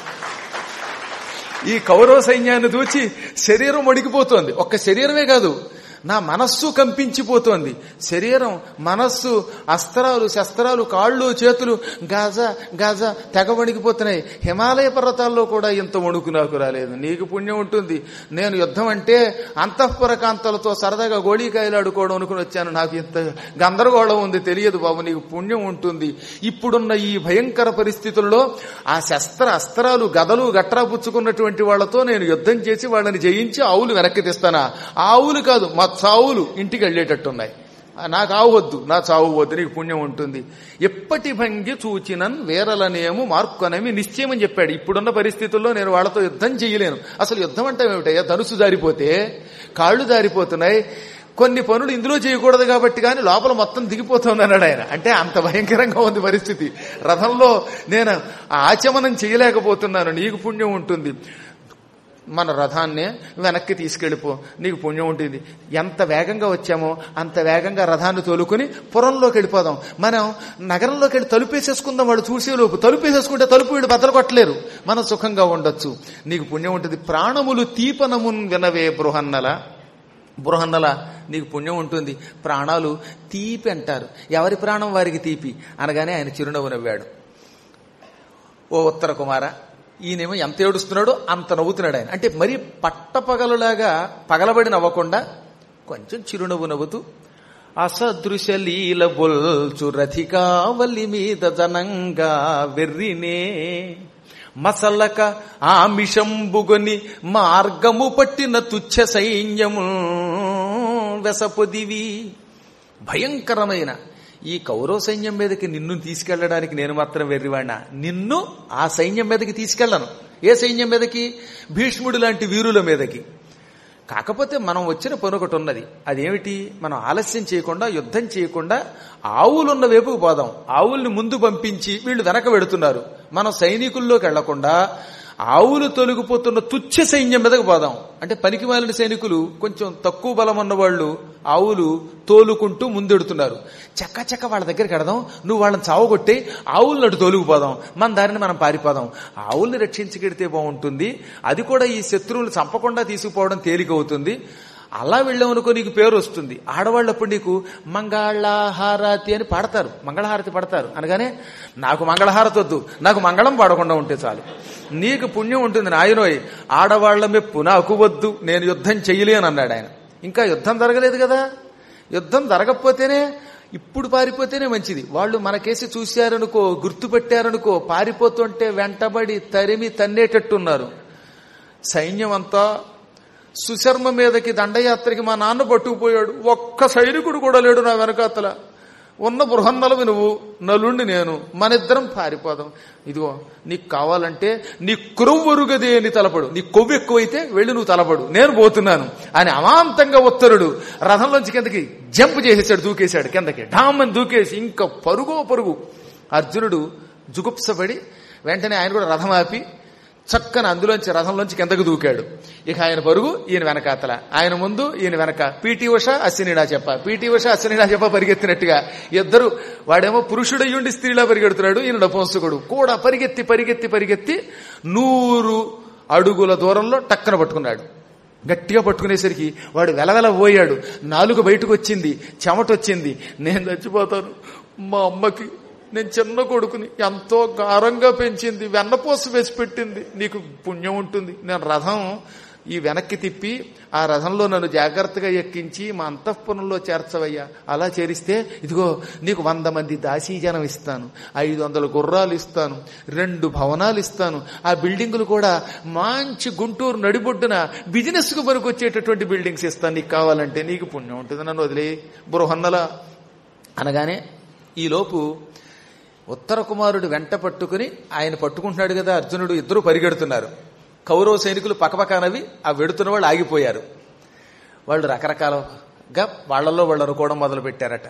ఈ కౌరవ సైన్యాన్ని చూచి శరీరం వణికిపోతోంది. ఒక్క శరీరమే కాదు, నా మనస్సు కంపించిపోతోంది. శరీరం, మనస్సు, అస్త్రాలు, శస్త్రాలు, కాళ్ళు, చేతులు గాజ గాజ తెగ వణికిపోతున్నాయి. హిమాలయ పర్వతాల్లో కూడా ఇంత వణుకు నాకు రాలేదు. నీకు పుణ్యం ఉంటుంది. నేను యుద్ధం అంటే అంతఃపుర కాంతలతో సరదాగా గోళీకాయలు ఆడుకోవడం అనుకుని వచ్చాను. నాకు ఇంత గందరగోళం ఉంది, తెలియదు బాబు, నీకు పుణ్యం ఉంటుంది. ఇప్పుడున్న ఈ భయంకర పరిస్థితుల్లో ఆ అస్త్రాలు, గదలు, గట్రా పుచ్చుకున్నటువంటి వాళ్లతో నేను యుద్ధం చేసి వాళ్ళని జయించి ఆవులు వెనక్కి తీస్తానా? ఆవులు కాదు, మా చావులు ఇంటికి వెళ్లేటట్టున్నాయి. నాకు ఆవు వద్దు, నా చావు వద్దు, నీకు పుణ్యం ఉంటుంది. ఎప్పటి భంగి చూచినన్ వీరలనేము మార్కొనమి నిశ్చయమని చెప్పాడు. ఇప్పుడున్న పరిస్థితుల్లో నేను వాళ్ళతో యుద్ధం చేయలేను. అసలు యుద్ధం అంటే ఏమిటయ్యా? ధనుసు జారిపోతే కాళ్ళు జారిపోతున్నాయి, కొన్ని పనులు ఇందులో చేయకూడదు కాబట్టి కానీ లోపల మొత్తం దిగిపోతుంది అన్నాడు ఆయన. అంటే అంత భయంకరంగా ఉంది పరిస్థితి. రథంలో నేను ఆచమనం చేయలేకపోతున్నాను, నీకు పుణ్యం ఉంటుంది. మన రథాన్నే వెనక్కి తీసుకెళ్ళిపో, నీకు పుణ్యం ఉంటుంది. ఎంత వేగంగా వచ్చామో అంత వేగంగా రథాన్ని తోలుకుని పురంలోకి వెళ్ళిపోదాం. మనం నగరంలోకి వెళ్ళి తలుపేసేసుకుందాం. వాడు చూసేలోపు తలుపేసేసుకుంటే తలుపు వీళ్ళు బద్దలు కొట్టలేరు, మనం సుఖంగా ఉండొచ్చు. నీకు పుణ్యం ఉంటుంది. ప్రాణములు తీపనమున్ వినవే బృహన్నల, నీకు పుణ్యం ఉంటుంది. ప్రాణాలు తీపి అంటారు, ఎవరి ప్రాణం వారికి తీపి అనగానే ఆయన చిరునవ్వు నవ్వాడు. ఓ ఉత్తర కుమార, ఈయనేమో ఎంత ఏడుస్తున్నాడో అంత నవ్వుతున్నాడు ఆయన. అంటే మరీ పట్టపగలులాగా పగలబడి నవ్వకుండా కొంచెం చిరునవ్వు నవ్వుతూ, అసదృశ లీల బొల్చు రథికావలి మీద జనంగా వెర్రినే మసలక ఆమిషంబుగొని మార్గము పట్టిన తుచ్చ సైన్యము వెసపొదివి. భయంకరమైన ఈ కౌరవ సైన్యం మీదకి నిన్ను తీసుకెళ్లడానికి నేను మాత్రం వెర్రివాణ్ణా? నిన్ను ఆ సైన్యం మీదకి తీసుకెళ్లను. ఏ సైన్యం మీదకి? భీష్ముడు లాంటి వీరుల మీదకి. కాకపోతే మనం వచ్చిన పని ఒకటి ఉన్నది. అదేమిటి? మనం ఆలస్యం చేయకుండా, యుద్ధం చేయకుండా ఆవులున్న వైపుకు పోదాం. ఆవుల్ని ముందు పంపించి వీళ్ళు వెనక వెడుతున్నారు. మనం సైనికుల్లోకి వెళ్లకుండా ఆవులు తొలగిపోతున్న తుచ్చ సైన్యం మీదకు పోదాం. అంటే పనికి మాలిన సైనికులు, కొంచెం తక్కువ బలం ఉన్న వాళ్ళు ఆవులు తోలుకుంటూ ముందెడుతున్నారు. చక్క వాళ్ళ దగ్గరికి వెడదాం, నువ్వు వాళ్ళని చావగొట్టి ఆవులను అటు తోలుకుపోదాం, మన దారిని మనం పారిపోదాం. ఆవుల్ని రక్షించుకెడితే బాగుంటుంది. అది కూడా ఈ శత్రువులు చంపకుండా తీసుకుపోవడం తేలికవుతుంది. అలా వెళ్ళామనుకో నీకు పేరు వస్తుంది. ఆడవాళ్ళప్పుడు నీకు మంగళహారతి అని పాడతారు, మంగళహారతి పడతారు. అనగానే నాకు మంగళహారతి వద్దు, నాకు మంగళం పాడకుండా ఉంటే చాలు, నీకు పుణ్యం ఉంటుంది నాయనోయ్. ఆడవాళ్ల మెప్పు నాకు వద్దు, నేను యుద్ధం చెయ్యలేను అన్నాడు ఆయన. ఇంకా యుద్ధం జరగలేదు కదా. యుద్ధం జరగకపోతేనే, ఇప్పుడు పారిపోతేనే మంచిది. వాళ్ళు మనకేసి చూశారనుకో, గుర్తుపెట్టారనుకో, పారిపోతుంటే వెంటబడి తరిమి తన్నేటట్టున్నారు. సైన్యం అంతా సుశర్మ మీదకి దండయాత్రకి మా నాన్న పట్టుకుపోయాడు. ఒక్క సైనికుడు కూడా లేడు నా వెనకాతల. ఉన్న బృహన్నలవి నువ్వు, నలుండి నేను, మనిద్దరం పారిపోదాం. ఇదిగో నీకు కావాలంటే నీ క్రొవ్వరుగదే అని తలపడు, నీ కొవ్వు ఎక్కువైతే వెళ్ళి నువ్వు తలపడు, నేను పోతున్నాను అని అమాంతంగా ఉత్తరుడు రథంలోంచి కిందకి జంప్ చేసేసాడు, దూకేశాడు కిందకి. డామని దూకేసి ఇంకా పరుగు. అర్జునుడు జుగుప్సపడి వెంటనే ఆయన కూడా రథం ఆపి చక్కన అందులోంచి రథంలోంచి కిందకు దూకాడు. ఇక ఆయన పరుగు, ఈయన వెనకాతల, ఆయన ముందు ఈయన వెనక. పీటీ ఉష అశ్వినిడా చెప్ప పరిగెత్తినట్టుగా ఇద్దరు. వాడేమో పురుషుడయ్యుండి స్త్రీలా పరిగెడుతున్నాడు, ఈయన నపుంసకుడు కూడా పరిగెత్తి 100 అడుగుల దూరంలో టక్కన పట్టుకున్నాడు. గట్టిగా పట్టుకునేసరికి వాడు వెలవెల పోయాడు. నాలుగు బయటకు వచ్చింది, చెమటొచ్చింది. నేను చచ్చిపోతాను, మా అమ్మకి నేను చిన్న కొడుకుని ఎంతో గారంగా పెంచింది, వెన్నపోస వేసి పెట్టింది, నీకు పుణ్యం ఉంటుంది. నేను రథం ఈ వెనక్కి తిప్పి ఆ రథంలో నన్ను జాగ్రత్తగా ఎక్కించి మా అంతఃపురంలో చేర్చవయ్యా. అలా చేరిస్తే ఇదిగో నీకు 100 మంది దాసీజనం ఇస్తాను, 500 గుర్రాలు ఇస్తాను, 2 భవనాలు ఇస్తాను. ఆ బిల్డింగులు కూడా మంచి గుంటూరు నడిబొడ్డున బిజినెస్ కు పనికొచ్చేటటువంటి బిల్డింగ్స్ ఇస్తాను, నీకు కావాలంటే. నీకు పుణ్యం ఉంటుంది, నన్ను వదిలే బృహన్నల అనగానే ఈలోపు ఉత్తర కుమారుడు వెంట పట్టుకుని ఆయన పట్టుకుంటున్నాడు కదా అర్జునుడు. ఇద్దరు పరిగెడుతున్నారు. కౌరవ సైనికులు పక్కపక్కనవి ఆ వెడుతున్న వాళ్ళు ఆగిపోయారు. వాళ్ళు రకరకాలుగా వాళ్లలో వాళ్ళు అనుకోవడం మొదలు పెట్టారట.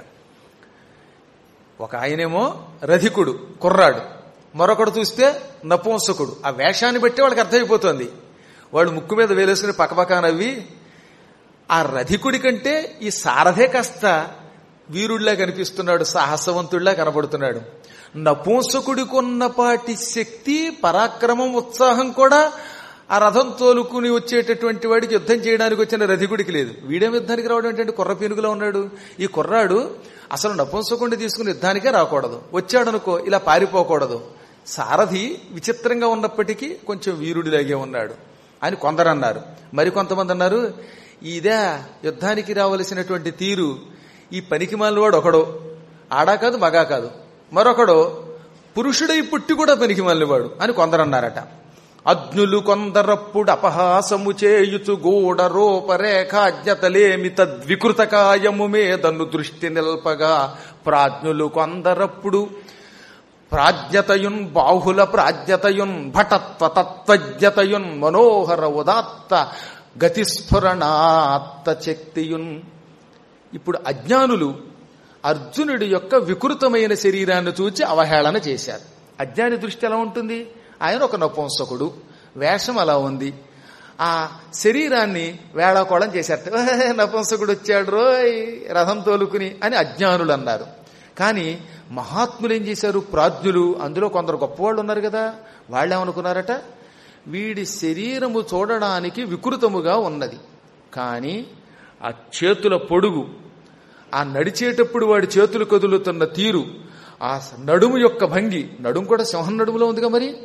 ఒక ఆయనేమో రధికుడు, కుర్రాడు. మరొకడు చూస్తే నపుంసకుడు. ఆ వేషాన్ని బట్టి వాళ్ళకి అర్థమైపోతుంది. వాళ్ళు ముక్కు మీద వేలేసుకుని పక్కపక్కనవి. ఆ రధికుడి కంటే ఈ సారథే కాస్త వీరుడిలా కనిపిస్తున్నాడు, సాహసవంతుడిలా కనబడుతున్నాడు. నపుంసకుడికున్నపాటి శక్తి, పరాక్రమం, ఉత్సాహం కూడా ఆ రథం తోలుకుని వచ్చేటటువంటి వాడికి, యుద్ధం చేయడానికి వచ్చిన రధికుడికి లేదు. వీడేం యుద్ధానికి రావడం ఏంటంటే కుర్ర పీనుగులా ఉన్నాడు. ఈ కుర్రాడు అసలు నపుంసకుడిని తీసుకుని యుద్ధానికే రాకూడదు, వచ్చాడనుకో ఇలా పారిపోకూడదు. సారథి విచిత్రంగా ఉన్నప్పటికీ కొంచెం వీరుడిలాగే ఉన్నాడు అని కొందరన్నారు. మరికొంతమంది అన్నారు ఇదే యుద్ధానికి రావలసినటువంటి తీరు. ఈ పనికి మాలినవాడు ఒకడు, ఆడా కాదు మగా కాదు. మరొకడు పురుషుడై పుట్టి కూడా పనికి మాలినవాడు అని కొందరన్నారట. అజ్ఞులు కొందరప్పుడు అపహాసము చేయుచు గూఢ రూపరేఖాజ్ఞతలేమి తద్వికృత కాయము మీదను దృష్టి నిల్పగా, ప్రాజ్ఞులు కొందరప్పుడు ప్రాజ్ఞతయున్ బాహుల ప్రాజ్ఞతయున్ భటత్వ తత్వజ్ఞతయున్ మనోహర ఉదాత్త గతిస్ఫురణాత్త శక్తియున్. ఇప్పుడు అజ్ఞానులు అర్జునుడి యొక్క వికృతమైన శరీరాన్ని చూచి అవహేళన చేశారు. అజ్ఞాని దృష్టి ఎలా ఉంటుంది? ఆయన ఒక నపుంసకుడు, వేషం అలా ఉంది, ఆ శరీరాన్ని వేళాకోళం చేశారు. నపుంసకుడు వచ్చాడు రోయ్ రథం తోలుకుని అని అజ్ఞానులు అన్నారు. కానీ మహాత్ములు ఏం చేశారు? ప్రాజ్ఞులు, అందులో కొందరు గొప్పవాళ్ళు ఉన్నారు కదా, వాళ్ళేమనుకున్నారట, వీడి శరీరము చూడడానికి వికృతముగా ఉన్నది, కానీ ఆ చేతుల పొడుగు, ఆ నడిచేటప్పుడు వాడి చేతులు కదులుతున్న తీరు, ఆ నడుము యొక్క భంగి, నడుము కూడా సింహం నడుములో ఉందిగా, మరి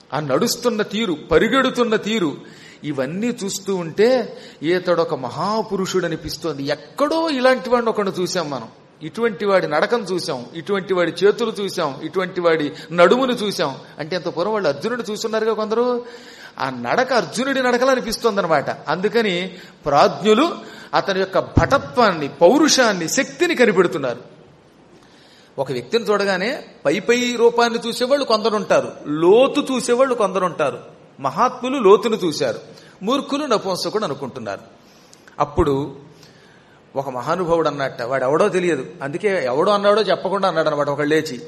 ఆ నడుస్తున్న తీరు, పరిగెడుతున్న తీరు, ఇవన్నీ చూస్తూ ఉంటే ఈతడొక మహాపురుషుడు అనిపిస్తోంది. ఎక్కడో ఇలాంటి వాడిని ఒకడు చూసాం మనం. ఇటువంటి వాడి నడకను చూసాం, ఇటువంటి వాడి చేతులు చూసాం, ఇటువంటి వాడి నడుమును చూసాం. అంటే అంత పూర్వం వాళ్ళు అర్జునుడు చూస్తున్నారుగా కొందరు. ఆ నడక అర్జునుడి నడకలు అనిపిస్తోంది అనమాట. అందుకని ప్రాజ్ఞులు అతని యొక్క భటత్వాన్ని, పౌరుషాన్ని, శక్తిని కనిపెడుతున్నారు. ఒక వ్యక్తిని చూడగానే పై రూపాన్ని చూసేవాళ్ళు కొందరుంటారు, లోతు చూసేవాళ్ళు కొందరుంటారు. మహాత్ములు లోతును చూశారు, మూర్ఖులు నపుంసకుడు అనుకుంటున్నారు. అప్పుడు ఒక మహానుభావుడు అన్నట్ట, వాడు ఎవడో తెలియదు, అందుకే ఎవడో అన్నాడో చెప్పకుండా అన్నాడు అనమాట. ఒకళ్ళు లేచి,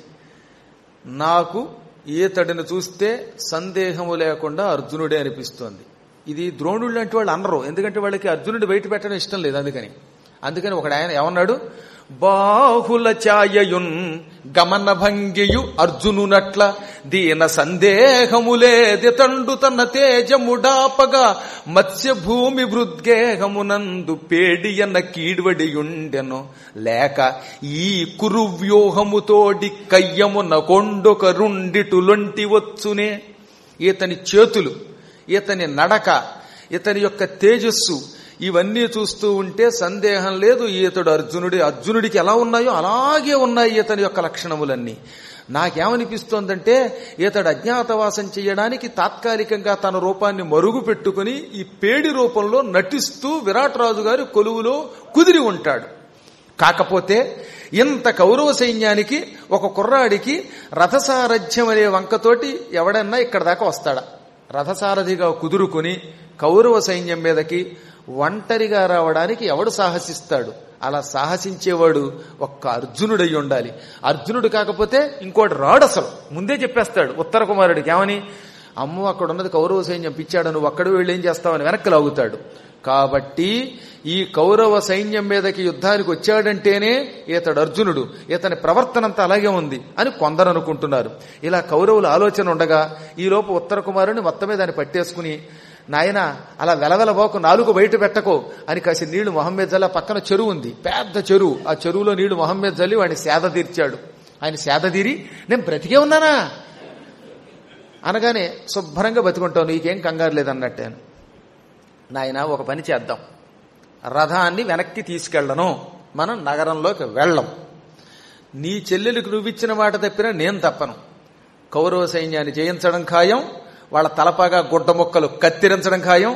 నాకు ఈతడిని చూస్తే సందేహము లేకుండా అర్జునుడే అనిపిస్తోంది. ఇది ద్రోణుడు లాంటి వాళ్ళు అనరు, ఎందుకంటే వాళ్ళకి అర్జునుడి బయట పెట్టడం ఇష్టం లేదు. అందుకని ఒకడు ఆయన ఏమన్నాడు, బాహుల ఛాయయున్ గమన భంగియు అర్జునునట్ల దీన సందేహములేది తండు తన తేజముడాపగా మత్స్య భూమి వృద్గేహమునందు పేడియన్న కీడ్వడియుండెను లేక ఈ కురు వ్యూహముతోడి కయ్యమున కొండొకరుండిటులొంటి వచ్చునే. ఈతని చేతులు, ఈతని నడక, ఇతని యొక్క తేజస్సు ఇవన్నీ చూస్తూ ఉంటే సందేహం లేదు ఈతడు అర్జునుడికి ఎలా ఉన్నాయో అలాగే ఉన్నాయి ఈతని యొక్క లక్షణములన్నీ. నాకేమనిపిస్తోందంటే ఈతడు అజ్ఞాతవాసం చేయడానికి తాత్కాలికంగా తన రూపాన్ని మరుగు పెట్టుకుని ఈ పేడి రూపంలో నటిస్తూ విరాట్ రాజు గారి కొలువులో కుదిరి ఉంటాడు. కాకపోతే ఇంత కౌరవ సైన్యానికి ఒక కుర్రాడికి రథసారథ్యం అనే వంకతోటి ఎవడన్నా ఇక్కడ దాకా వస్తాడా? రథసారథిగా కుదురుకుని కౌరవ సైన్యం మీదకి ఒంటరిగా రావడానికి ఎవడు సాహసిస్తాడు? అలా సాహసించేవాడు ఒక్క అర్జునుడై ఉండాలి. అర్జునుడు కాకపోతే ఇంకోటి రాడు. అసలు ముందే చెప్పేస్తాడు ఉత్తర కుమారుడికి, ఏమని, అమ్మో అక్కడ ఉన్నది కౌరవ సైన్యం, పిచ్చాడు, నువ్వు అక్కడ వెళ్ళి ఏం చేస్తావని వెనక్కి లాగుతాడు. కాబట్టి ఈ కౌరవ సైన్యం మీదకి యుద్ధానికి వచ్చాడంటేనే ఈతడు అర్జునుడు, ఇతని ప్రవర్తనంతా అలాగే ఉంది అని కొందరు అనుకుంటున్నారు. ఇలా కౌరవుల ఆలోచన ఉండగా ఈలోపు ఉత్తర కుమారుని మొత్తమే దాన్ని పట్టేసుకుని, నాయన అలా వెలవెలబోకు, నాలుగు బయట పెట్టకో అని కాసి నీళ్లు మొహమ్మద్ జల్లి, పక్కన చెరువు ఉంది, పెద్ద చెరువు, ఆ చెరువులో నీళ్లు మొహమ్మద్ జల్లి వాడిని సేద తీర్చాడు. ఆయన సేద తీరి, నేను బ్రతికే ఉన్నానా అనగానే, శుభ్రంగా బతికుంటావు, నీకేం కంగారు లేదన్నట్టే. నాయన ఒక పని చేద్దాం, రథాన్ని వెనక్కి తీసుకెళ్లను, మనం నగరంలోకి వెళ్ళం. నీ చెల్లెలకు నువ్విచ్చిన మాట తప్పినా నేను తప్పను. కౌరవ సైన్యాన్ని జయించడం ఖాయం, వాళ్ళ తలపాగా గుడ్డ ముక్కలు కత్తిరించడం ఖాయం,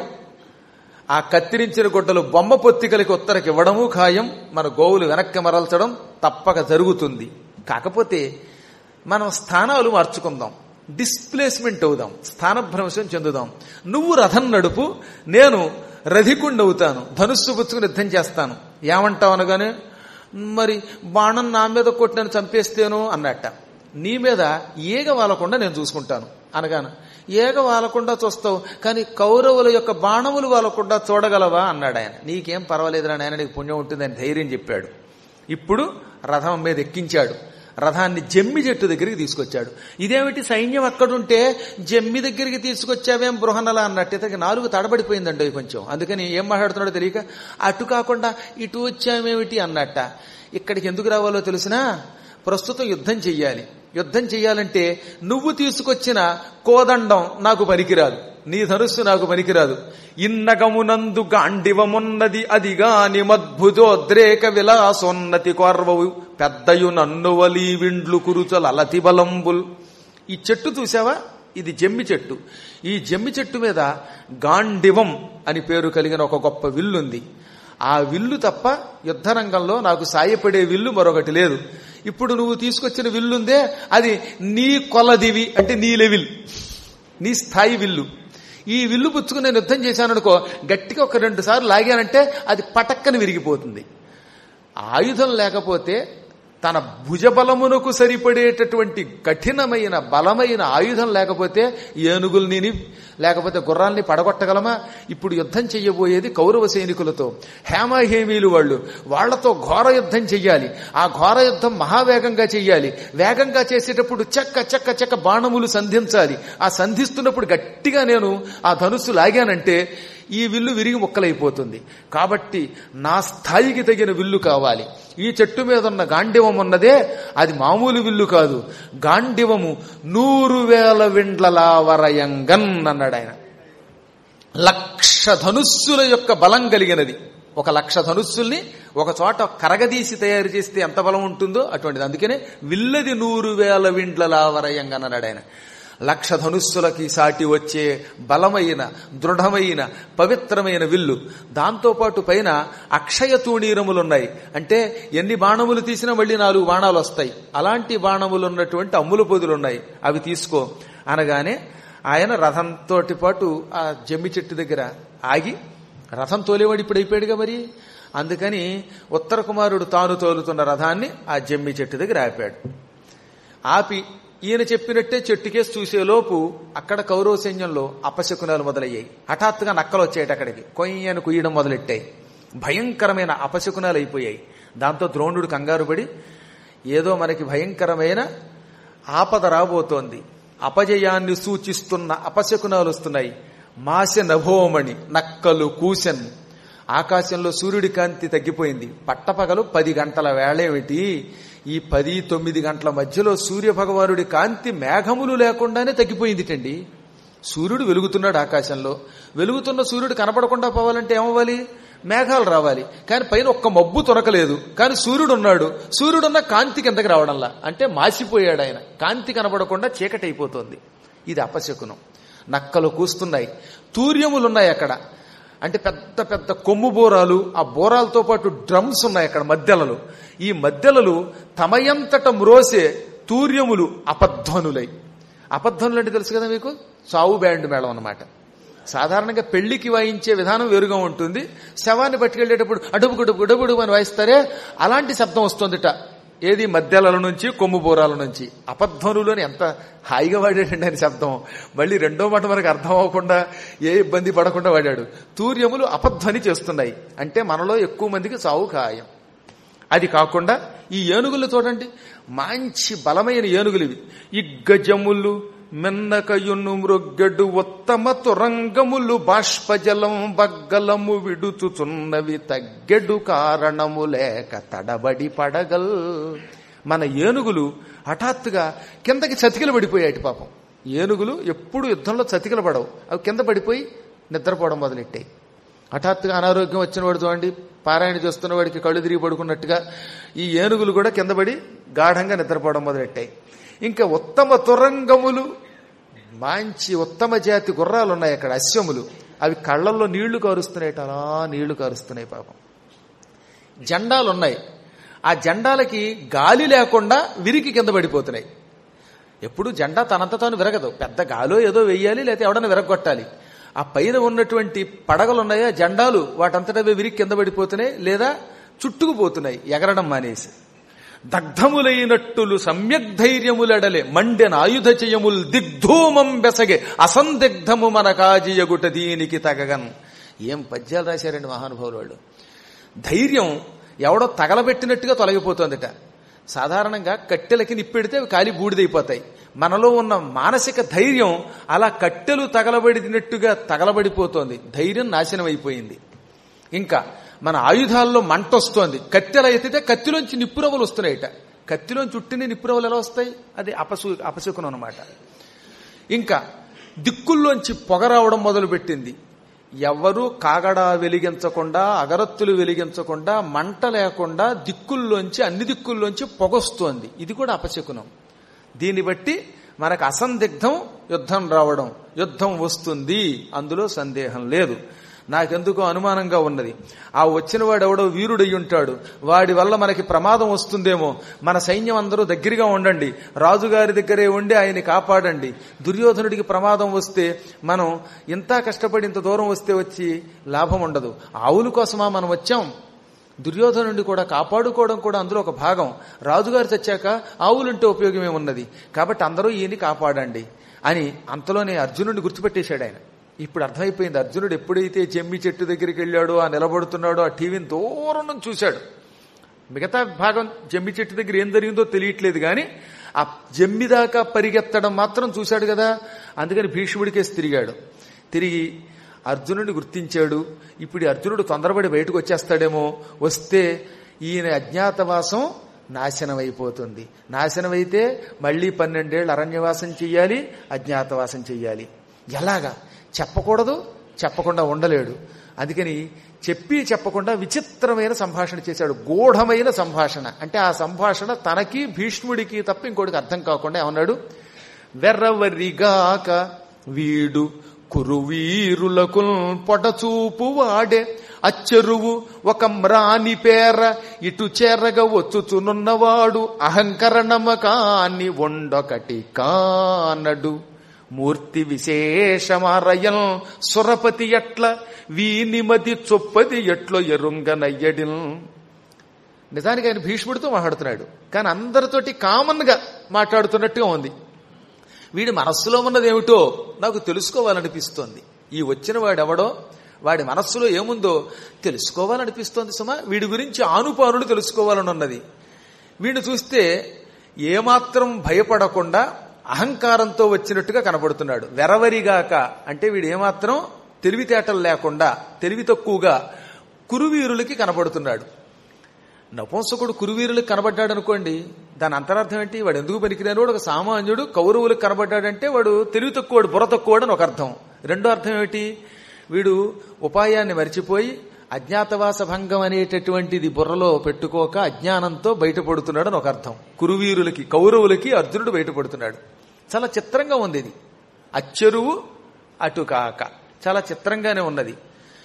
ఆ కత్తిరించిన గుడ్డలు బొమ్మ పొత్తికలకి ఉత్తరకి ఇవ్వడము ఖాయం, మన గోవులు వెనక్కి మరల్చడం తప్పక జరుగుతుంది. కాకపోతే మనం స్థానాలు మార్చుకుందాం, డిస్ప్లేస్మెంట్ అవుదాం, స్థానభ్రంశం చెందుదాం. నువ్వు రథం నడుపు, నేను రధికుండవుతాను, ధనుస్సు పుచ్చుకుని యుద్ధం చేస్తాను. ఏమంటావు అనగానే, మరి బాణం నా మీద కొట్టి నన్ను చంపేస్తేను అన్నట్ట. నీ మీద ఈగ వాలకుండా నేను చూసుకుంటాను అనగాను. ఏగ వాలకుండా చూస్తావు, కానీ కౌరవుల యొక్క బాణములు వాలకుండా చూడగలవా అన్నాడు ఆయన. నీకేం పర్వాలేదురా నాయన, నీకు పుణ్యం ఉంటుందని ధైర్యం చెప్పాడు. ఇప్పుడు రథం మీద ఎక్కించాడు, రథాన్ని జమ్మి చెట్టు దగ్గరికి తీసుకొచ్చాడు. ఇదేమిటి, సైన్యం అక్కడుంటే జమ్మి దగ్గరికి తీసుకొచ్చావేం బృహన్నలా అన్నట్టు. ఇతనికి నాలుగు తడబడిపోయిందండి కొంచెం. అందుకని ఏం మాట్లాడుతున్నాడో తెలియక, అటు కాకుండా ఇటు వచ్చామేమిటి అన్నట్ట. ఇక్కడికి ఎందుకు రావాలో తెలిసినా, ప్రస్తుతం యుద్ధం చెయ్యాలి. యుద్ధం చెయ్యాలంటే నువ్వు తీసుకొచ్చిన కోదండం నాకు పనికిరాదు, నీ ధనుస్సు నాకు పనికిరాదు. ఇన్నగమునందు గాండివమున్నది అదిగాని మద్భుజోద్రేక విలాసోన్నతి కోర్వవు పెద్దయు నన్నువలీ విండ్లు కురుచలు అలతి బలంబుల్. ఈ చెట్టు చూసావా, ఇది జమ్మి చెట్టు. ఈ జమ్మి చెట్టు మీద గాండివం అని పేరు కలిగిన ఒక గొప్ప విల్లుంది. ఆ విల్లు తప్ప యుద్ధరంగంలో నాకు సాయపడే విల్లు మరొకటి లేదు. ఇప్పుడు నువ్వు తీసుకొచ్చిన విల్లుందే, అది నీ కొలదివి, అంటే నీ లెవెల్, నీ స్థాయి విల్లు. ఈ విల్లు పుచ్చుకుని నేను యుద్ధం చేశాననుకో, గట్టిగా ఒక 2 సార్లు లాగానంటే అది పటక్కని విరిగిపోతుంది. ఆయుధం లేకపోతే తన భుజబలమునకు సరిపడేటటువంటి కఠినమైన బలమైన ఆయుధం లేకపోతే ఏనుగుల్ని లేకపోతే గుర్రాల్ని పడగొట్టగలమా? ఇప్పుడు యుద్ధం చెయ్యబోయేది కౌరవ సైనికులతో, హేమహేమీలు వాళ్లతో ఘోర యుద్ధం చెయ్యాలి. ఆ ఘోర యుద్ధం మహావేగంగా చెయ్యాలి. వేగంగా చేసేటప్పుడు చెక్క చెక్క చెక్క బాణములు సంధించాలి. ఆ సంధిస్తున్నప్పుడు గట్టిగా నేను ఆ ధనుస్సు లాగానంటే ఈ విల్లు విరిగి ముక్కలైపోతుంది. కాబట్టి నా స్థాయికి తగిన విల్లు కావాలి. ఈ చెట్టు మీద ఉన్న గాండివం ఉన్నదే అది మామూలు విల్లు కాదు. గాండివము 100,000 విండ్లలా వరయంగన్ అన్నాడు ఆయన. 1,00,000 ధనుస్సుల యొక్క బలం కలిగినది. 1,00,000 ధనుస్సుల్ని ఒక చోట కరగదీసి తయారు చేస్తే ఎంత బలం ఉంటుందో అటువంటిది. అందుకనే విల్లది 100,000 విండ్లలా వరయంగన్ అన్నాడు ఆయన. 1,00,000 ధనుస్సులకి సాటి వచ్చే బలమైన దృఢమైన పవిత్రమైన విల్లు. దాంతోపాటు పైన అక్షయ తూణీరములున్నాయి. అంటే ఎన్ని బాణములు తీసినా మళ్ళీ 4 బాణాలు వస్తాయి. అలాంటి బాణములు ఉన్నటువంటి అమ్ముల పొదులున్నాయి, అవి తీసుకో అనగానే ఆయన రథంతో పాటు ఆ జమ్మి చెట్టు దగ్గర ఆగి, రథం తోలేవాడు ఇప్పుడు అయిపోయాడుగా మరి, అందుకని ఉత్తర కుమారుడు తాను తోలుతున్న రథాన్ని ఆ జమ్మి చెట్టు దగ్గర ఆపాడు. ఆపి ఈయన చెప్పినట్టే చెట్టుకేసి చూసేలోపు అక్కడ కౌరవ సైన్యంలో అపశకునాలు మొదలయ్యాయి. హఠాత్తుగా నక్కలు వచ్చాయి, అక్కడికి కొయ్యను కుయ్యడం మొదలెట్టాయి. భయంకరమైన అపశకునాలు అయిపోయాయి. దాంతో ద్రోణుడు కంగారు పడి, ఏదో మనకి భయంకరమైన ఆపద రాబోతోంది, అపజయాన్ని సూచిస్తున్న అపశకునాలు వస్తున్నాయి. మాసె నభోమణి, నక్కలు కూసెన్. ఆకాశంలో సూర్యుడి కాంతి తగ్గిపోయింది. పట్టపగలు 10 గంటల వేళేమిటి, ఈ 10-9 గంటల మధ్యలో సూర్య భగవానుడి కాంతి మేఘములు లేకుండానే తగ్గిపోయిందిటండి. సూర్యుడు వెలుగుతున్నాడు ఆకాశంలో. వెలుగుతున్న సూర్యుడు కనపడకుండా పోవాలంటే ఏమవ్వాలి? మేఘాలు రావాలి. కానీ పైన ఒక్క మబ్బు తొరకలేదు, కానీ సూర్యుడు ఉన్నాడు. సూర్యుడున్న కాంతి కిందకి రావడంలా, అంటే మాసిపోయాడు ఆయన. కాంతి కనపడకుండా చీకటి అయిపోతుంది. ఇది అపశకునం. నక్కలు కూస్తున్నాయి, తూర్యములున్నాయి అక్కడ. అంటే పెద్ద పెద్ద కొమ్ము బోరాలు, ఆ బోరాలతో పాటు డ్రమ్స్ ఉన్నాయి అక్కడ మధ్యలలో. ఈ మధ్యలలు తమయంతట మ్రోసే తూర్యములు అపధ్వనులై. అపధ్వనులు అంటే తెలుసు కదా మీకు, సావు బ్యాండ్ మేళం అన్నమాట. సాధారణంగా పెళ్లికి వాయించే విధానం వేరుగా ఉంటుంది. శవాన్ని పట్టుకెళ్లేటప్పుడు అడుపుడు గుడబుడు అని వాయిస్తారే, అలాంటి శబ్దం వస్తుందిట. ఏది? మధ్యల నుంచి, కొమ్ము బోరాల నుంచి. అపధ్వనులు అని ఎంత హాయిగా వాడాడండి ఆయన శబ్దం. మళ్ళీ రెండో మాట మనకు అర్థం అవ్వకుండా, ఏ ఇబ్బంది పడకుండా వాడాడు. తూర్యములు అపధ్వని చేస్తున్నాయి అంటే మనలో ఎక్కువ మందికి సావు ఖాయం. అది కాకుండా ఈ ఏనుగులు చూడండి, మంచి బలమైన ఏనుగులు ఇవి. ఇగ్గజములు మెన్నకయును మృగ్గడు ఉత్తమ తురంగములు బాష్పజలం బగ్గలము విడుచుచున్నవి తగ్గెడు కారణము లేక తడబడి పడగల్. మన ఏనుగులు హఠాత్తుగా కిందకి చతికిల పడిపోయాయి. పాపం ఏనుగులు ఎప్పుడు యుద్ధంలో చతికిల పడవు, అవి కింద పడిపోయి నిద్రపోవడం మొదలెట్టాయి. హఠాత్తుగా అనారోగ్యం వచ్చిన వాడు చూడండి, పారాయణ చేస్తున్న వాడికి కళ్ళు తిరిగి పడుకున్నట్టుగా ఈ ఏనుగులు కూడా కింద పడి గాఢంగా నిద్రపోవడం మొదలెట్టాయి. ఇంకా ఉత్తమ తురంగములు, మంచి ఉత్తమ జాతి గుర్రాలు ఉన్నాయి అక్కడ, అశ్వములు. అవి కళ్ళల్లో నీళ్లు కారుస్తున్నాయి, అలా నీళ్లు కారుస్తున్నాయి పాపం. జెండాలున్నాయి, ఆ జెండాలకి గాలి లేకుండా విరికి కింద పడిపోతున్నాయి. ఎప్పుడు జెండా తనంత తాను విరగదు, పెద్ద గాలో ఏదో వెయ్యాలి, లేకపోతే ఎవడన్నా విరగొట్టాలి. ఆ పైన ఉన్నటువంటి పడగలున్నాయా జెండాలు, వాటంతటవే విరికి కింద పడిపోతున్నాయి, లేదా చుట్టుకుపోతున్నాయి ఎగరడం మానేసి. దగ్ధములైనట్టులు సమ్యక్ ధైర్యములెడలే మండెన ఆయుధ చేయముల్ దిగ్ధూమం బెసగే అసందిగ్ధము మన కాజియగుట దీనికి తగగన్. ఏం పద్యాలు రాశారండి మహానుభావులు వాళ్ళు. ధైర్యం ఎవడో తగలబెట్టినట్టుగా తొలగిపోతుందట. సాధారణంగా కట్టెలకి నిప్పెడితే అవి కాలి బూడిదైపోతాయి. మనలో ఉన్న మానసిక ధైర్యం అలా కట్టెలు తగలబడినట్టుగా తగలబడిపోతోంది. ధైర్యం నాశనం అయిపోయింది. ఇంకా మన ఆయుధాల్లో మంట వస్తోంది. కత్తెలు అయితే కత్తిలోంచి నిప్పురవ్వలు వస్తున్నాయట. కత్తిలోంచి చుట్టిన నిప్పురవ్వలు ఎలా వస్తాయి? అది అపశకునం అన్నమాట. ఇంకా దిక్కుల్లోంచి పొగ రావడం మొదలుపెట్టింది. ఎవరూ కాగడా వెలిగించకుండా, అగరత్తులు వెలిగించకుండా, మంట లేకుండా దిక్కుల్లోంచి, అన్ని దిక్కుల్లోంచి పొగొస్తోంది. ఇది కూడా అపశకునం. దీన్ని బట్టి మనకు అసందిగ్ధం యుద్ధం రావడం, యుద్ధం వస్తుంది, అందులో సందేహం లేదు. నాకెందుకో అనుమానంగా ఉన్నది. ఆ వచ్చిన వాడు ఎవడో వీరుడయ్యి ఉంటాడు, వాడి వల్ల మనకి ప్రమాదం వస్తుందేమో. మన సైన్యం అందరూ దగ్గరగా ఉండండి, రాజుగారి దగ్గరే ఉండి ఆయన్ని కాపాడండి. దుర్యోధనుడికి ప్రమాదం వస్తే మనం ఇంత కష్టపడి ఇంత దూరం వస్తే వచ్చి లాభం ఉండదు. ఆవుల కోసమా మనం వచ్చాం? దుర్యోధనుడిని కూడా కాపాడుకోవడం కూడా అందులో ఒక భాగం. రాజుగారు చచ్చాక ఆవులుంటే ఉపయోగమే ఉన్నది, కాబట్టి అందరూ ఈయన్ని కాపాడండి అని అంతలోనే అర్జునుడిని గుర్తుపెట్టేశాడు ఆయన. ఇప్పుడు అర్థమైపోయింది. అర్జునుడు ఎప్పుడైతే జమ్మి చెట్టు దగ్గరికి వెళ్ళాడో, ఆ నిలబడుతున్నాడో, ఆ టీవీని దూరం నుంచి చూశాడు. మిగతా భాగం జమ్మి చెట్టు దగ్గర ఏం జరిగిందో తెలియట్లేదు, కానీ ఆ జమ్మి దాకా పరిగెత్తడం మాత్రం చూశాడు కదా. అందుకని భీష్ముడికేసి తిరిగాడు. తిరిగి అర్జునుడిని గుర్తించాడు. ఇప్పుడు అర్జునుడు తొందరపడి బయటకు వచ్చేస్తాడేమో, వస్తే ఈయన అజ్ఞాతవాసం నాశనమైపోతుంది. నాశనమైతే మళ్లీ 12 ఏళ్ళు అరణ్యవాసం చెయ్యాలి, అజ్ఞాతవాసం చెయ్యాలి. ఎలాగా? చెప్పకూడదు, చెప్పకుండా ఉండలేడు. అందుకని చెప్పకుండా విచిత్రమైన సంభాషణ చేశాడు. గూఢమైన సంభాషణ. అంటే ఆ సంభాషణ తనకి భీష్ముడికి తప్ప ఇంకోటికి అర్థం కాకుండా ఏమన్నాడు, వెర్రవరిగాక వీడు కురువీరులకు పొడచూపు వాడే అచ్చెరువు ఒక మ్రాని పేర ఇటు చేరగా వచ్చుచునున్నవాడు అహంకరణమ కాని ఒండొకటి కానడు మూర్తి విశేషమారయం సురపతి ఎట్ల వీనిమది చొప్పది ఎట్లో ఎరుంగనయ్యడిల్. నిజానికి ఆయన భీష్ముడితో మాట్లాడుతున్నాడు, కానీ అందరితోటి కామన్ గా మాట్లాడుతున్నట్టుగా ఉంది. వీడి మనస్సులో ఉన్నదేమిటో నాకు తెలుసుకోవాలనిపిస్తోంది. ఈ వచ్చిన వాడెవడో, వాడి మనస్సులో ఏముందో తెలుసుకోవాలనిపిస్తోంది సుమా. వీడి గురించి ఆనుపానులు తెలుసుకోవాలని ఉన్నది. వీడిని చూస్తే ఏమాత్రం భయపడకుండా అహంకారంతో వచ్చినట్టుగా కనబడుతున్నాడు. వెరవరిగాక అంటే వీడు ఏమాత్రం తెలివితేటలు లేకుండా, తెలివి తక్కువగా కురువీరులకి కనబడుతున్నాడు. నపుంసకుడు కురువీరులకు కనబడ్డాడు అనుకోండి, దాని అంతరార్థం ఏంటి? వాడు ఎందుకు పనికిరానివాడు, ఒక సామాన్యుడు కౌరవులకు కనబడ్డాడంటే వాడు తెలివి తక్కువడు, బుర్ర తక్కువడు అని ఒక అర్థం. రెండో అర్థం ఏమిటి? వీడు ఉపాయాన్ని మరిచిపోయి అజ్ఞాతవాస భంగం అనేటటువంటిది బుర్రలో పెట్టుకోక అజ్ఞానంతో బయటపడుతున్నాడు అని ఒక అర్థం. కురువీరులకి, కౌరవులకి అర్జునుడు బయటపడుతున్నాడు. చాలా చిత్రంగా ఉంది ఇది. అచ్చెరువు అటు కాక చాలా చిత్రంగానే ఉన్నది.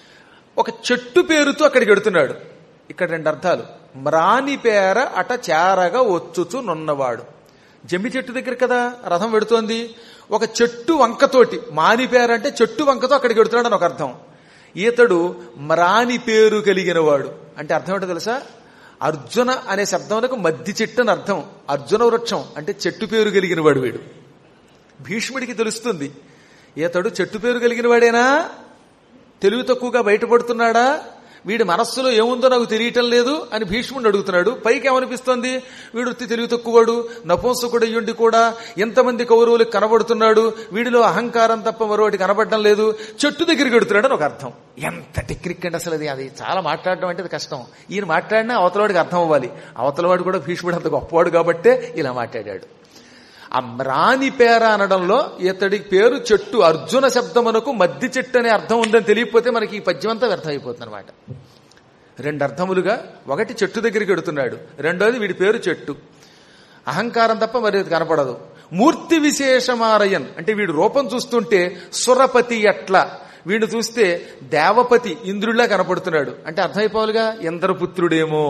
ఒక చెట్టు పేరుతో అక్కడికి వెడుతున్నాడు. ఇక్కడ 2 అర్థాలు. మ్రాని పేర అట చేరగా వచ్చుచు నున్నవాడు. జమ్మి చెట్టు దగ్గర కదా రథం వెడుతోంది. ఒక చెట్టు వంకతోటి, మాని పేర అంటే చెట్టు వంకతో అక్కడికి వెడుతున్నాడు అని ఒక అర్థం. ఈతడు మ్రాని పేరు కలిగిన వాడు అంటే అర్థం ఏంటో తెలుసా? అర్జున అనే శబ్దమునకు మద్ది చెట్టు అని అర్థం. అర్జున వృక్షం అంటే చెట్టు పేరు కలిగిన వాడు వీడు. భీష్ముడికి తెలుస్తుంది, ఈతడు చెట్టు పేరు కలిగిన వాడేనా, తెలివి తక్కువగా బయటపడుతున్నాడా, వీడి మనస్సులో ఏముందో నాకు తెలియటం లేదు అని భీష్ముడిని అడుగుతున్నాడు. పైకి ఏమనిపిస్తోంది, వీడు తెలివి తక్కువడు, నపుంసకుడయ్యుండి కూడా ఎంతమంది కౌరవులకు కనబడుతున్నాడు, వీడిలో అహంకారం తప్ప మరొకటి కనబడడం లేదు, చెట్టు దగ్గరికి వెడుతున్నాడు అని ఒక అర్థం. ఎంత టెక్నిక్ అండి అసలు అది చాలా మాట్లాడడం అంటే అది కష్టం. ఈయన మాట్లాడినా అవతలవాడికి అర్థం అవ్వాలి. అవతలవాడు కూడా భీష్ముడు అంత గొప్పవాడు కాబట్టే ఇలా మాట్లాడాడు. ఆ మ్రాని పేర అనడంలో ఇతడి పేరు చెట్టు, అర్జున శబ్దమునకు మద్ది చెట్టు అనే అర్థం ఉందని తెలియకపోతే మనకి ఈ పద్యం అంతా వ్యర్థం అయిపోతుంది అనమాట. 2 అర్థములుగా, ఒకటి చెట్టు దగ్గరికి వెడుతున్నాడు, రెండోది వీడి పేరు చెట్టు, అహంకారం తప్ప మరి కనపడదు. మూర్తి విశేషమారయన్ అంటే వీడు రూపం చూస్తుంటే సురపతి ఎట్లా, వీడు చూస్తే దేవపతి ఇంద్రుడిలా కనపడుతున్నాడు అంటే అర్థమైపోవాలిగా, ఇంద్రపుత్రుడేమో,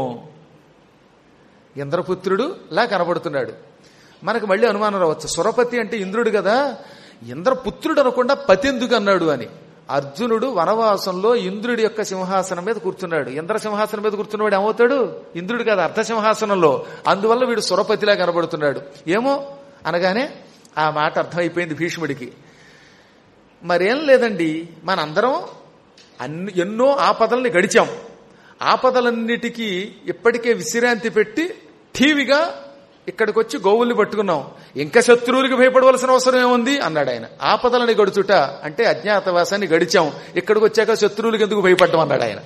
ఇంద్రపుత్రుడు లా కనపడుతున్నాడు. మనకు మళ్ళీ అనుమానం రావచ్చు, సురపతి అంటే ఇంద్రుడు కదా, ఇంద్రపుత్రుడు అనకుండా పతి ఎందుకు అన్నాడు అని. అర్జునుడు వనవాసంలో ఇంద్రుడి యొక్క సింహాసనం మీద కూర్చున్నాడు. ఇంద్ర సింహాసనం మీద కూర్చున్నవాడు ఏమవుతాడు? ఇంద్రుడు కాదు, అర్ధ సింహాసనంలో. అందువల్ల వీడు సురపతిలా కనబడుతున్నాడు ఏమో అనగానే ఆ మాట అర్థమైపోయింది భీష్ముడికి. మరేం లేదండి, మనందరం ఎన్నో ఆపదల్ని గడిచాం, ఆపదలన్నిటికీ ఇప్పటికే విశ్రాంతి పెట్టి ఠీవిగా ఇక్కడికి వచ్చి గోవుల్ని పట్టుకున్నాం, ఇంకా శత్రువులకి భయపడవలసిన అవసరం ఏముంది అన్నాడు ఆయన. ఆపదలని గడుచుట అంటే అజ్ఞాతవాసాన్ని గడిచాం, ఇక్కడికి వచ్చాక శత్రువులకి ఎందుకు భయపడ్డం అన్నాడు ఆయన.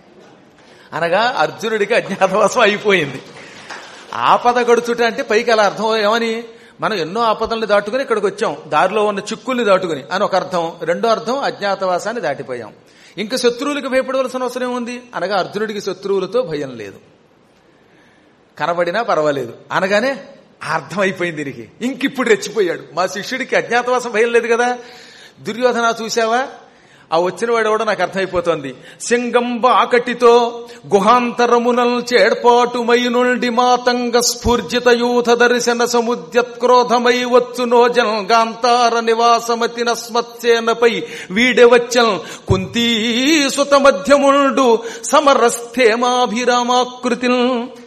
అనగా అర్జునుడికి అజ్ఞాతవాసం అయిపోయింది. ఆపద గడుచుట అంటే పైకి అలా అర్థం ఏమని, మనం ఎన్నో ఆపదల్ని దాటుకుని ఇక్కడికి వచ్చాం, దారిలో ఉన్న చిక్కుల్ని దాటుకుని అని ఒక అర్థం. రెండో అర్థం అజ్ఞాతవాసాన్ని దాటిపోయాం, ఇంకా శత్రువులకి భయపడవలసిన అవసరం ఏముంది అనగా అర్జునుడికి శత్రువులతో భయం లేదు, కనబడినా పర్వాలేదు అనగానే అర్థమైపోయింది దీనికి. ఇంకిప్పుడు రెచ్చిపోయాడు, మా శిష్యుడికి అజ్ఞాతవాసం భయం లేదు కదా. దుర్యోధన చూశావా, ఆ వచ్చిన వాడెవడో నాకు అర్థమైపోతోంది. సింగంబ ఆకటితో గుహాంతరమునల్ చేడ్పాటుమై నుండి మాతంగ స్ఫూర్జిత యూథ దర్శన సముద్యత్క్రోధమై వచ్చునో జంగాంతార నివాసమతి నస్మత్సేనపై వీడె వచ్చల్ కుంతీ సుత మధ్యముండు సమరస్థేమాభిరామాకృతిల్.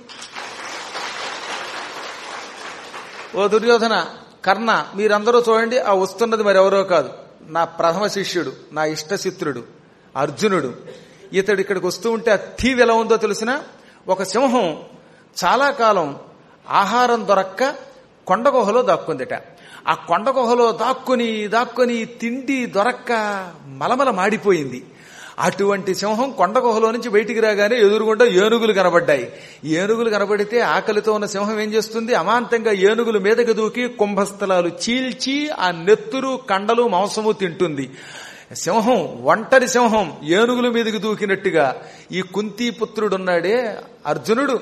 ఓ దుర్యోధన, కర్ణ, మీరందరూ చూడండి, ఆ వస్తున్నది మరెవరో కాదు, నా ప్రథమ శిష్యుడు, నా ఇష్టశిత్రుడు అర్జునుడు. ఇతడు ఇక్కడికి వస్తూ ఉంటే ఆ థీవ్ ఎలా ఉందో తెలిసిన, ఒక సింహం చాలా కాలం ఆహారం దొరక్క కొండ గుహలో దాక్కుందిట. ఆ కొండ గుహలో దాక్కుని తిండి దొరక్క మలమల మాడిపోయింది. అటువంటి సింహం కొండ గుహలో నుంచి బయటికి రాగానే ఎదురుగుండా ఏనుగులు కనబడ్డాయి. ఏనుగులు కనబడితే ఆకలితో ఉన్న సింహం ఏం చేస్తుంది? అమాంతంగా ఏనుగులు మీదకి దూకి కుంభస్థలాలు చీల్చి ఆ నెత్తురు కండలు మాంసము తింటుంది. సింహం, ఒంటరి సింహం ఏనుగుల మీదకి దూకినట్టుగా ఈ కుంతీపుత్రుడున్నాడే అర్జునుడు,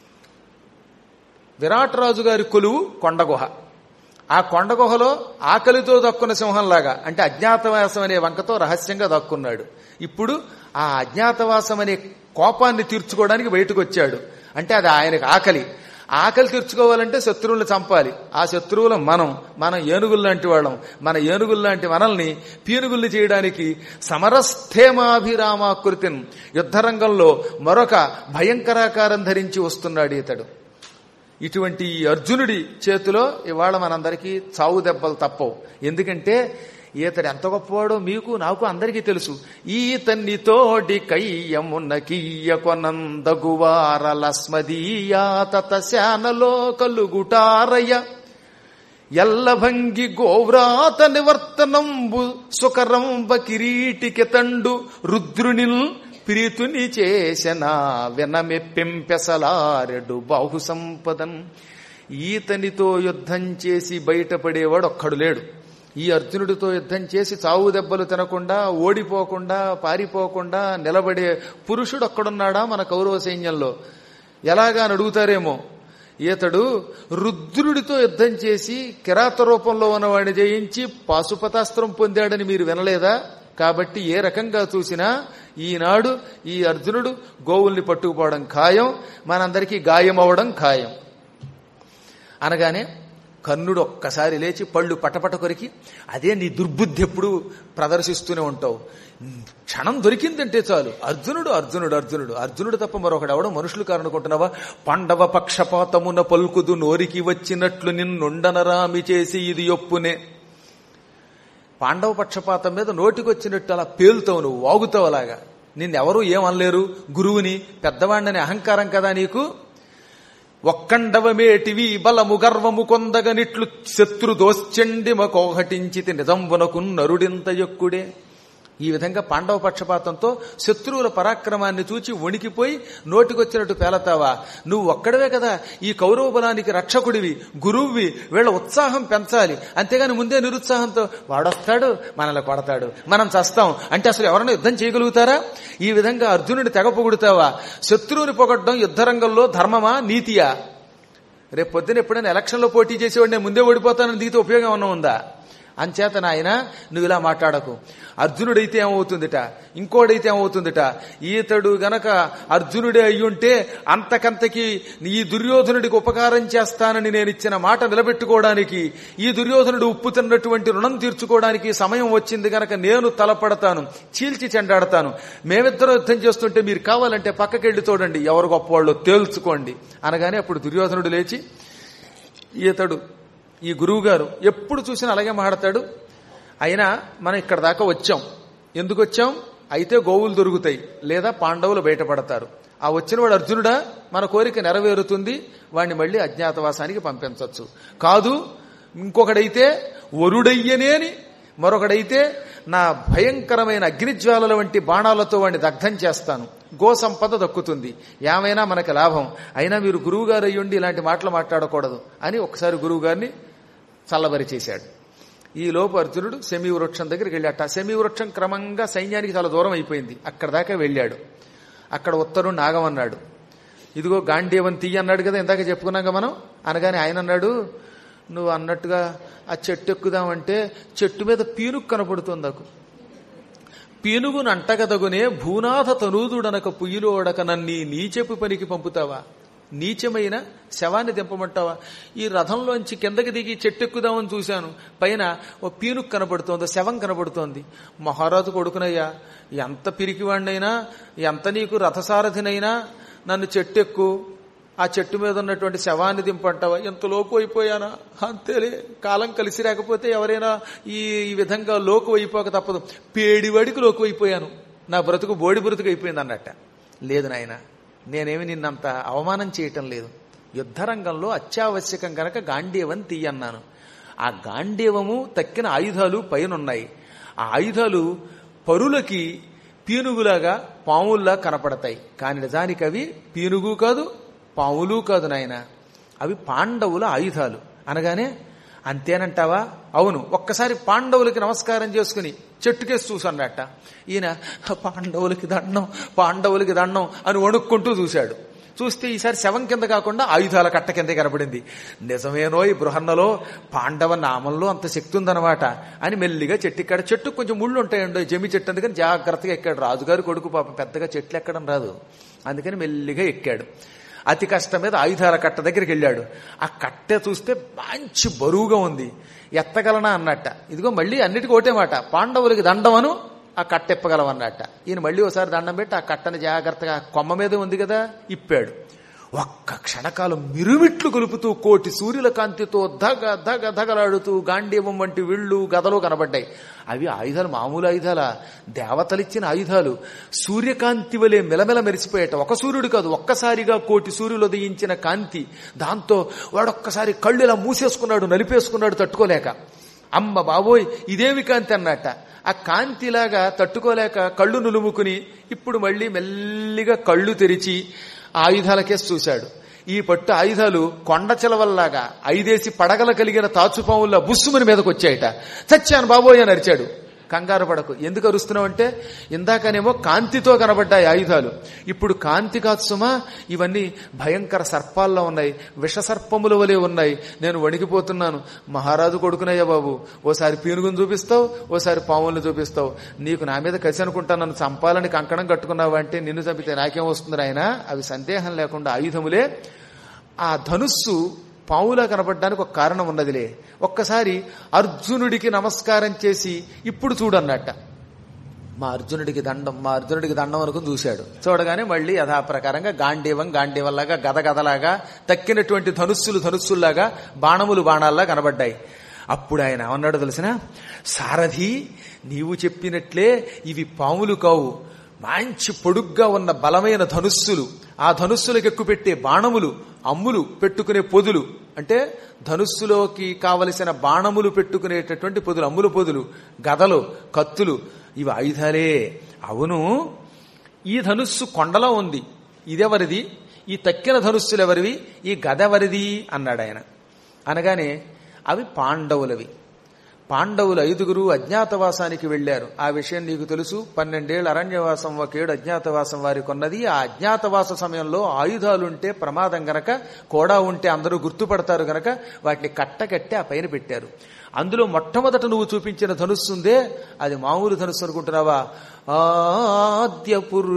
విరాట్ రాజు గారి కొలువు కొండగుహ. ఆ కొండ గుహలో ఆకలితో దక్కున్న సింహంలాగా, అంటే అజ్ఞాతవాసం అనే వంకతో రహస్యంగా దక్కున్నాడు. ఇప్పుడు ఆ అజ్ఞాతవాసం అనే కోపాన్ని తీర్చుకోవడానికి బయటకు వచ్చాడు. అంటే అది ఆయనకు ఆకలి. ఆకలి తీర్చుకోవాలంటే శత్రువులను చంపాలి. ఆ శత్రువులు మనం ఏనుగులు లాంటి వాళ్ళం. మన ఏనుగులు లాంటి మనల్ని పీనుగుల్ని చేయడానికి సమరస్థేమాభిరామాకృతిని యుద్ధరంగంలో మరొక భయంకరాకారం ధరించి వస్తున్నాడు ఇతడు. ఇటువంటి ఈ అర్జునుడి చేతిలో ఇవాళ మనందరికీ చావు దెబ్బలు తప్పవు. ఎందుకంటే ఈతడు ఎంత గొప్పవాడో మీకు నాకు అందరికీ తెలుసు. ఈతన్ని తోడి కయ్యమున్న కియ్య కొనందగువారలస్మదీయా తతశానలో కలుగుటారయ ఎల్లభంగి గోవ్రాత నివర్తనంబు సుకరంబ కిరీటికి తండు రుద్రునిల్ ప్రీతుని చేసిన వినమెప్పింపెసలారెడు బాహు సంపదన్. ఈతనితో యుద్ధం చేసి బయటపడేవాడు ఒక్కడు లేడు. ఈ అర్జునుడితో యుద్ధం చేసి చావు దెబ్బలు తినకుండా, ఓడిపోకుండా, పారిపోకుండా నిలబడే పురుషుడు ఒక్కడున్నాడా మన కౌరవ సైన్యంలో? ఎలాగా అని అడుగుతారేమో. ఈతడు రుద్రుడితో యుద్ధం చేసి కిరాత రూపంలో ఉన్నవాడిని జయించి పాశుపతాస్త్రం పొందాడని మీరు వినలేదా? కాబట్టి ఏ రకంగా చూసినా ఈనాడు ఈ అర్జునుడు గోవుల్ని పట్టుకుపోవడం ఖాయం, మనందరికీ గాయం అవడం ఖాయం. అనగానే కర్ణుడు ఒక్కసారి లేచి పళ్ళు పటపట కొరికి, అదే నీ దుర్బుద్ధి ఎప్పుడు ప్రదర్శిస్తూనే ఉంటావు. క్షణం దొరికిందంటే చాలు అర్జునుడు అర్జునుడు అర్జునుడు అర్జునుడు తప్ప మరొకడు ఎవడో మనుషులు కారనుకుంటున్నావా? పాండవ పక్షపాతమున పలుకుదు నోరికి వచ్చినట్లు నిన్నుండనరామి చేసి ఇది ఒప్పునే. పాండవ పక్షపాతం మీద నోటికొచ్చినట్టు అలా పేలుతావు, నువ్వు వాగుతావు. అలాగా నిన్నెవరూ ఏమనలేరు, గురువుని పెద్దవాణ్ణని అహంకారం కదా నీకు. ఒక్కండవమేటివి బలము గర్వము కొందగనిట్లు శత్రు దోశ్చండిమ కోహటించితి నిజంబునకు నరుడింత యొక్కుడే. ఈ విధంగా పాండవ పక్షపాతంతో శత్రువుల పరాక్రమాన్ని చూచి వణికిపోయి నోటికొచ్చినట్టు పేలతావా? నువ్వు ఒక్కడవే కదా ఈ కౌరవ బలానికి రక్షకుడివి, గురువువి. వీళ్ళ ఉత్సాహం పెంచాలి, అంతేగాని ముందే నిరుత్సాహంతో వాడొస్తాడు మనల్ని కొడతాడు మనం చస్తాం అంటే అసలు ఎవరైనా యుద్ధం చేయగలుగుతారా? ఈ విధంగా అర్జునుడిని తెగ పొగుడుతావా? శత్రువుని పొగడ్డం యుద్ధరంగంలో ధర్మమా, నీతియా? రేపు పొద్దున ఎప్పుడైనా ఎలక్షన్లో పోటీ చేసేవాడు నేను ముందే ఓడిపోతానని దిగితే ఉపయోగం ఏమన్నా ఉందా? అంచేత నాయన నువ్వు ఇలా మాట్లాడకు. అర్జునుడైతే ఏమవుతుందిట, ఇంకోడైతే ఏమవుతుందిట. ఈతడు గనక అర్జునుడే అయ్యుంటే అంతకంతకి ఈ దుర్యోధనుడికి ఉపకారం చేస్తానని నేను ఇచ్చిన మాట నిలబెట్టుకోవడానికి, ఈ దుర్యోధనుడు ఉప్పు తిన్నటువంటి రుణం తీర్చుకోవడానికి సమయం వచ్చింది గనక నేను తలపడతాను, చీల్చి చెండాడతాను. మేమిద్దరం యుద్ధం చేస్తుంటే మీరు కావాలంటే పక్కకెళ్ళి చూడండి, ఎవరు గొప్పవాళ్ళు తేల్చుకోండి అనగానే అప్పుడు దుర్యోధనుడు లేచి, ఈతడు ఈ గురువు గారు ఎప్పుడు చూసినా అలాగే మాట్లాడతాడు. అయినా మనం ఇక్కడ దాకా వచ్చాం, ఎందుకు వచ్చాం? అయితే గోవులు దొరుకుతాయి లేదా పాండవులు బయటపడతారు. ఆ వచ్చినవాడు అర్జునుడా, మన కోరిక నెరవేరుతుంది, వాడిని మళ్ళీ అజ్ఞాతవాసానికి పంపించవచ్చు. కాదు ఇంకొకడైతే వరుడయ్యనేని, మరొకడైతే నా భయంకరమైన అగ్నిజ్వాలల వంటి బాణాలతో వాడిని దగ్ధం చేస్తాను, గో సంపద దక్కుతుంది, ఏమైనా మనకి లాభం. అయినా మీరు గురువు గారు అయ్యుండి ఇలాంటి మాటలు మాట్లాడకూడదు అని ఒకసారి గురువు గారిని చల్లబరి చేశాడు. ఈ లోపు అర్జునుడు శమీ వృక్షం దగ్గరికి వెళ్ళాట. శమీ వృక్షం క్రమంగా సైన్యానికి చాలా దూరం అయిపోయింది. అక్కడ దాకా వెళ్ళాడు. అక్కడ ఉత్తరుణ్ణి ఆగమన్నాడు. ఇదిగో గాంధీవం తీయ అన్నాడు కదా, ఇందాక చెప్పుకున్నాక మనం. అనగానే ఆయన అన్నాడు, నువ్వు అన్నట్టుగా ఆ చెట్టు ఎక్కుదామంటే చెట్టు మీద పీనుగు కనపడుతుంది నాకు. పీనుగును అంటగదగునే భూనాథ తనూదుడనక పుయ్యిలోడక నన్ని నీచెపు పనికి పంపుతావా? నీచమైన శవాన్ని దింపమంటావా? ఈ రథంలోంచి కిందకి దిగి చెట్టెక్కుదామని చూశాను, పైన ఓ పీనుగు కనబడుతోంది, శవం కనబడుతోంది. మహారాజు కొడుకునయ్యా, ఎంత పిరికివాణ్ణైనా, ఎంత నీకు రథసారథినైనా నన్ను చెట్టెక్కు, ఆ చెట్టు మీద ఉన్నటువంటి శవాన్ని దింపంటావా? ఎంత లోకు అయిపోయానా? అంతేలే, కాలం కలిసి రాకపోతే ఎవరైనా ఈ విధంగా లోకు అయిపోక తప్పదు. పేడివాడికి లోకు అయిపోయాను, నా బ్రతుకు బోడి బ్రతుకు అయిపోయింది అన్నట్ట. లేదు నాయన, నేనేమి నిన్నంత అవమానం చేయటం లేదు. యుద్ధరంగంలో అత్యావశ్యకం కనుక గాంధీవం తీయన్నాను. ఆ గాంధీవము తక్కిన ఆయుధాలు పైన ఉన్నాయి. ఆ ఆయుధాలు పరులకి పీనుగులాగా పాముల్లా కనపడతాయి. కానీ నిజానికి అవి పీనుగు కాదు, పాములు కాదు నాయన, అవి పాండవుల ఆయుధాలు. అనగానే అంతేనంటావా? అవును. ఒక్కసారి పాండవులకి నమస్కారం చేసుకుని చెట్టుకేసి చూసన్నట్ట. ఈయన పాండవులకి దండం, పాండవులకి దండం అని వణుక్కుంటూ చూశాడు. చూస్తే ఈసారి శవం కింద కాకుండా ఆయుధాల కట్ట కింద కనబడింది. నిజమేనో ఈ బృహన్నలో పాండవ నామంలో అంత శక్తి ఉందన్నమాట అని మెల్లిగా చెట్టు చెట్టు కొంచెం ముళ్ళు ఉంటాయండి, జమి చెట్టు, అందుకని జాగ్రత్తగా ఎక్కాడు. రాజుగారి కొడుకు పాపం పెద్దగా చెట్లు ఎక్కడం రాదు, అందుకని మెల్లిగా ఎక్కాడు. అతి కష్టం మీద ఆయుధాల కట్ట దగ్గరికి వెళ్ళాడు. ఆ కట్టె చూస్తే మంచి బరువుగా ఉంది, ఎత్తగలనా అన్నట్ట. ఇదిగో మళ్ళీ అన్నిటికీ ఒకటే మాట, పాండవులకి దండమను, ఆ కట్ట ఇప్పగలవన్నట్ట. ఈయన మళ్ళీ ఒకసారి దండం పెట్టి ఆ కట్టని జాగ్రత్తగా కొమ్మ మీద ఉంది కదా ఇప్పాడు. ఒక్క క్షణకాలం మిరుమిట్లు గొలుపుతూ కోటి సూర్యుల కాంతితో ధగ ధగ ధగలాడుతూ గాంధీవం వంటి విళ్ళు గదలు కనబడ్డాయి. అవి ఆయుధాలు మామూలు ఆయుధాలా? దేవతలిచ్చిన ఆయుధాలు. సూర్యకాంతి వలె మెలమెల మెరిసిపోయేట. ఒక సూర్యుడు కాదు, ఒక్కసారిగా కోటి సూర్యులు ఉదయించిన కాంతి. దాంతో వాడొక్కసారి కళ్ళు ఇలా మూసేసుకున్నాడు, నలిపేసుకున్నాడు తట్టుకోలేక. అమ్మ బాబోయ్ ఇదేమి కాంతి అన్నట్ట. ఆ కాంతిలాగా తట్టుకోలేక కళ్ళు నులుముకుని ఇప్పుడు మళ్ళీ మెల్లిగా కళ్ళు తెరిచి ఆయుధాలకేసి చూశాడు. ఈ పట్టు ఆయుధాలు కొండ చిలవల్లాగా 5 పడగల కలిగిన తాచుపాముల్లా బుస్సుమని మీదకి వచ్చాయట. చచ్చాను బాబోయ్ అని అరిచాడు. కంగారు పడకు. ఎందుకు అరుస్తున్నావు అంటే, ఇందాకనేమో కాంతితో కనబడ్డాయి ఆయుధాలు, ఇప్పుడు కాంతి కాదు సుమా, ఇవన్నీ భయంకర సర్పాల్లో ఉన్నాయి, విష సర్పముల వలె ఉన్నాయి, నేను వణికిపోతున్నాను. మహారాజు కొడుకునయ్యా బాబు, ఓసారి పీనుగును చూపిస్తావు, ఓసారి పాములను చూపిస్తావు, నీకు నా మీద కసి అనుకుంటా నన్ను చంపాలని కంకణం కట్టుకున్నావు అంటే నిన్ను చంపితే నాకేం వస్తుంది ఆయన? అవి సందేహం లేకుండా ఆయుధములే. ఆ ధనుస్సు పావులా కనపడడానికి ఒక కారణం ఉన్నదిలే. ఒక్కసారి అర్జునుడికి నమస్కారం చేసి ఇప్పుడు చూడన్నట్ట. మా అర్జునుడికి దండం అనుకుని చూశాడు. చూడగానే మళ్ళీ యథాప్రకారంగా గాంధీవంలాగా గదగదలాగా తక్కినటువంటి ధనుస్సుల్లాగా బాణములు బాణాల్లా కనబడ్డాయి. అప్పుడు ఆయన ఏమన్నాడు తెలిసిన? సారథి, నీవు చెప్పినట్లే ఇవి పాములు కావు, మంచి పొడుగ్గా ఉన్న బలమైన ధనుస్సులు. ఆ ధనుస్సులకు ఎక్కుపెట్టే బాణములు, అమ్ములు పెట్టుకునే పొదులు, అంటే ధనుస్సులోకి కావలసిన బాణములు పెట్టుకునేటటువంటి పొదులు, అమ్ముల పొదులు, గదలు, కత్తులు, ఇవి ఆయుధాలే. అవును, ఈ ధనుస్సు కొండలో ఉంది, ఇదెవరిది? ఈ తక్కిన ధనుస్సులు ఎవరివి? ఈ గద ఎవరిది అన్నాడు ఆయన. అనగానే అవి పాండవులవి. పాండవులు 5 అజ్ఞాతవాసానికి వెళ్లారు. ఆ విషయం నీకు తెలుసు. 12 ఏళ్ల అరణ్యవాసం, 1 ఏడు అజ్ఞాతవాసం వారికి ఉన్నది. ఆ అజ్ఞాతవాస సమయంలో ఆయుధాలుంటే ప్రమాదం గనక, కూడా ఉంటే అందరూ గుర్తుపడతారు గనక వాటిని కట్టకట్టి ఆ పైన పెట్టారు. అందులో మొట్టమొదట నువ్వు చూపించిన ధనుస్సుందే, అది మామూలు ధనుస్సు అనుకుంటున్నావా? ఆద్య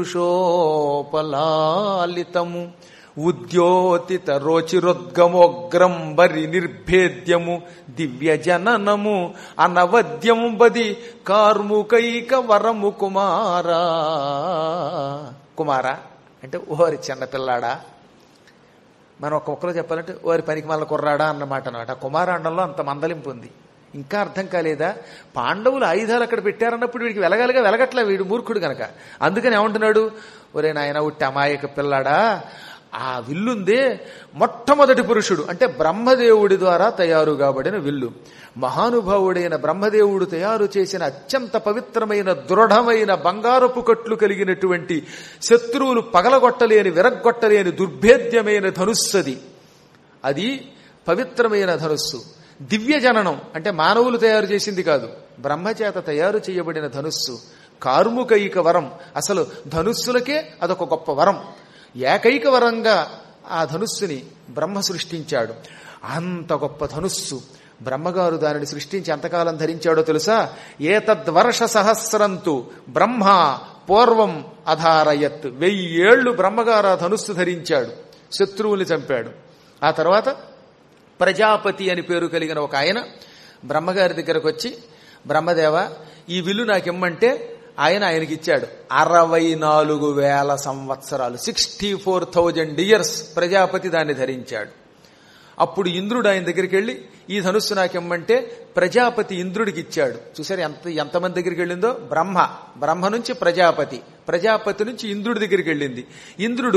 పురుషోపలాలితము ఉద్యోతిత రోచిరొద్గమోగ్రం బరి నిర్భేద్యము దివ్య జననము అనవద్యం బది కార్ముకైక వరము కుమారా. కుమారా అంటే ఓరి చిన్నపిల్లాడా, మనం ఒక్కొక్కరు చెప్పాలంటే ఓరి పనికి మళ్ళీ కుర్రాడా అన్నమాట అనమాట. కుమారాండంలో అంత మందలింపు ఉంది. ఇంకా అర్థం కాలేదా? పాండవులు ఆయుధాలు అక్కడ పెట్టారన్నప్పుడు వీడికి వెలగట్లే, వీడు మూర్ఖుడు గనక. అందుకని ఏమంటున్నాడు? ఒరే నాయన ఉట్టి అమాయక పిల్లాడా, ఆ విల్లుందే మొట్టమొదటి పురుషుడు అంటే బ్రహ్మదేవుడి ద్వారా తయారు కాబడిన విల్లు. మహానుభావుడైన బ్రహ్మదేవుడు తయారు చేసిన అత్యంత పవిత్రమైన దృఢమైన బంగారపు కట్లు కలిగినటువంటి శత్రువులు పగలగొట్టలేని విరగ్గొట్టలేని దుర్భేద్యమైన ధనుస్సది. అది పవిత్రమైన ధనుస్సు. దివ్య జననం అంటే మానవులు తయారు చేసింది కాదు, బ్రహ్మచేత తయారు చేయబడిన ధనుస్సు. కార్ముకైక వరం, అసలు ధనుస్సులకే అదొక గొప్ప వరం. ఏకైక వరంగా ఆ ధనుస్సుని బ్రహ్మ సృష్టించాడు. అంత గొప్ప ధనుస్సు బ్రహ్మగారు దానిని సృష్టించి ఎంతకాలం ధరించాడో తెలుసా? ఏతద్వర్ష సహస్రంతు బ్రహ్మ పూర్వం అధారయత్. 1000 ఏళ్లు బ్రహ్మగారు ఆ ధనుస్సు ధరించాడు, శత్రువుల్ని చంపాడు. ఆ తర్వాత ప్రజాపతి అని పేరు కలిగిన ఒక ఆయన బ్రహ్మగారి దగ్గరకు వచ్చి, బ్రహ్మదేవ ఈ విల్లు నాకిమ్మంటే ఆయనకి ఇచ్చాడు. 64,000 సంవత్సరాలు, 64,000 years ప్రజాపతి దాన్ని ధరించాడు. అప్పుడు ఇంద్రుడు ఆయన దగ్గరికి వెళ్ళి ఈ ధనుస్సు నాకిమ్మంటే ప్రజాపతి ఇంద్రుడికి ఇచ్చాడు. చూసారు ఎంతమంది దగ్గరికి వెళ్ళిందో? బ్రహ్మ నుంచి ప్రజాపతి, ప్రజాపతి నుంచి ఇంద్రుడి దగ్గరికి వెళ్ళింది. ఇంద్రుడు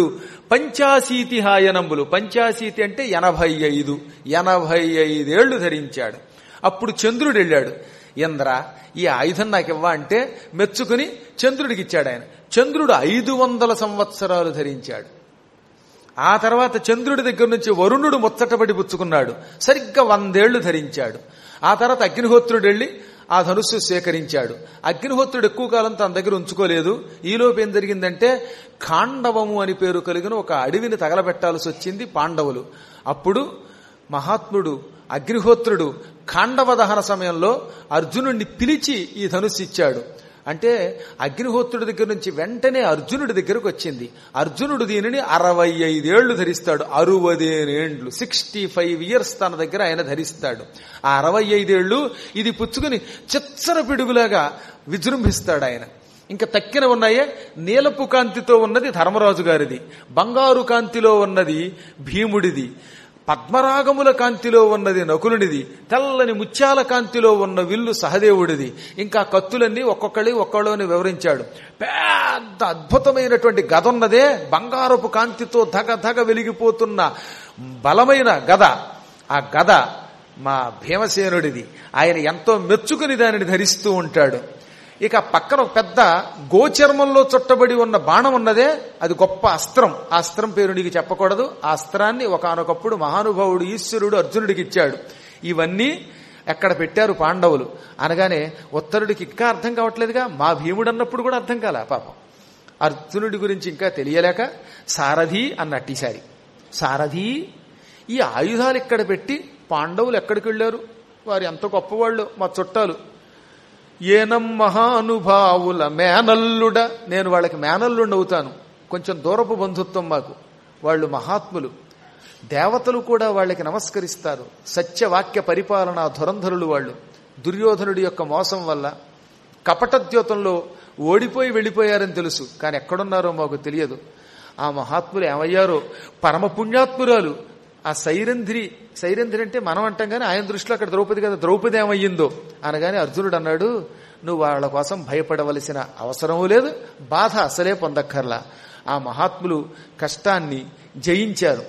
85 హాయనంబులు, 85 అంటే 85 ఏళ్లు ధరించాడు. అప్పుడు చంద్రుడు వెళ్ళాడు. ఇంద్ర, ఈ ఆయుధం నాకు ఇవ్వా అంటే మెచ్చుకుని చంద్రుడికి ఇచ్చాడు ఆయన. చంద్రుడు 500 సంవత్సరాలు ధరించాడు. ఆ తర్వాత చంద్రుడి దగ్గర నుంచి వరుణుడు ముచ్చటపడి పుచ్చుకున్నాడు, సరిగ్గా 100 ఏళ్లు ధరించాడు. ఆ తర్వాత అగ్నిహోత్రుడు వెళ్లి ఆ ధనుస్సు స్వీకరించాడు. అగ్నిహోత్రుడు ఎక్కువ కాలం తన దగ్గర ఉంచుకోలేదు. ఈలోపు ఏం జరిగిందంటే ఖాండవము అని పేరు కలిగిన ఒక అడవిని తగలబెట్టాల్సి వచ్చింది పాండవులు. అప్పుడు మహాత్ముడు అగ్నిహోత్రుడు ఖాండవ దహన సమయంలో అర్జునుడిని పిలిచి ఈ ధనుస్సు ఇచ్చాడు. అంటే అగ్నిహోత్రుడి దగ్గర నుంచి వెంటనే అర్జునుడి దగ్గరకు వచ్చింది. అర్జునుడు దీనిని 65 ఏళ్లు ధరిస్తాడు. 65 ఏండ్లు, 65 ఇయర్స్ తన దగ్గర ఆయన ధరిస్తాడు. ఆ 65 ఏళ్లు ఇది పుచ్చుకుని చిచ్చర పిడుగులాగా విజృంభిస్తాడు ఆయన. ఇంకా తక్కిన ఉన్నాయే, నీలపు కాంతితో ఉన్నది ధర్మరాజు గారిది, బంగారు కాంతిలో ఉన్నది భీముడిది, పద్మరాగముల కాంతిలో ఉన్నది నకులునిది, తెల్లని ముత్యాల కాంతిలో ఉన్న విల్లు సహదేవుడిది. ఇంకా కత్తులన్నీ ఒక్కొక్కళ్ళని వివరించాడు. పెద్ద అద్భుతమైనటువంటి గద ఉన్నదే, బంగారపు కాంతితో ధగ ధగ వెలిగిపోతున్న బలమైన గద. ఆ గద మా భీమసేనుడిది. ఆయన ఎంతో మెచ్చుకుని దానిని ధరిస్తూ ఉంటాడు. ఇక పక్కన ఒక పెద్ద గోచర్మంలో చుట్టబడి ఉన్న బాణం ఉన్నదే, అది గొప్ప అస్త్రం. ఆ అస్త్రం పేరు నీకు చెప్పకూడదు. ఆ అస్త్రాన్ని ఒకానొకప్పుడు మహానుభావుడు ఈశ్వరుడు అర్జునుడికి ఇచ్చాడు. ఇవన్నీ ఎక్కడ పెట్టారు పాండవులు అనగానే ఉత్తరుడికి ఇంకా అర్థం కావట్లేదుగా. మా భీముడు అన్నప్పుడు కూడా అర్థం కాల పాపం. అర్జునుడి గురించి ఇంకా తెలియలేక సారథి అన్నట్టు ఈసారి. సారథి, ఈ ఆయుధాలు ఇక్కడ పెట్టి పాండవులు ఎక్కడికి వెళ్ళారు? వారు ఎంత గొప్పవాళ్ళు, మా చుట్టాలు. ఏనం మహానుభావుల మేనల్లుడ, నేను వాళ్ళకి మేనల్లుండి అవుతాను. కొంచెం దూరపు బంధుత్వం మాకు. వాళ్ళు మహాత్ములు, దేవతలు కూడా వాళ్ళకి నమస్కరిస్తారు. సత్యవాక్య పరిపాలన ధురంధరులు వాళ్ళు. దుర్యోధనుడి యొక్క మోసం వల్ల కపటద్యోతంలో ఓడిపోయి వెళ్ళిపోయారని తెలుసు, కానీ ఎక్కడున్నారో మాకు తెలియదు. ఆ మహాత్ములు ఏమయ్యారో. పరమ పుణ్యాత్మురాలు ఆ సైరంధ్రి అంటే మనం అంటాం కానీ ఆయన దృష్టిలో అక్కడ ద్రౌపది కదా, ద్రౌపది ఏమయ్యిందో అనగానే అర్జునుడు అన్నాడు, నువ్వు వాళ్ళ కోసం భయపడవలసిన అవసరమూ లేదు, బాధ అసలే పొందక్కర్లా. ఆ మహాత్ములు కష్టాన్ని జయించారు.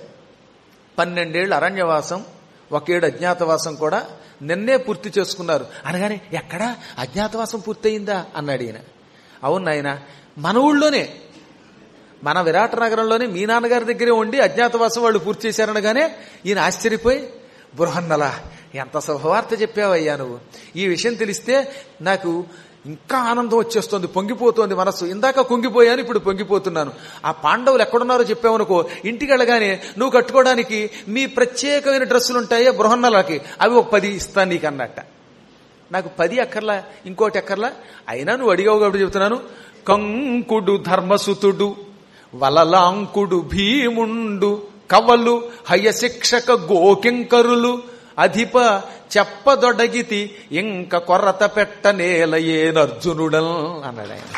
12 ఏళ్ల అరణ్యవాసం, 1 ఏడు అజ్ఞాతవాసం కూడా నిన్నే పూర్తి చేసుకున్నారు అనగానే, ఎక్కడా అజ్ఞాతవాసం పూర్తయిందా అన్నాడు ఈయన. అవును నాయన, మన ఊళ్ళోనే, మన విరాట నగరంలోనే మీ నాన్నగారి దగ్గరే ఉండి అజ్ఞాతవాసం వాళ్ళు పూర్తి చేశారనగానే ఈయన ఆశ్చర్యపోయి, బృహన్నలా ఎంత శుభవార్త చెప్పావయ్యా నువ్వు. ఈ విషయం తెలిస్తే నాకు ఇంకా ఆనందం వచ్చేస్తోంది, పొంగిపోతోంది మనస్సు. ఇందాక కుంగిపోయాను, ఇప్పుడు పొంగిపోతున్నాను. ఆ పాండవులు ఎక్కడున్నారో చెప్పావనుకో, ఇంటికి వెళ్ళగానే నువ్వు కట్టుకోవడానికి మీ ప్రత్యేకమైన డ్రెస్సులు ఉంటాయో బృహన్నలకి, అవి ఒక 10 ఇస్తాను నీకు అన్నట్ట. నాకు 10 అక్కర్లా, ఇంకోటి అక్కర్లా. అయినా నువ్వు అడిగావు కాబట్టి చెబుతున్నాను. కంకుడు ధర్మసుతుడు, వలలాంకుడు భీముండు, కవలు హయశిక్షక గోకింకరులు, అధిప చెప్పదొడగితి ఇంక కొరత పెట్టనేలయేనర్జునుడల్ అన్నాడు ఆయన.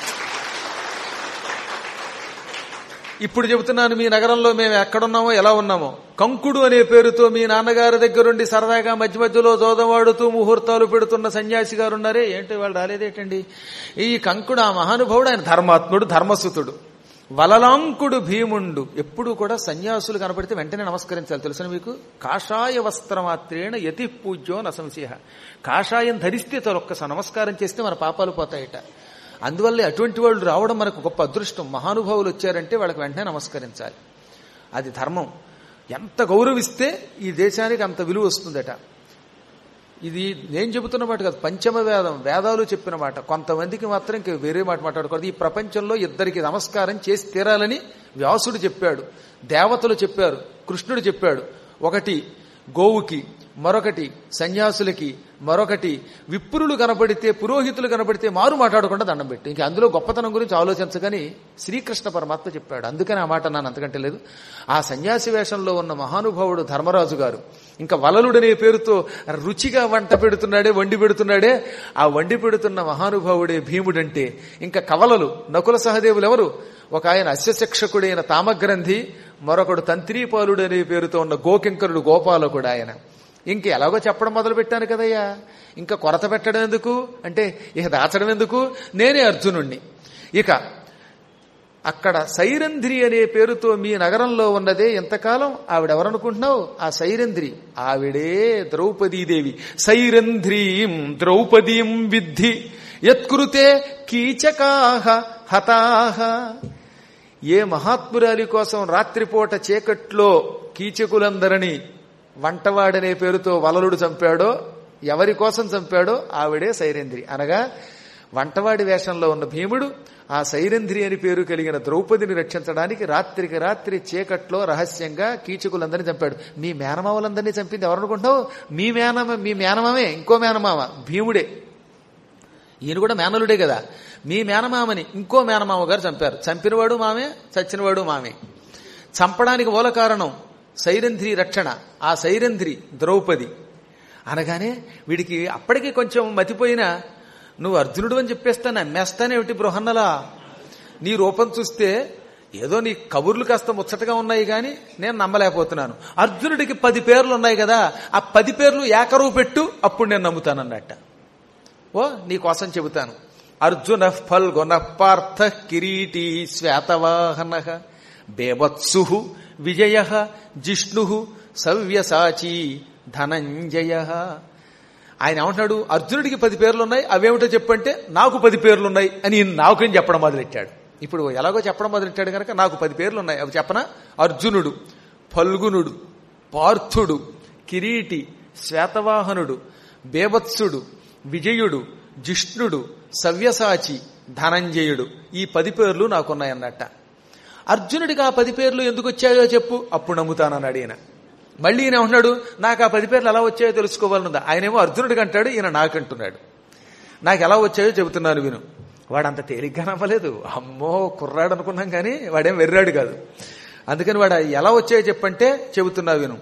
ఇప్పుడు చెబుతున్నాను, మీ నగరంలో మేము ఎక్కడున్నామో ఎలా ఉన్నామో. కంకుడు అనే పేరుతో మీ నాన్నగారి దగ్గరుండి సరదాగా మధ్య మధ్యలో జోదవాడుతూ ముహూర్తాలు పెడుతున్న సన్యాసి గారు ఉన్నారే, ఏంటి వాళ్ళు రాలేదేటండి? ఈ కంకుడు ఆ మహానుభావుడు, ఆయన ధర్మాత్ముడు, ధర్మసుతుడు. వలలాంకుడు భీముండు, ఎప్పుడూ కూడా సన్యాసులు కనపడితే వెంటనే నమస్కరించాలి. తెలుసు మీకు, కాషాయ వస్త్రమాత్రేణ యతి పూజ్యో నసంశయ. కాషాయం ధరిస్తే ఒక్క నమస్కారం చేస్తే మన పాపాలు పోతాయట. అందువల్లే అటువంటి వాళ్ళు రావడం మనకు గొప్ప అదృష్టం. మహానుభావులు వచ్చారంటే వాళ్ళకి వెంటనే నమస్కరించాలి. అది ధర్మం. ఎంత గౌరవిస్తే ఈ దేశానికి అంత విలువ వస్తుందట. ఇది నేను చెబుతున్న మాట కాదు, పంచమ వేదం, వేదాలు చెప్పిన మాట. కొంతమందికి మాత్రం ఇంక వేరే మాట మాట్లాడకూడదు. ఈ ప్రపంచంలో ఇద్దరికి నమస్కారం చేసి తీరాలని వ్యాసుడు చెప్పాడు, దేవతలు చెప్పారు, కృష్ణుడు చెప్పాడు. ఒకటి గోవుకి, మరొకటి సన్యాసులకి, మరొకటి విప్రులు కనపడితే, పురోహితులు కనపడితే మారు మాట్లాడకుండా దండం పెట్టి. ఇంక అందులో గొప్పతనం గురించి ఆలోచించగాని శ్రీకృష్ణ పరమాత్మ చెప్పాడు. అందుకని ఆ మాట నాన్న అంతకంటే లేదు. ఆ సన్యాసి వేషంలో ఉన్న మహానుభావుడు ధర్మరాజు గారు, ఇంకా వలలుడనే పేరుతో రుచిగా వంట పెడుతున్నాడే, వండి పెడుతున్నాడే, ఆ వండి పెడుతున్న మహానుభావుడే భీముడంటే. ఇంకా కవలలు నకుల సహదేవులు ఎవరు? ఒక ఆయన అస్యశిక్షకుడైన తామగ్రంథి, మరొకడు తంత్రీపాలుడు అనే పేరుతో ఉన్న గోకింకరుడు గోపాలకుడు ఆయన. ఇంక ఎలాగో చెప్పడం మొదలు పెట్టాను కదయ్యా, ఇంకా కొరత పెట్టడం ఎందుకు అంటే, ఇక దాచడం ఎందుకు, నేనే అర్జునుణ్ణి. ఇక అక్కడ సైరంధ్రి అనే పేరుతో మీ నగరంలో ఉన్నదే ఎంతకాలం ఆవిడెవరనుకుంటున్నావు? ఆ సైరంధ్రి ఆవిడే ద్రౌపదీదేవి. సైరంధ్రీం ద్రౌపదీం విద్ధి యత్కృతే కీచకాహ హతాహ. ఏ మహాత్మురాలి కోసం రాత్రిపూట చీకట్లో కీచకులందరినీ వంటవాడనే పేరుతో వలలుడు చంపాడో, ఎవరి కోసం చంపాడో ఆవిడే సైరంధ్రి. అనగా వంటవాడి వేషంలో ఉన్న భీముడు ఆ సైరంధ్రి అని పేరు కలిగిన ద్రౌపదిని రక్షించడానికి రాత్రికి రాత్రి చీకట్లో రహస్యంగా కీచకులందరినీ చంపాడు. మీ మేనమామలందరినీ చంపింది ఎవరనుకుంటున్నావు? మీ మేనమామే, ఇంకో మేనమామ భీముడే. ఈయన కూడా మేనలుడే కదా. మీ మేనమామని ఇంకో మేనమామ గారు చంపారు. చంపినవాడు మామే, చచ్చినవాడు మామే. చంపడానికి మూల కారణం సైరంధ్రి రక్షణ. ఆ సైరంధ్రి ద్రౌపది అనగానే వీడికి అప్పటికీ కొంచెం మతిపోయినా, నువ్వు అర్జునుడు అని చెప్పేస్తాను, అమ్మేస్తానేమిటి బృహన్నలా? నీ రూపం చూస్తే ఏదో నీ కబుర్లు కాస్త ముచ్చటగా ఉన్నాయి కానీ నేను నమ్మలేకపోతున్నాను. అర్జునుడికి 10 పేర్లు ఉన్నాయి కదా, ఆ 10 పేర్లు ఏకరువు పెట్టు, అప్పుడు నేను నమ్ముతానన్నట్ట. ఓ నీ కోసం చెబుతాను. అర్జున ఫల్గుణ పార్థ కిరీటీ శ్వేతవాహన బేభత్సు విజయ జిష్ణు సవ్యసాచీ ధనంజయ. ఆయన ఏమంటున్నాడు? అర్జునుడికి 10 పేర్లున్నాయి, అవేమిటో చెప్పంటే నాకు 10 పేర్లున్నాయి అని నాకేం చెప్పడం మొదలెట్టాడు. ఇప్పుడు ఎలాగో చెప్పడం మొదలెట్టాడు కనుక నాకు 10 పేర్లున్నాయి, అవి చెప్పనా? అర్జునుడు, ఫల్గునుడు, పార్థుడు, కిరీటి, శ్వేతవాహనుడు, బేభత్సుడు, విజయుడు, జిష్ణుడు, సవ్యసాచి, ధనంజయుడు. ఈ 10 పేర్లు నాకున్నాయన్నట్ట. అర్జునుడికి ఆ 10 పేర్లు ఎందుకు వచ్చాయో చెప్పు, అప్పుడు నమ్ముతానన్నాడు ఈయన. మళ్ళీ ఈయన ఉంటున్నాడు, నాకు ఆ 10 పేర్లు ఎలా వచ్చాయో తెలుసుకోవాలనుందా. ఆయనేమో అర్జునుడికి అంటాడు, ఈయన నాకంటున్నాడు. నాకు ఎలా వచ్చాయో చెబుతున్నాను విను. వాడంత తేలిగ్గా నమ్మలేదు. అమ్మో కుర్రాడు అనుకున్నాం కానీ వాడేం వెర్రాడు కాదు. అందుకని వాడు ఎలా వచ్చాయో చెప్పంటే చెబుతున్నా విను.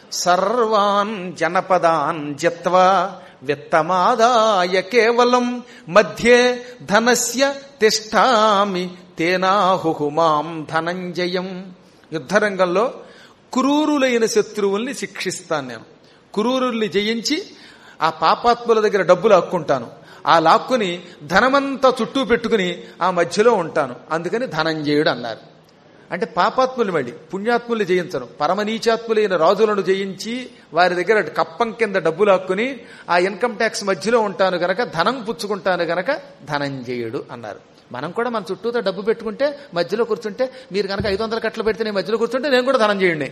సర్వాన్ జనపదాన్ జిత్వా విత్తమాదాయ కేవలం మధ్యే ధనస్య తిష్టామి తేనాహు మాం ధనంజయం. యుద్ధరంగంలో క్రూరులైన శత్రువుల్ని శిక్షిస్తాను నేను. క్రూరుల్ని జయించి ఆ పాపాత్ముల దగ్గర డబ్బులు లాక్కుంటాను. ఆ లాక్కుని ధనమంతా చుట్టూ పెట్టుకుని ఆ మధ్యలో ఉంటాను. అందుకని ధనంజయుడు అన్నారు. అంటే పాపాత్ములు మళ్ళీ పుణ్యాత్ముల్ని జయించను. పరమనీచాత్ములైన రాజులను జయించి వారి దగ్గర కప్పం కింద డబ్బులు లాక్కుని ఆ ఇన్కమ్ ట్యాక్స్ మధ్యలో ఉంటాను గనక, ధనం పుచ్చుకుంటాను గనక ధనంజయుడు అన్నారు. మనం కూడా మన చుట్టూతో డబ్బు పెట్టుకుంటే మధ్యలో కూర్చుంటే, మీరు కనుక 500 కట్టలు పెడితే నేను మధ్యలో కూర్చుంటే నేను కూడా ధనంజయుడిని.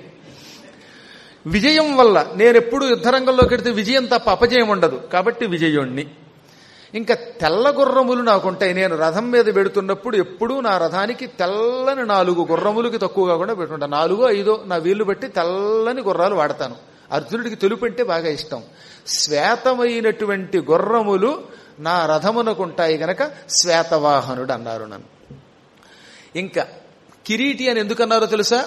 విజయం వల్ల నేనెప్పుడు యుద్ధరంగంలోకి వెడితే విజయం తప్ప అపజయం ఉండదు కాబట్టి విజయుణ్ణి. ఇంకా తెల్ల గుర్రములు నాకుంటాయి. నేను రథం మీద పెడుతున్నప్పుడు ఎప్పుడూ నా రథానికి తెల్లని 4 గుర్రములకి తక్కువ కాకుండా పెట్టుకుంటాను. 4, 5 నా వీలు బట్టి తెల్లని గుర్రాలు వాడతాను. అర్జునుడికి తెలుపు అంటే బాగా ఇష్టం. శ్వేతమైనటువంటి గుర్రములు నా రథమునకుంటాయి గనక శ్వేతవాహనుడు అన్నారు నన్ను. ఇంకా కిరీటి అని ఎందుకన్నారో తెలుసా?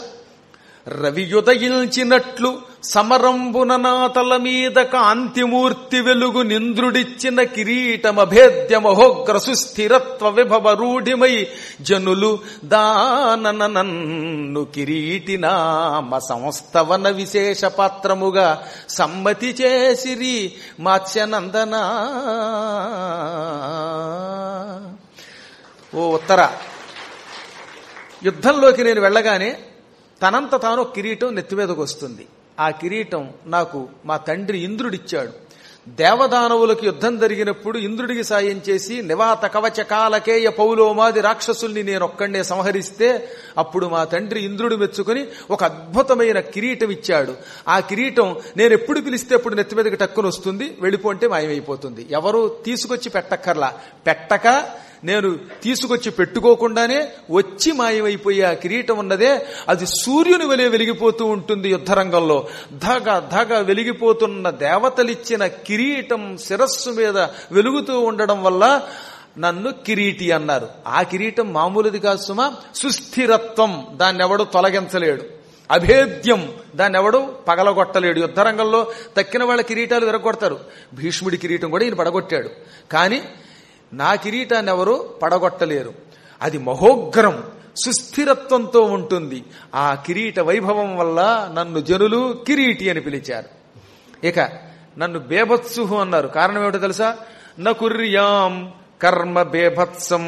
రవియుదయించినట్లు సమరంబున నా తల మీద కాంతిమూర్తి వెలుగు నింద్రుడిచ్చిన కిరీటమభేద్య మహోగ్ర సుస్థిరత్వ విభవ రూఢిమై జనులు దానన నన్ను కిరీటి నామ సంస్థవన విశేష పాత్రముగా సమ్మతి చేసిరి మాత్స్యనందనా. ఓ ఉత్తర, యుద్ధంలోకి నేను వెళ్ళగానే తనంత తాను కిరీటం నెత్తిమీదకు వస్తుంది. ఆ కిరీటం నాకు మా తండ్రి ఇంద్రుడిచ్చాడు. దేవదానవులకు యుద్ధం జరిగినప్పుడు ఇంద్రుడికి సాయం చేసి నివాత కవచ కాలకేయ పౌలోమాది రాక్షసుల్ని నేనొక్కడే సంహరిస్తే అప్పుడు మా తండ్రి ఇంద్రుడు మెచ్చుకుని ఒక అద్భుతమైన కిరీటం ఇచ్చాడు. ఆ కిరీటం నేను ఎప్పుడు పిలిస్తే అప్పుడు నెత్తిమీదకి టక్కుని వస్తుంది, వెళ్ళిపోంటే మాయమైపోతుంది. ఎవరు తీసుకొచ్చి పెట్టక్కర్లా. పెట్టక నేను తీసుకొచ్చి పెట్టుకోకుండానే వచ్చి మాయమైపోయి ఆ కిరీటం ఉన్నదే అది సూర్యుని వలె వెలిగిపోతూ ఉంటుంది. యుద్ధరంగంలో ధగ ధగ వెలిగిపోతున్న దేవతలిచ్చిన కిరీటం శిరస్సు మీద వెలుగుతూ ఉండడం వల్ల నన్ను కిరీటి అన్నారు. ఆ కిరీటం మామూలుది కాదు సుమా. సుస్థిరత్వం, దాన్నెవడు తొలగించలేడు. అభేద్యం, దాన్నెవడు పగలగొట్టలేడు. యుద్ధరంగంలో తక్కిన వాళ్ళ కిరీటాలు విరగొడతారు. భీష్ముడి కిరీటం కూడా ఈయన పడగొట్టాడు. కానీ నా కిరీటాన్ని ఎవరు పడగొట్టలేరు. అది మహోగ్రం, సుస్థిరత్వంతో ఉంటుంది. ఆ కిరీట వైభవం వల్ల నన్ను జనులు కిరీటి అని పిలిచారు. ఇక నన్ను బేభత్సు అన్నారు. కారణం ఏమిటో తెలుసా? నకుర్యాం కర్మ బేభత్సం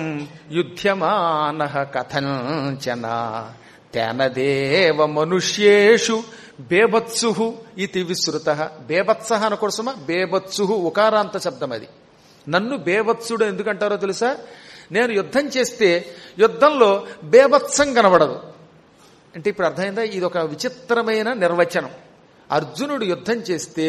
యుధ్యమానః కథంచన తేన దేవ మనుష్యేషు బేభత్సు ఇది విశ్రుతః. బేభత్సః అనకోసమా, బేభత్సు ఉకారాంత శబ్దం అది. నన్ను బేభత్సుడు ఎందుకంటారో తెలుసా? నేను యుద్ధం చేస్తే యుద్ధంలో బేభత్సం కనబడదు. అంటే ఇప్పుడు అర్థమైందా? ఇది ఒక విచిత్రమైన నిర్వచనం. అర్జునుడు యుద్ధం చేస్తే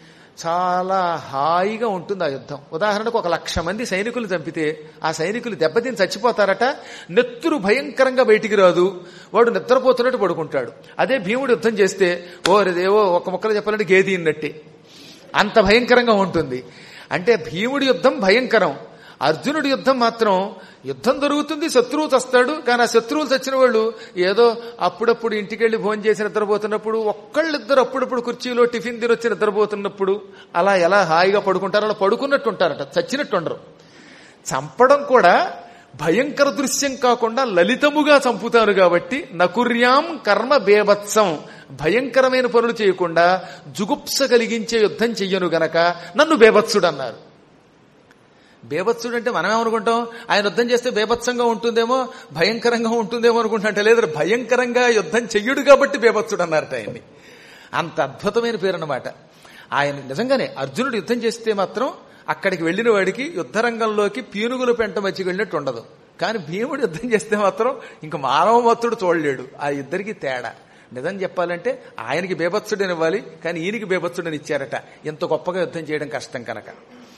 చాలా హాయిగా ఉంటుంది ఆ యుద్ధం. ఉదాహరణకు 1,00,000 మంది సైనికులు చంపితే ఆ సైనికులు దెబ్బతిని చచ్చిపోతారట, నెత్తురు భయంకరంగా బయటికి రాదు, వాడు నిద్రపోతున్నట్టు పడుకుంటాడు. అదే భీముడు యుద్ధం చేస్తే ఓరేదేవో ఒక ముక్కలు చెప్పాలంటే గేది ఇన్నట్టే, అంత భయంకరంగా ఉంటుంది. అంటే భీముడి యుద్ధం భయంకరం, అర్జునుడి యుద్ధం మాత్రం యుద్ధం జరుగుతుంది, శత్రువు చస్తాడు, కానీ ఆ శత్రువులు చచ్చిన వాళ్ళు ఏదో అప్పుడప్పుడు ఇంటికెళ్లి భోజనం చేసి నిద్రపోతున్నప్పుడు, ఒక్కళ్ళిద్దరు అప్పుడప్పుడు కుర్చీలో టిఫిన్ తినొచ్చి నిద్రపోతున్నప్పుడు అలా ఎలా హాయిగా పడుకుంటారో అలా పడుకున్నట్టు ఉంటారట, చచ్చినట్టు ఉండరు. చంపడం కూడా భయంకర దృశ్యం కాకుండా లలితముగా చంపుతారు కాబట్టి నకుర్యాం కర్మ బేభత్సం, భయంకరమైన పనులు చేయకుండా జుగుప్స కలిగించే యుద్ధం చెయ్యను గనక నన్ను బేభత్సుడు అన్నారు. బేభత్సుడు అంటే మనమేమనుకుంటాం, ఆయన యుద్ధం చేస్తే బేభత్సంగా ఉంటుందేమో, భయంకరంగా ఉంటుందేమో అనుకుంటా. లేదు, భయంకరంగా యుద్ధం చెయ్యడు కాబట్టి బేభత్సుడు అన్నారట ఆయన్ని. అంత అద్భుతమైన పేరు అన్నమాట. ఆయన నిజంగానే అర్జునుడు యుద్ధం చేస్తే మాత్రం అక్కడికి వెళ్లిన వాడికి యుద్ధరంగంలోకి పీనుగులు పెంట మధ్యకి వెళ్ళినట్టు ఉండదు. కానీ భీముడు యుద్ధం చేస్తే మాత్రం ఇంక మానవమత్తుడు చూడలేడు. ఆ ఇద్దరికి తేడా. నిజం చెప్పాలంటే ఆయనకి బేభత్సుడని ఇవ్వాలి, కానీ ఈయనకి బేభత్సుడని ఇచ్చారట. ఎంత గొప్పగా యుద్ధం చేయడం కష్టం కనుక.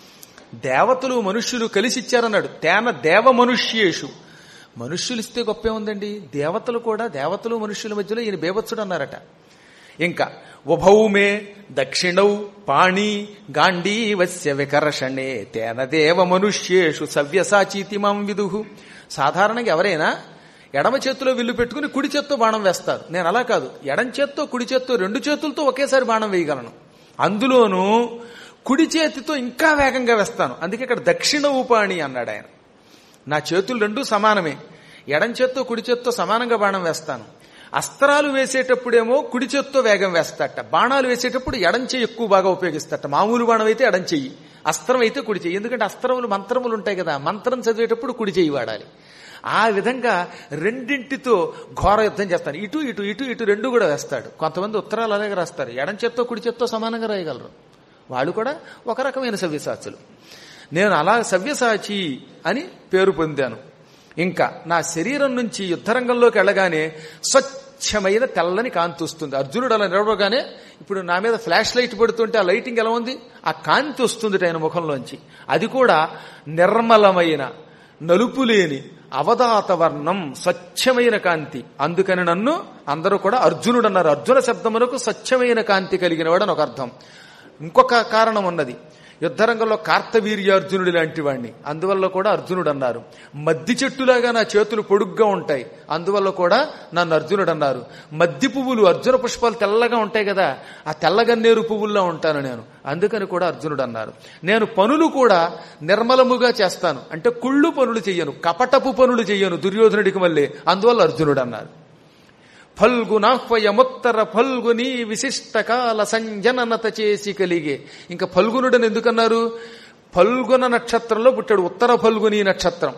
దేవతలు మనుష్యులు కలిసి ఇచ్చారన్నాడు. తేన దేవ మనుష్యేషు, మనుష్యులు ఇస్తే గొప్పే ఉందండి, దేవతలు కూడా, దేవతలు మనుష్యుల మధ్యలో ఈయన బేభత్సుడు అన్నారట. ఇంకా ఉభౌమే దక్షిణౌ పాణి గాంధీవస్య వికర్షణే తేన దేవ మనుష్యేషు సవ్యసాచీతి మాం విదుహు. సాధారణంగా ఎవరైనా ఎడమ చేతిలో విల్లు పెట్టుకుని కుడి చేత్తో బాణం వేస్తారు. నేను అలా కాదు, ఎడం చేత్తో కుడి చేత్తో 2 చేతులతో ఒకేసారి బాణం వేయగలను. అందులోనూ కుడి చేతితో ఇంకా వేగంగా వేస్తాను. అందుకే ఇక్కడ దక్షిణ ఉపాణి అన్నాడు ఆయన. నా చేతులు 2 సమానమే, ఎడం చేత్తో కుడి చేత్తో సమానంగా బాణం వేస్తాను. అస్త్రాలు వేసేటప్పుడేమో కుడి చేత్తో వేగం వేస్తాట, బాణాలు వేసేటప్పుడు ఎడం చెయ్యి ఎక్కువ బాగా ఉపయోగిస్తాట. మామూలు బాణం అయితే ఎడం చెయ్యి, అస్త్రం అయితే కుడి చెయ్యి. ఎందుకంటే అస్త్రములు మంత్రములు ఉంటాయి కదా, మంత్రం చదివేటప్పుడు కుడి చెయ్యి వాడాలి. ఆ విధంగా రెండింటితో ఘోర యుద్ధం చేస్తాను. ఇటు ఇటు ఇటు ఇటు 2 కూడా వేస్తాడు. కొంతమంది ఉత్తరాలు అలాగే రాస్తారు, ఎడం చేత్తో కుడి చేత్తో సమానంగా రాయగలరు. వాళ్ళు కూడా ఒక రకమైన సవ్యసాచులు. నేను అలా సవ్యసాచి అని పేరు పొందాను. ఇంకా నా శరీరం నుంచి యుద్ధరంగంలోకి వెళ్ళగానే స్వచ్ఛమైన తెల్లని కాంతి వస్తుంది. అర్జునుడు అలా నిలవగానే ఇప్పుడు నా మీద ఫ్లాష్ లైట్ పడుతుంటే ఆ లైటింగ్ ఎలా ఉంది, ఆ కాంతి వస్తుంది ఆయన ముఖంలోంచి. అది కూడా నిర్మలమైన, నలుపు లేని అవధాత వర్ణం, స్వచ్ఛమైన కాంతి. అందుకని నన్ను అందరూ కూడా అర్జునుడు అన్నారు. అర్జున శబ్దమునకు స్వచ్ఛమైన కాంతి కలిగిన వాడు అని ఒక అర్థం. ఇంకొక కారణం ఉన్నది, యుద్ధరంగంలో కార్తవీర్యార్జునుడి లాంటి వాడిని, అందువల్ల కూడా అర్జునుడు అన్నారు. మద్ది చెట్టులాగా నా చేతులు పొడుగ్గా ఉంటాయి, అందువల్ల కూడా నన్ను అర్జునుడు అన్నారు. మద్ది పువ్వులు, అర్జున పుష్పాలు తెల్లగా ఉంటాయి కదా, ఆ తెల్లగన్నేరు పువ్వుల్లో ఉంటాను నేను, అందుకని కూడా అర్జునుడు అన్నారు. నేను పనులు కూడా నిర్మలముగా చేస్తాను, అంటే కుళ్ళు పనులు చెయ్యను, కపటపు పనులు చెయ్యను దుర్యోధనుడికి మళ్ళీ, అందువల్ల అర్జునుడు అన్నారు. ఫల్గునాహ్వయముత్తర ఫల్గుని విశిష్టకాల సంజననత చేసి కలిగే. ఇంకా ఫల్గునుడని ఎందుకన్నారు? ఫల్గుణ నక్షత్రంలో పుట్టాడు. ఉత్తర ఫల్గుని నక్షత్రం,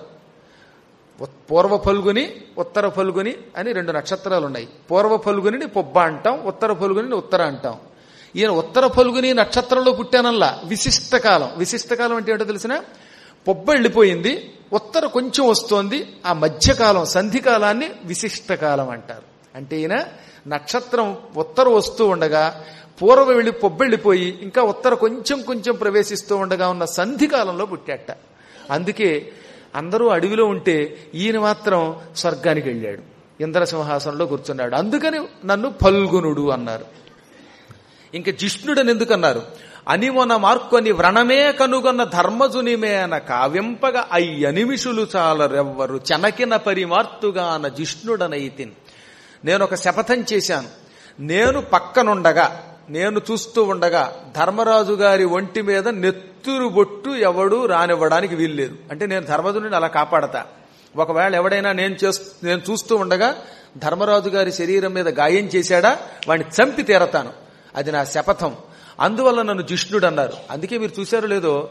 పూర్వ ఫల్గుని ఉత్తర ఫల్గుని అని 2 నక్షత్రాలు ఉన్నాయి. పూర్వ ఫల్గుని పొబ్బ అంటాం, ఉత్తర ఫల్గుని ఉత్తర అంటాం. ఈయన ఉత్తర ఫల్గుని నక్షత్రంలో పుట్టానల్లా. విశిష్టకాలం, విశిష్టకాలం అంటే ఏంటో తెలిసిన, పొబ్బ వెళ్ళిపోయింది, ఉత్తర కొంచెం వస్తోంది, ఆ మధ్యకాలం సంధికాలాన్ని విశిష్టకాలం అంటారు. అంటే ఈయన నక్షత్రం ఉత్తర వస్తూ ఉండగా పూర్వ వెళ్ళి పొబ్బెళ్ళిపోయి ఇంకా ఉత్తర కొంచెం కొంచెం ప్రవేశిస్తూ ఉండగా ఉన్న సంధికాలంలో పుట్టాట. అందుకే అందరూ అడవిలో ఉంటే ఈయన మాత్రం స్వర్గానికి వెళ్ళాడు, ఇంద్రసింహాసనంలో కూర్చున్నాడు. అందుకని నన్ను ఫల్గునుడు అన్నారు. ఇంకా జిష్ణుడని ఎందుకన్నారు? అనిమొన మార్కొని వ్రణమే కనుగొన్న ధర్మజునిమేన కావ్యంపగా అయ్యనిమిషులు చాలరెవ్వరు చెనకిన పరిమార్తుగాన జిష్ణుడనైతిన్. నేను ఒక శపథం చేశాను. నేను పక్కనుండగా, నేను చూస్తూ ఉండగా ధర్మరాజు గారి ఒంటి మీద నెత్తురు బొట్టు ఎవడూ రానివ్వడానికి వీల్లేదు. అంటే నేను ధర్మజుని అలా కాపాడతా. ఒకవేళ ఎవడైనా నేను చూస్తూ ఉండగా ధర్మరాజు గారి శరీరం మీద గాయం చేశాడా, వాడిని చంపి తీరతాను. అది నా శపథం. అందువల్ల నన్ను జిష్ణుడు అన్నారు. అందుకే మీరు చూశారో లేదో,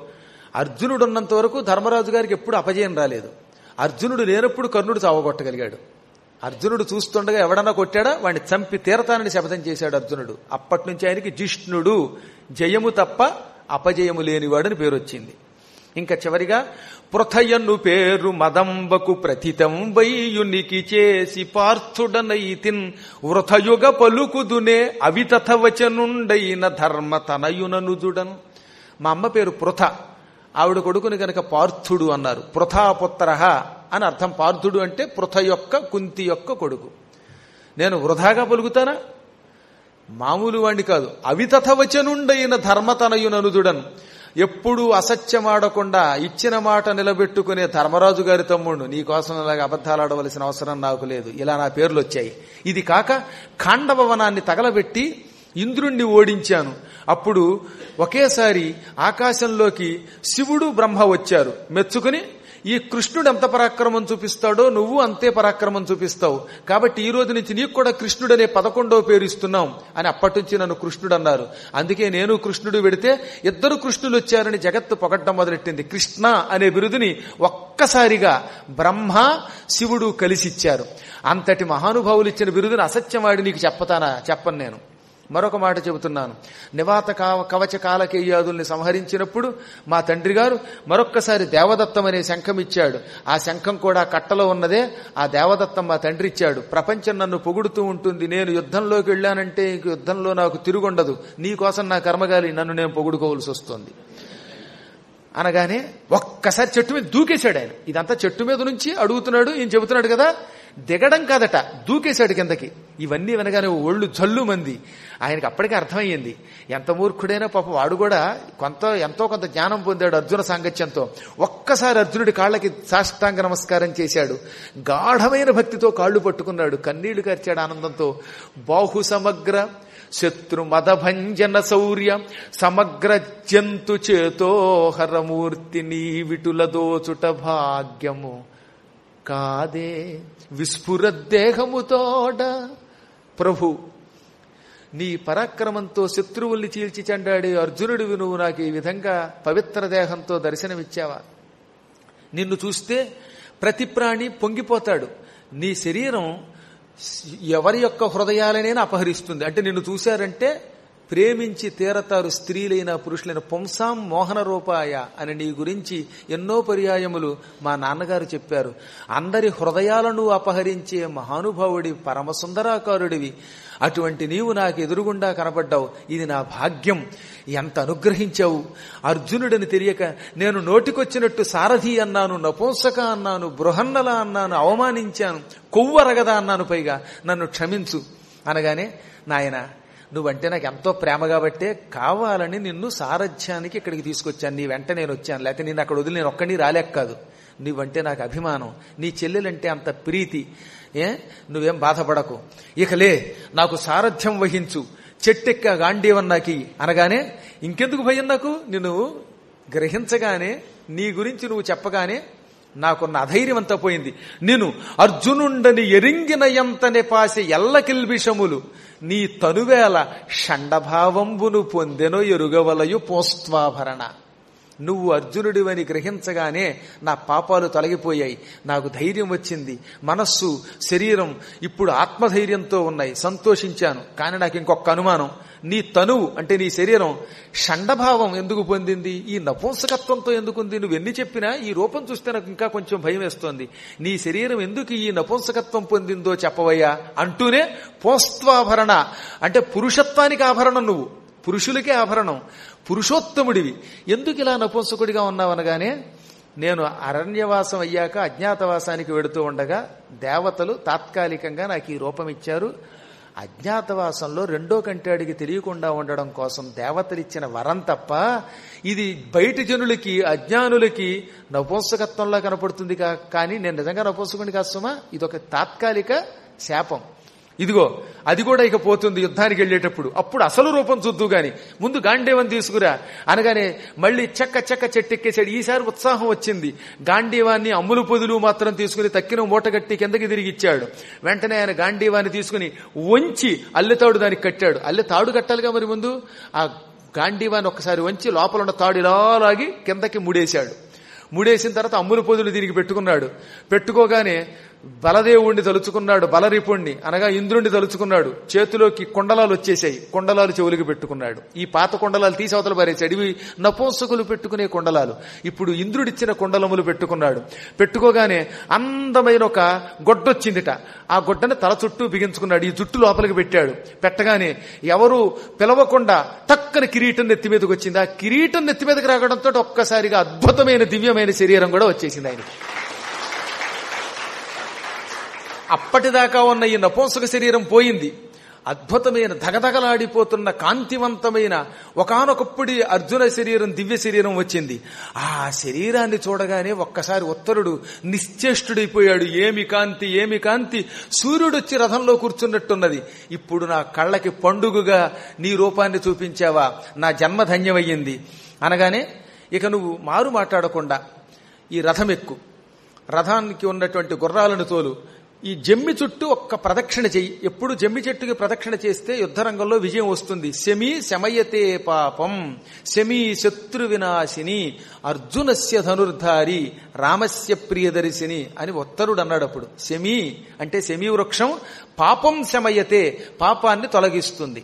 అర్జునుడు ఉన్నంత వరకు ధర్మరాజు గారికి ఎప్పుడు అపజయం రాలేదు. అర్జునుడు లేనప్పుడు కర్ణుడు చావగొట్టగలిగాడు. అర్జునుడు చూస్తుండగా ఎవడన్నా కొట్టాడా వాడిని చంపి తీరతానని శపథం చేశాడు అర్జునుడు. అప్పటి నుంచి ఆయనకి జిష్ణుడు, జయము తప్ప అపజయము లేనివాడని పేరు వచ్చింది. ఇంకా చివరిగా పృథయన్ను పేరు మదంబకు ప్రతితం వయ్యునికి చేసి పార్థుడనైతిన్ వృథయుగ పలుకుదునే అవితథవచనుండైన ధర్మ తనయుననుజుడన్. మా అమ్మ పేరు పృథ, ఆవిడ కొడుకుని గనక పార్థుడు అన్నారు. పృథాపుత్ర అని అర్థం. పార్థుడు అంటే పృథ యొక్క కుంతి యొక్క కొడుకు. నేను వృధాగా పలుకుతానా? మామూలు వాణ్ణి కాదు. అవితథవచనుండైన ధర్మతనయుననుజుడన్. ఎప్పుడూ అసత్యమాడకుండా ఇచ్చిన మాట నిలబెట్టుకునే ధర్మరాజు గారి తమ్ముడు. నీకోసం ఇలాగ అబద్ధాలు ఆడవలసిన అవసరం నాకు లేదు. ఇలా నా పేర్లు వచ్చాయి. ఇది కాక ఖాండవ వనాన్ని తగలబెట్టి ఇంద్రుణ్ణి ఓడించాను. అప్పుడు ఒకేసారి ఆకాశంలోకి శివుడు బ్రహ్మ వచ్చారు. మెచ్చుకుని ఈ కృష్ణుడు ఎంత పరాక్రమం చూపిస్తాడో నువ్వు అంతే పరాక్రమం చూపిస్తావు, కాబట్టి ఈ రోజు నుంచి నీకు కూడా కృష్ణుడు అనే 11వ పేరు ఇస్తున్నాం అని అప్పటి నుంచి నన్ను కృష్ణుడు అన్నారు. అందుకే నేను కృష్ణుడు వెడితే ఇద్దరు కృష్ణులు వచ్చారని జగత్తు పొగడ్డం మొదలెట్టింది. కృష్ణ అనే బిరుదుని ఒక్కసారిగా బ్రహ్మ శివుడు కలిసిచ్చారు. అంతటి మహానుభావులు ఇచ్చిన బిరుదుని అసత్యమాడి నీకు చెప్పతానా? చెప్పను. నేను మరొక మాట చెబుతున్నాను. నివాత కవచ కాలకేయాదుల్ని సంహరించినప్పుడు మా తండ్రి గారు మరొక్కసారి దేవదత్తం అనే శంఖం ఇచ్చాడు. ఆ శంఖం కూడా కట్టలో ఉన్నదే. ఆ దేవదత్తం మా తండ్రి ఇచ్చాడు. ప్రపంచం నన్ను పొగుడుతూ ఉంటుంది. నేను యుద్ధంలోకి వెళ్ళానంటే ఇంక యుద్ధంలో నాకు తిరుగుండదు. నీకోసం నా కర్మగాలి నన్ను నేను పొగుడుకోవాల్సి వస్తుంది అనగానే ఒక్కసారి చెట్టు మీద దూకేశాడు ఆయన. ఇదంతా చెట్టు మీద నుంచి అడుగుతున్నాడు. ఈయన చెబుతున్నాడు కదా, దిగడం కాదట, దూకేశాడు కిందకి. ఇవన్నీ వినగానే ఒళ్ళు జల్లు మంది. ఆయనకి అప్పటికే అర్థమయ్యింది. ఎంత మూర్ఖుడైనా పాపం వాడు కూడా ఎంతో కొంత జ్ఞానం పొందాడు అర్జున సాంగత్యంతో. ఒక్కసారి అర్జునుడి కాళ్ళకి సాష్టాంగ నమస్కారం చేశాడు. గాఢమైన భక్తితో కాళ్ళు పట్టుకున్నాడు. కన్నీళ్లు కార్చాడు ఆనందంతో. బాహు సమగ్ర శత్రు మదభంజన శౌర్య సమగ్ర జంతు చేతోహరమూర్తి నీ విటుల దోచుట భాగ్యము కాదే విస్ఫురద్దేహముతోడ. ప్రభు, నీ పరాక్రమంతో శత్రువుల్ని చీల్చి చెండాడే అర్జునుడివి నువ్వు నాకు ఈ విధంగా పవిత్ర దేహంతో దర్శనమిచ్చావా? నిన్ను చూస్తే ప్రతి ప్రాణి పొంగిపోతాడు. నీ శరీరం ఎవరి యొక్క హృదయాలనైనా అపహరిస్తుంది. అంటే నిన్ను చూశారంటే ప్రేమించి తీరతారు స్త్రీలైన పురుషులైన. పుంసాం మోహన రూపాయ అని నీ గురించి ఎన్నో పర్యాయములు మా నాన్నగారు చెప్పారు. అందరి హృదయాలను అపహరించే మహానుభావుడి, పరమసుందరాకారుడివి. అటువంటి నీవు నాకు ఎదురుగుండా కనబడ్డావు. ఇది నా భాగ్యం. ఎంత అనుగ్రహించావు. అర్జునుడని తెలియక నేను నోటికొచ్చినట్టు సారథి అన్నాను, నపుంసక అన్నాను, బృహన్నల అన్నాను, అవమానించాను, కొవ్వరగదా అన్నాను. పైగా నన్ను క్షమించు అనగానే, నాయన నువ్వంటే నాకు ఎంతో ప్రేమ కాబట్టే కావాలని నిన్ను సారథ్యానికి ఇక్కడికి తీసుకొచ్చాను. నీ వెంట నేను వచ్చాను. లేకపోతే నేను అక్కడ వదిలి నేను ఒక్కడిని రాలేక కాదు. నువ్వంటే నాకు అభిమానం. నీ చెల్లెలంటే అంత ప్రీతి. నువ్వేం బాధపడకు. ఇకలే నాకు సారథ్యం వహించు. చెట్టెక్క గాంధీవన్నాకి అనగానే ఇంకెందుకు భయం నాకు? నిన్ను గ్రహించగానే, నీ గురించి నువ్వు చెప్పగానే నాకున్న అధైర్యం అంతా పోయింది. నేను అర్జునుండని ఎరింగిన ఎంతనే పాసె ఎల్లకిల్బిషములు నీ తనువేల షండభావంబును పొందెనో ఎరుగవలయు పోస్త్వాభరణ. నువ్వు అర్జునుడివని గ్రహించగానే నా పాపాలు తొలగిపోయాయి. నాకు ధైర్యం వచ్చింది. మనస్సు, శరీరం ఇప్పుడు ఆత్మధైర్యంతో ఉన్నాయి. సంతోషించాను. కానీ నాకు ఇంకొక అనుమానం. నీ తనువు అంటే నీ శరీరం షండభావం ఎందుకు పొందింది? ఈ నపుంసకత్వంతో ఎందుకుంది? నువ్వెన్ని చెప్పినా ఈ రూపం చూస్తే నాకు ఇంకా కొంచెం భయం వేస్తోంది. నీ శరీరం ఎందుకు ఈ నపుంసకత్వం పొందిందో చెప్పవయ్యా అంటూనే పోస్త్వాభరణ అంటే పురుషత్వానికి ఆభరణం. నువ్వు పురుషులకే ఆభరణం, పురుషోత్తముడివి. ఎందుకు ఇలా నపుంసకుడిగా ఉన్నావనగానే, నేను అరణ్యవాసం అయ్యాక అజ్ఞాతవాసానికి వెడుతూ ఉండగా దేవతలు తాత్కాలికంగా నాకు ఈ రూపం ఇచ్చారు. అజ్ఞాతవాసంలో రెండో కంటాడికి తెలియకుండా ఉండడం కోసం దేవతలిచ్చిన వరం తప్ప ఇది బయటి జనులకి, అజ్ఞానులకి నపుంసకత్వంలా కనపడుతుంది. కానీ నేను నిజంగా నపుంసకుడిని కాదు సుమా. ఇదొక తాత్కాలిక శాపం. ఇదిగో అది కూడా ఇక పోతుంది యుద్ధానికి వెళ్ళేటప్పుడు. అప్పుడు అసలు రూపం చూద్దు గాని ముందు గాంధీవం తీసుకురా అనగానే మళ్ళీ చెక్క చెట్టెక్కేశాడు. ఈసారి ఉత్సాహం వచ్చింది. గాంధీవాన్ని అమ్ములు పొదులు మాత్రం తీసుకుని తక్కిన మూటగట్టి కిందకి తిరిగి ఇచ్చాడు. వెంటనే ఆయన గాంధీవాన్ని తీసుకుని వంచి అల్లెతాడు దానికి కట్టాడు. అల్లె తాడు కట్టాలిగా మరి ముందు. ఆ గాంధీవాన్ని ఒక్కసారి వంచి లోపల ఉన్న తాడు ఇలా లాగి కిందకి ముడేశాడు. ముడేసిన తర్వాత అమ్ముల పొదులు దీనికి పెట్టుకున్నాడు. పెట్టుకోగానే బలదేవుణ్ణి తలుచుకున్నాడు, బలరిపుణ్ణి అనగా ఇంద్రుణ్ణి తలుచుకున్నాడు. చేతిలోకి కుండలాలు వచ్చేసాయి, కుండలాలు చెవులకి పెట్టుకున్నాడు. ఈ పాత కుండలాలు తీసి అవతల పారేశాడు. ఇవి నపుంసకులు పెట్టుకునే కుండలాలు. ఇప్పుడు ఇంద్రుడిచ్చిన కుండలములు పెట్టుకున్నాడు. పెట్టుకోగానే అందమైన ఒక గొడ్డొచ్చిందిట. ఆ గొడ్డని తల చుట్టూ బిగించుకున్నాడు. ఈ జుట్టు లోపలికి పెట్టాడు. పెట్టగానే ఎవరు పిలవకుండా టక్కన కిరీటం నెత్తి మీదకి వచ్చింది. ఆ కిరీటం నెత్తి మీదకి రావడంతో ఒక్కసారిగా అద్భుతమైన దివ్యమైన శరీరం కూడా వచ్చేసింది ఆయనకి. అప్పటిదాకా ఉన్న ఈ నపుంసక శరీరం పోయింది. అద్భుతమైన ధగధగలాడిపోతున్న కాంతివంతమైన ఒకానొకప్పుడు అర్జున శరీరం, దివ్య శరీరం వచ్చింది. ఆ శరీరాన్ని చూడగానే ఒక్కసారి ఉత్తరుడు నిశ్చేష్టుడైపోయాడు. ఏమి కాంతి, ఏమి కాంతి! సూర్యుడు వచ్చి రథంలో కూర్చున్నట్టున్నది. ఇప్పుడు నా కళ్ళకి పండుగగా నీ రూపాన్ని చూపించావా, నా జన్మ ధన్యమయ్యింది అనగానే ఇక నువ్వు మారు మాట్లాడకుండా ఈ రథం ఎక్కు, రథానికి ఉన్నటువంటి గుర్రాలను తోలు, ఈ జమ్మి చుట్టూ ఒక్క ప్రదక్షిణ చెయ్యి. ఎప్పుడు జమ్మి చెట్టుకి ప్రదక్షిణ చేస్తే యుద్ధరంగంలో విజయం వస్తుంది. శమీ శమయతే పాపం, శమీ శత్రు వినాశిని, అర్జునస్య ధనుర్ధారి, రామస్య ప్రియదర్శిని అని ఉత్తరుడు అన్నాడు. అప్పుడు శమీ అంటే శమీ వృక్షం పాపం శమయతే, పాపాన్ని తొలగిస్తుంది.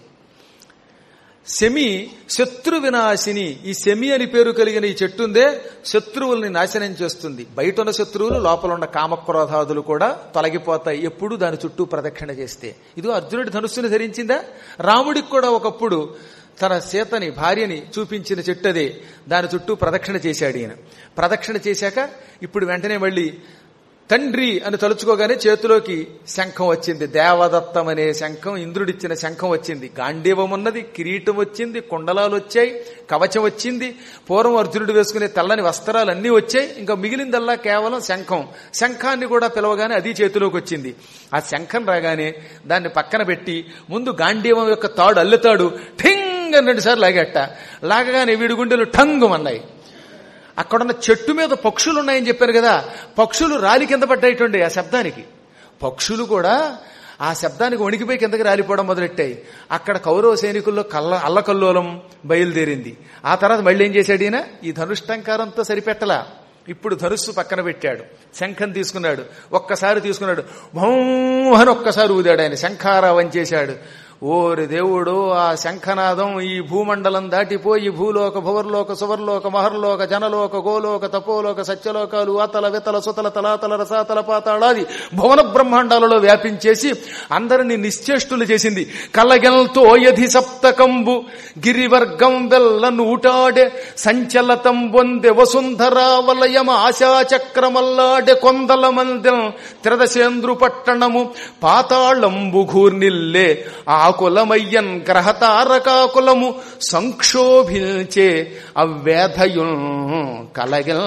శమి శత్రు వినాశిని, ఈ శమి అని పేరు కలిగిన ఈ చెట్టుందే శత్రువుల్ని నాశనం చేస్తుంది. బయట ఉన్న శత్రువులు, లోపల ఉన్న కామక్రోధాదులు కూడా తొలగిపోతాయి ఎప్పుడు దాని చుట్టూ ప్రదక్షిణ చేస్తే. ఇది అర్జునుడి ధనుస్సుని ధరించిందా? రాముడికి కూడా ఒకప్పుడు తన సీతని, భార్యని చూపించిన చెట్టు అదే. దాని చుట్టూ ప్రదక్షిణ చేశాడు ఈయన. ప్రదక్షిణ చేశాక ఇప్పుడు వెంటనే మళ్ళీ తండ్రి అని తలుచుకోగానే చేతిలోకి శంఖం వచ్చింది. దేవదత్తం అనే శంఖం, ఇంద్రుడిచ్చిన శంఖం వచ్చింది. గాంధీవం ఉన్నది, కిరీటం వచ్చింది, కుండలాలు వచ్చాయి, కవచం వచ్చింది, పూర్వం అర్జునుడు వేసుకునే తెల్లని వస్త్రాలు అన్నీ వచ్చాయి. ఇంకా మిగిలిందల్లా కేవలం శంఖం. శంఖాన్ని కూడా పిలవగానే అది చేతిలోకి వచ్చింది. ఆ శంఖం రాగానే దాన్ని పక్కన పెట్టి ముందు గాంధీవం యొక్క తాడు అల్లుతాడు ఠింగ్ అని 2 సార్లు లాగేట. లాగగానే వీడి గుండెలు ఠంగుమన్నాయి. అక్కడున్న చెట్టు మీద పక్షులు ఉన్నాయని చెప్పారు కదా, పక్షులు రాలి కింద పడ్డాయిటండి ఆ శబ్దానికి. పక్షులు కూడా ఆ శబ్దానికి వణికిపోయి కిందకి రాలిపోవడం మొదలెట్టాయి. అక్కడ కౌరవ సైనికుల్లో అల్లకల్లోలం బయలుదేరింది. ఆ తర్వాత మళ్ళీ ఏం చేశాడు ఈయన? ఈ ధనుష్టంకారంతో సరిపెట్టలా. ఇప్పుడు ధనుస్సు పక్కన పెట్టాడు, శంఖం తీసుకున్నాడు, ఒక్కసారి తీసుకున్నాడు, భౌం అని ఒక్కసారి ఊదాడు ఆయన, శంఖారావం చేశాడు. ఓరి దేవుడు, ఆ శంఖనాదం ఈ భూమండలం దాటిపోయి భూలోక, భువర్లోక, సువర్లోక, మహర్లోక, జనలోక, గోలోక, తపోలోక, సత్యలోకాలు, అతల వితల సుతల తలాతల రసాతల పాతాళాది భువన బ్రహ్మాండాలలో వ్యాపించేసి అందరినీ నిశ్చేష్టులు చేసింది. కలగెల్తో యధి సప్తకంబు గిరివర్గం వెల్లను ఊటాడే, సంచలతం బొందె వసుంధరావలయమ ఆశాచక్రమల్లాడే, కొందల మందెం త్రిదశేంద్రు పట్టణము పాతాళంబు ఘూర్నిల్లే, ఆకులమయ్యన్ గ్రహతారకాకులము సంక్షోభించే అవ్వేధయున్ కలగల్.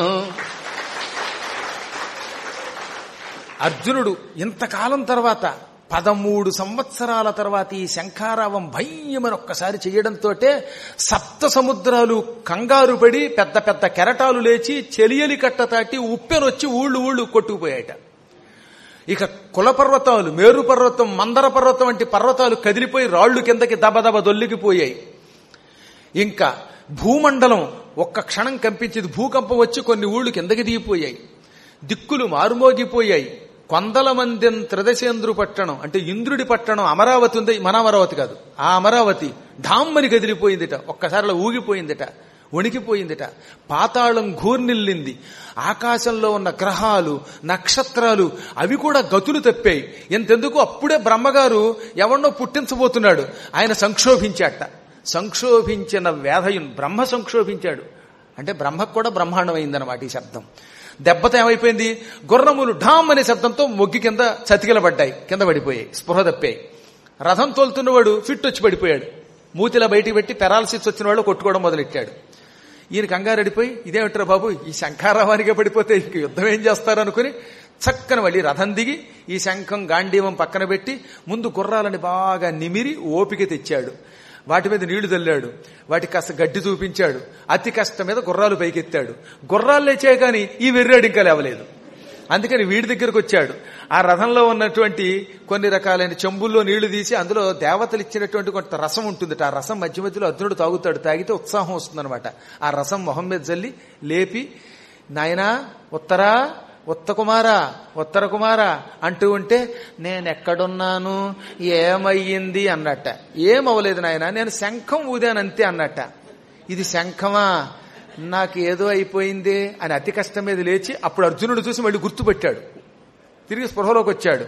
అర్జునుడు ఇంతకాలం తర్వాత 13 సంవత్సరాల తర్వాత ఈ శంఖారావం భయ్యమని ఒక్కసారి చేయడంతో 7 సముద్రాలు కంగారు పడి పెద్ద పెద్ద కెరటాలు లేచి చెలియలి కట్ట తాటి ఉప్పెనొచ్చి ఊళ్ళు కొట్టుకుపోయాట. ఇక కులపర్వతాలు, మేరు పర్వతం, మందర పర్వతం వంటి పర్వతాలు కదిలిపోయి రాళ్లు కిందకి దబదబ దొల్లికిపోయాయి. ఇంకా భూమండలం ఒక్క క్షణం కంపించింది. భూకంపం వచ్చి కొన్ని ఊళ్ళు కిందకి దిగిపోయాయి. దిక్కులు మారుమోగిపోయాయి. కొందల మందిం త్రిదశేంద్రు పట్టణం అంటే ఇంద్రుడి పట్టణం అమరావతి ఉంది, మన అమరావతి కాదు, ఆ అమరావతి ఢామ్మని కదిలిపోయిందిట. ఒక్కసారిలో ఊగిపోయిందిట, వణికిపోయిందిట. పాతాళం ఘూర్నిల్లింది. ఆకాశంలో ఉన్న గ్రహాలు, నక్షత్రాలు అవి కూడా గతులు తప్పాయి. ఎంతెందుకు అప్పుడే బ్రహ్మగారు ఎవరినో పుట్టించబోతున్నాడు. ఆయన సంక్షోభించాట. సంక్షోభించిన వేధయున్ బ్రహ్మ సంక్షోభించాడు. అంటే బ్రహ్మకు కూడా బ్రహ్మాండం అయిందన్నమాట ఈ శబ్దం. దెబ్బతో ఏమైపోయింది? గుర్రములు ఢామ్ అనే శబ్దంతో మొగ్గి కింద చతికిలబడ్డాయి, కింద పడిపోయాయి, స్పృహ తప్పాయి. రథం తోలుతున్నవాడు ఫిట్ వచ్చి పడిపోయాడు. మూతిలా బయటికి పెట్టి పెరాలసిస్ వచ్చిన వాళ్ళు కొట్టుకోవడం మొదలెట్టాడు. ఈయన కంగారడిపోయి, ఇదేమిట్రా బాబు, ఈ శంఖారావానికే పడిపోతే ఇంక యుద్ధం ఏం చేస్తారు అనుకుని చక్కన మళ్ళీ రథం దిగి ఈ శంఖం గాంధీవం పక్కన పెట్టి ముందు గుర్రాలని బాగా నిమిరి ఓపిక తెచ్చాడు. వాటి మీద నీళ్లు చల్లాడు, వాటికి కాస్త గడ్డి చూపించాడు. అతి కష్టం మీద గుర్రాలు పైకెత్తాడు. గుర్రాలు లేచాయి కానీ ఈ వెర్రాడు ఇంకా లేవలేదు. అందుకని వీడి దగ్గరకు వచ్చాడు. ఆ రథంలో ఉన్నటువంటి కొన్ని రకాలైన చెంబుల్లో నీళ్లు తీసి అందులో దేవతలు ఇచ్చినటువంటి కొంత రసం ఉంటుంది. ఆ రసం మధ్య మధ్యలో అర్జునుడు తాగుతాడు. తాగితే ఉత్సాహం వస్తుందన్నమాట. ఆ రసం మొహం మీద జల్లి లేపి, నాయనా ఉత్తర కుమారా అంటూ ఉంటే, నేనెక్కడున్నాను, ఏమయ్యింది అన్నట్ట. ఏమవలేదు నాయన, నేను శంఖం ఊదానంతే అన్నట్ట. ఇది శంఖమా, నాకు ఏదో అయిపోయింది అని అతి కష్టం మీద లేచి అప్పుడు అర్జునుడు చూసి మళ్ళీ గుర్తుపెట్టాడు. తిరిగి స్పృహలోకి వచ్చాడు.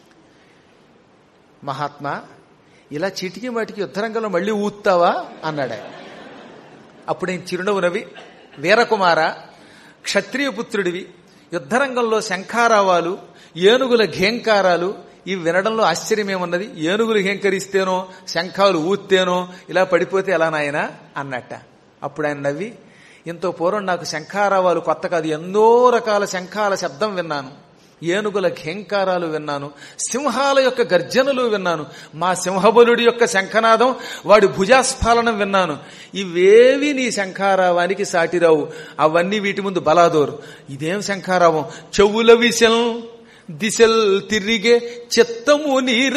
మహాత్మా, ఇలా చీటికి వాటికి యుద్ధరంగంలో మళ్ళీ ఊతావా అన్నాడు. అప్పుడు నేను చిరునవ్వు నవ్వి, వీరకుమార, క్షత్రియ పుత్రుడివి, యుద్ధరంగంలో శంఖారావాలు, ఏనుగుల ఘేంకారాలు ఇవి వినడంలో ఆశ్చర్యమేమున్నది? ఏనుగులు ఘేంకరిస్తేనో శంఖాలు ఊత్తేనో ఇలా పడిపోతే ఎలా నాయనా అన్నట్ట. అప్పుడు ఆయన నవ్వి, ఇంతో పూర్వం నాకు శంఖారావాలు కొత్త కాదు, ఎన్నో రకాల శంఖాల శబ్దం విన్నాను, ఏనుగుల ఘేంకారాలు విన్నాను, సింహాల యొక్క గర్జనలు విన్నాను, మా సింహబలుడి యొక్క శంఖనాదం, వాడి భుజాస్ఫాలనం విన్నాను. ఇవేవి నీ శంఖారావానికి సాటిరావు. అవన్నీ వీటి ముందు బలాదోరు. ఇదేం శంఖారావం? చెవుల విశల్ దిశల్ తిరిగే చిత్తము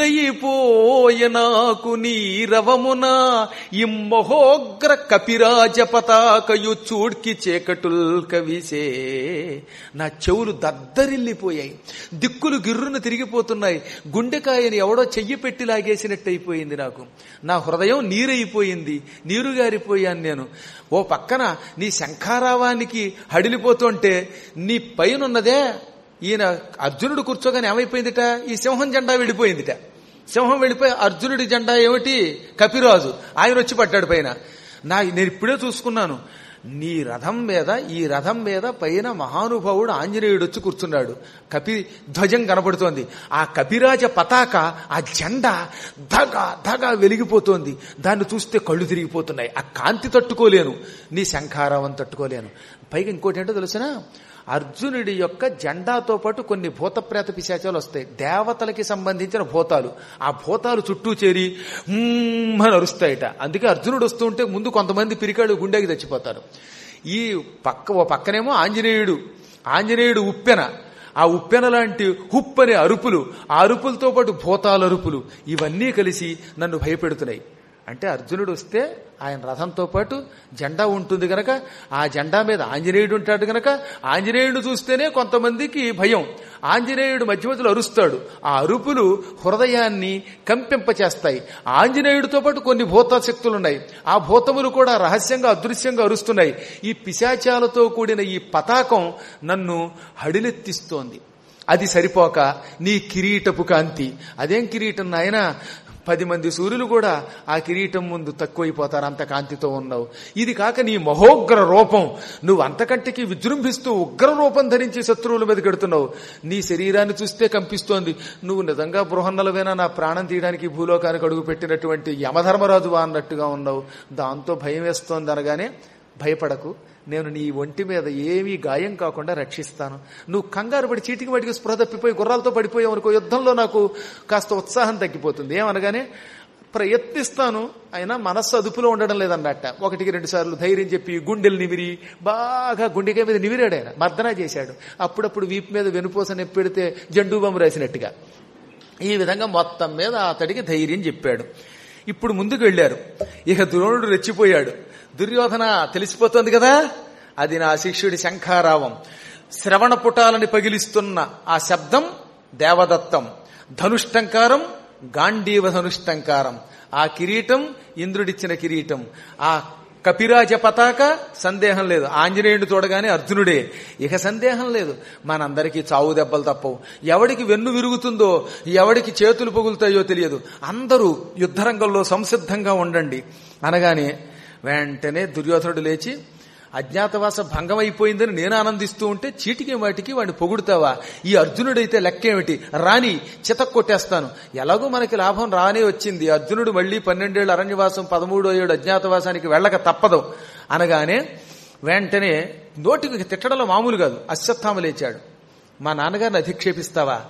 నీరయిపోయ నాకు నీరవమున ఇమ్మహోగ్ర కపిరాజ పతాకయు చూడ్కి చేకటుల్ కవిసే. నా చెవులు దద్దరిల్లిపోయాయి, దిక్కులు గిర్రును తిరిగిపోతున్నాయి, గుండెకాయని ఎవడో చెయ్యి పెట్టి లాగేసినట్టయిపోయింది నాకు. నా హృదయం నీరైపోయింది, నీరుగారిపోయాను నేను. ఓ పక్కన నీ శంఖారావానికి హడిలిపోతుంటే నీ పైనున్నదే ఈయన అర్జునుడు కూర్చోగానే ఏమైపోయిందిట, ఈ సింహం జెండా వెళ్ళిపోయిందిట. సింహం వెళ్ళిపోయి అర్జునుడి జెండా ఏమిటి, కపిరాజు, ఆయన వచ్చి పడ్డాడు పైన. నేను ఇప్పుడే చూసుకున్నాను, నీ రథం మీద, ఈ రథం మీద పైన మహానుభావుడు ఆంజనేయుడు వచ్చి కూర్చున్నాడు. కపి ధ్వజం కనపడుతోంది. ఆ కపిరాజ పతాక, ఆ జెండా ధగ వెలిగిపోతోంది. దాన్ని చూస్తే కళ్ళు తిరిగిపోతున్నాయి. ఆ కాంతి తట్టుకోలేను, నీ శంఖారావం తట్టుకోలేను. పైగా ఇంకోటి ఏంటో తెలుసునా, అర్జునుడి యొక్క జెండాతో పాటు కొన్ని భూతప్రేత పిశాచాలు వస్తాయి, దేవతలకి సంబంధించిన భూతాలు. ఆ భూతాలు చుట్టూ చేరి అని అరుస్తాయిట. అందుకే అర్జునుడు వస్తూ ఉంటే ముందు కొంతమంది పిరికాడు గుండెకి చచ్చిపోతారు. ఈ ఓ పక్కనేమో ఆంజనేయుడు ఉప్పెన, ఆ ఉప్పెన లాంటి హుప్పనే అరుపులు, ఆ అరుపులతో పాటు భూతాల అరుపులు, ఇవన్నీ కలిసి నన్ను భయపెడుతున్నాయి. అంటే అర్జునుడు వస్తే ఆయన రథంతో పాటు జెండా ఉంటుంది గనక, ఆ జెండా మీద ఆంజనేయుడు ఉంటాడు గనక, ఆంజనేయుడు చూస్తేనే కొంతమందికి భయం. ఆంజనేయుడు మధ్య మధ్యలో అరుస్తాడు. ఆ అరుపులు హృదయాన్ని కంపింపచేస్తాయి. ఆంజనేయుడితో పాటు కొన్ని భూత శక్తులున్నాయి. ఆ భూతములు కూడా రహస్యంగా అదృశ్యంగా అరుస్తున్నాయి. ఈ పిశాచాలతో కూడిన ఈ పతాకం నన్ను హడిలెత్తిస్తోంది. అది సరిపోక నీ కిరీటపు కాంతి, అదేం కిరీటం నాయనా, 10 మంది సూర్యులు కూడా ఆ కిరీటం ముందు తక్కువైపోతారు, అంత కాంతితో ఉన్నావు. ఇది కాక నీ మహోగ్ర రూపం, నువ్వు అంతకంటికి విజృంభిస్తూ ఉగ్ర రూపం ధరించి శత్రువుల మీద కడుతున్నావు. నీ శరీరాన్ని చూస్తే కంపిస్తోంది. నువ్వు నిజంగా బృహన్నలవేనా నా ప్రాణం తీయడానికి భూలోకానికి అడుగు పెట్టినటువంటి యమధర్మరాజువా అన్నట్టుగా ఉన్నావు. దాంతో భయం వేస్తోంది అనగానే, భయపడకు, నేను నీ ఒంటి మీద ఏమీ గాయం కాకుండా రక్షిస్తాను. నువ్వు కంగారు పడి చీటికి వాటికి స్పృహ తప్పిపోయి గుర్రాలతో పడిపోయావు అనుకో, యుద్ధంలో నాకు కాస్త ఉత్సాహం తగ్గిపోతుంది. ఏమనగానే, ప్రయత్నిస్తాను, అయినా మనస్సు అదుపులో ఉండడం లేదన్నట్ట. 1-2 సార్లు ధైర్యం చెప్పి గుండెలు నిమిరి బాగా గుండెకాయ మీద నిమిరాడు. ఆయన మర్దనా చేశాడు. అప్పుడప్పుడు వీపు మీద వెనుపోస నెప్పెడితే జండూబాంబు రాసినట్టుగా. ఈ విధంగా మొత్తం మీద అతడికి ధైర్యం చెప్పాడు. ఇప్పుడు ముందుకు వెళ్లారు. ఇక ద్రోణుడు రెచ్చిపోయాడు. దుర్యోధన, తెలిసిపోతోంది కదా, అది నా శిష్యుడి శంఖారావం. శ్రవణ పుటాలని పగిలిస్తున్న ఆ శబ్దం దేవదత్తం, ధనుష్టంకారం గాంధీవ ధనుష్టంకారం, ఆ కిరీటం ఇంద్రుడిచ్చిన కిరీటం, ఆ కపిరాజ పతాక సందేహం లేదు, ఆంజనేయుడు చూడగానే అర్జునుడే. ఇక సందేహం లేదు, మనందరికీ చావు దెబ్బలు తప్పవు. ఎవడికి వెన్ను విరుగుతుందో, ఎవడికి చేతులు పగులుతాయో తెలియదు. అందరూ యుద్ధరంగంలో సంసిద్ధంగా ఉండండి అనగానే వెంటనే దుర్యోధనుడు లేచి, అజ్ఞాతవాస భంగం అయిపోయిందని నేను ఆనందిస్తూ ఉంటే చీటికి వాటికి వాడిని పొగుడుతావా? ఈ అర్జునుడైతే లెక్కేమిటి, రాని చితక్కొట్టేస్తాను. ఎలాగో మనకి లాభం రానే వచ్చింది. అర్జునుడు మళ్లీ 12 ఏళ్ళు అరణ్యవాసం, 13వ ఏడు అజ్ఞాతవాసానికి వెళ్ళక తప్పదు అనగానే వెంటనే నోటికి తిట్టడంలో మామూలు కాదు, అశ్వత్థామ లేచాడు. మా నాన్నగారిని అధిక్షేపిస్తావా?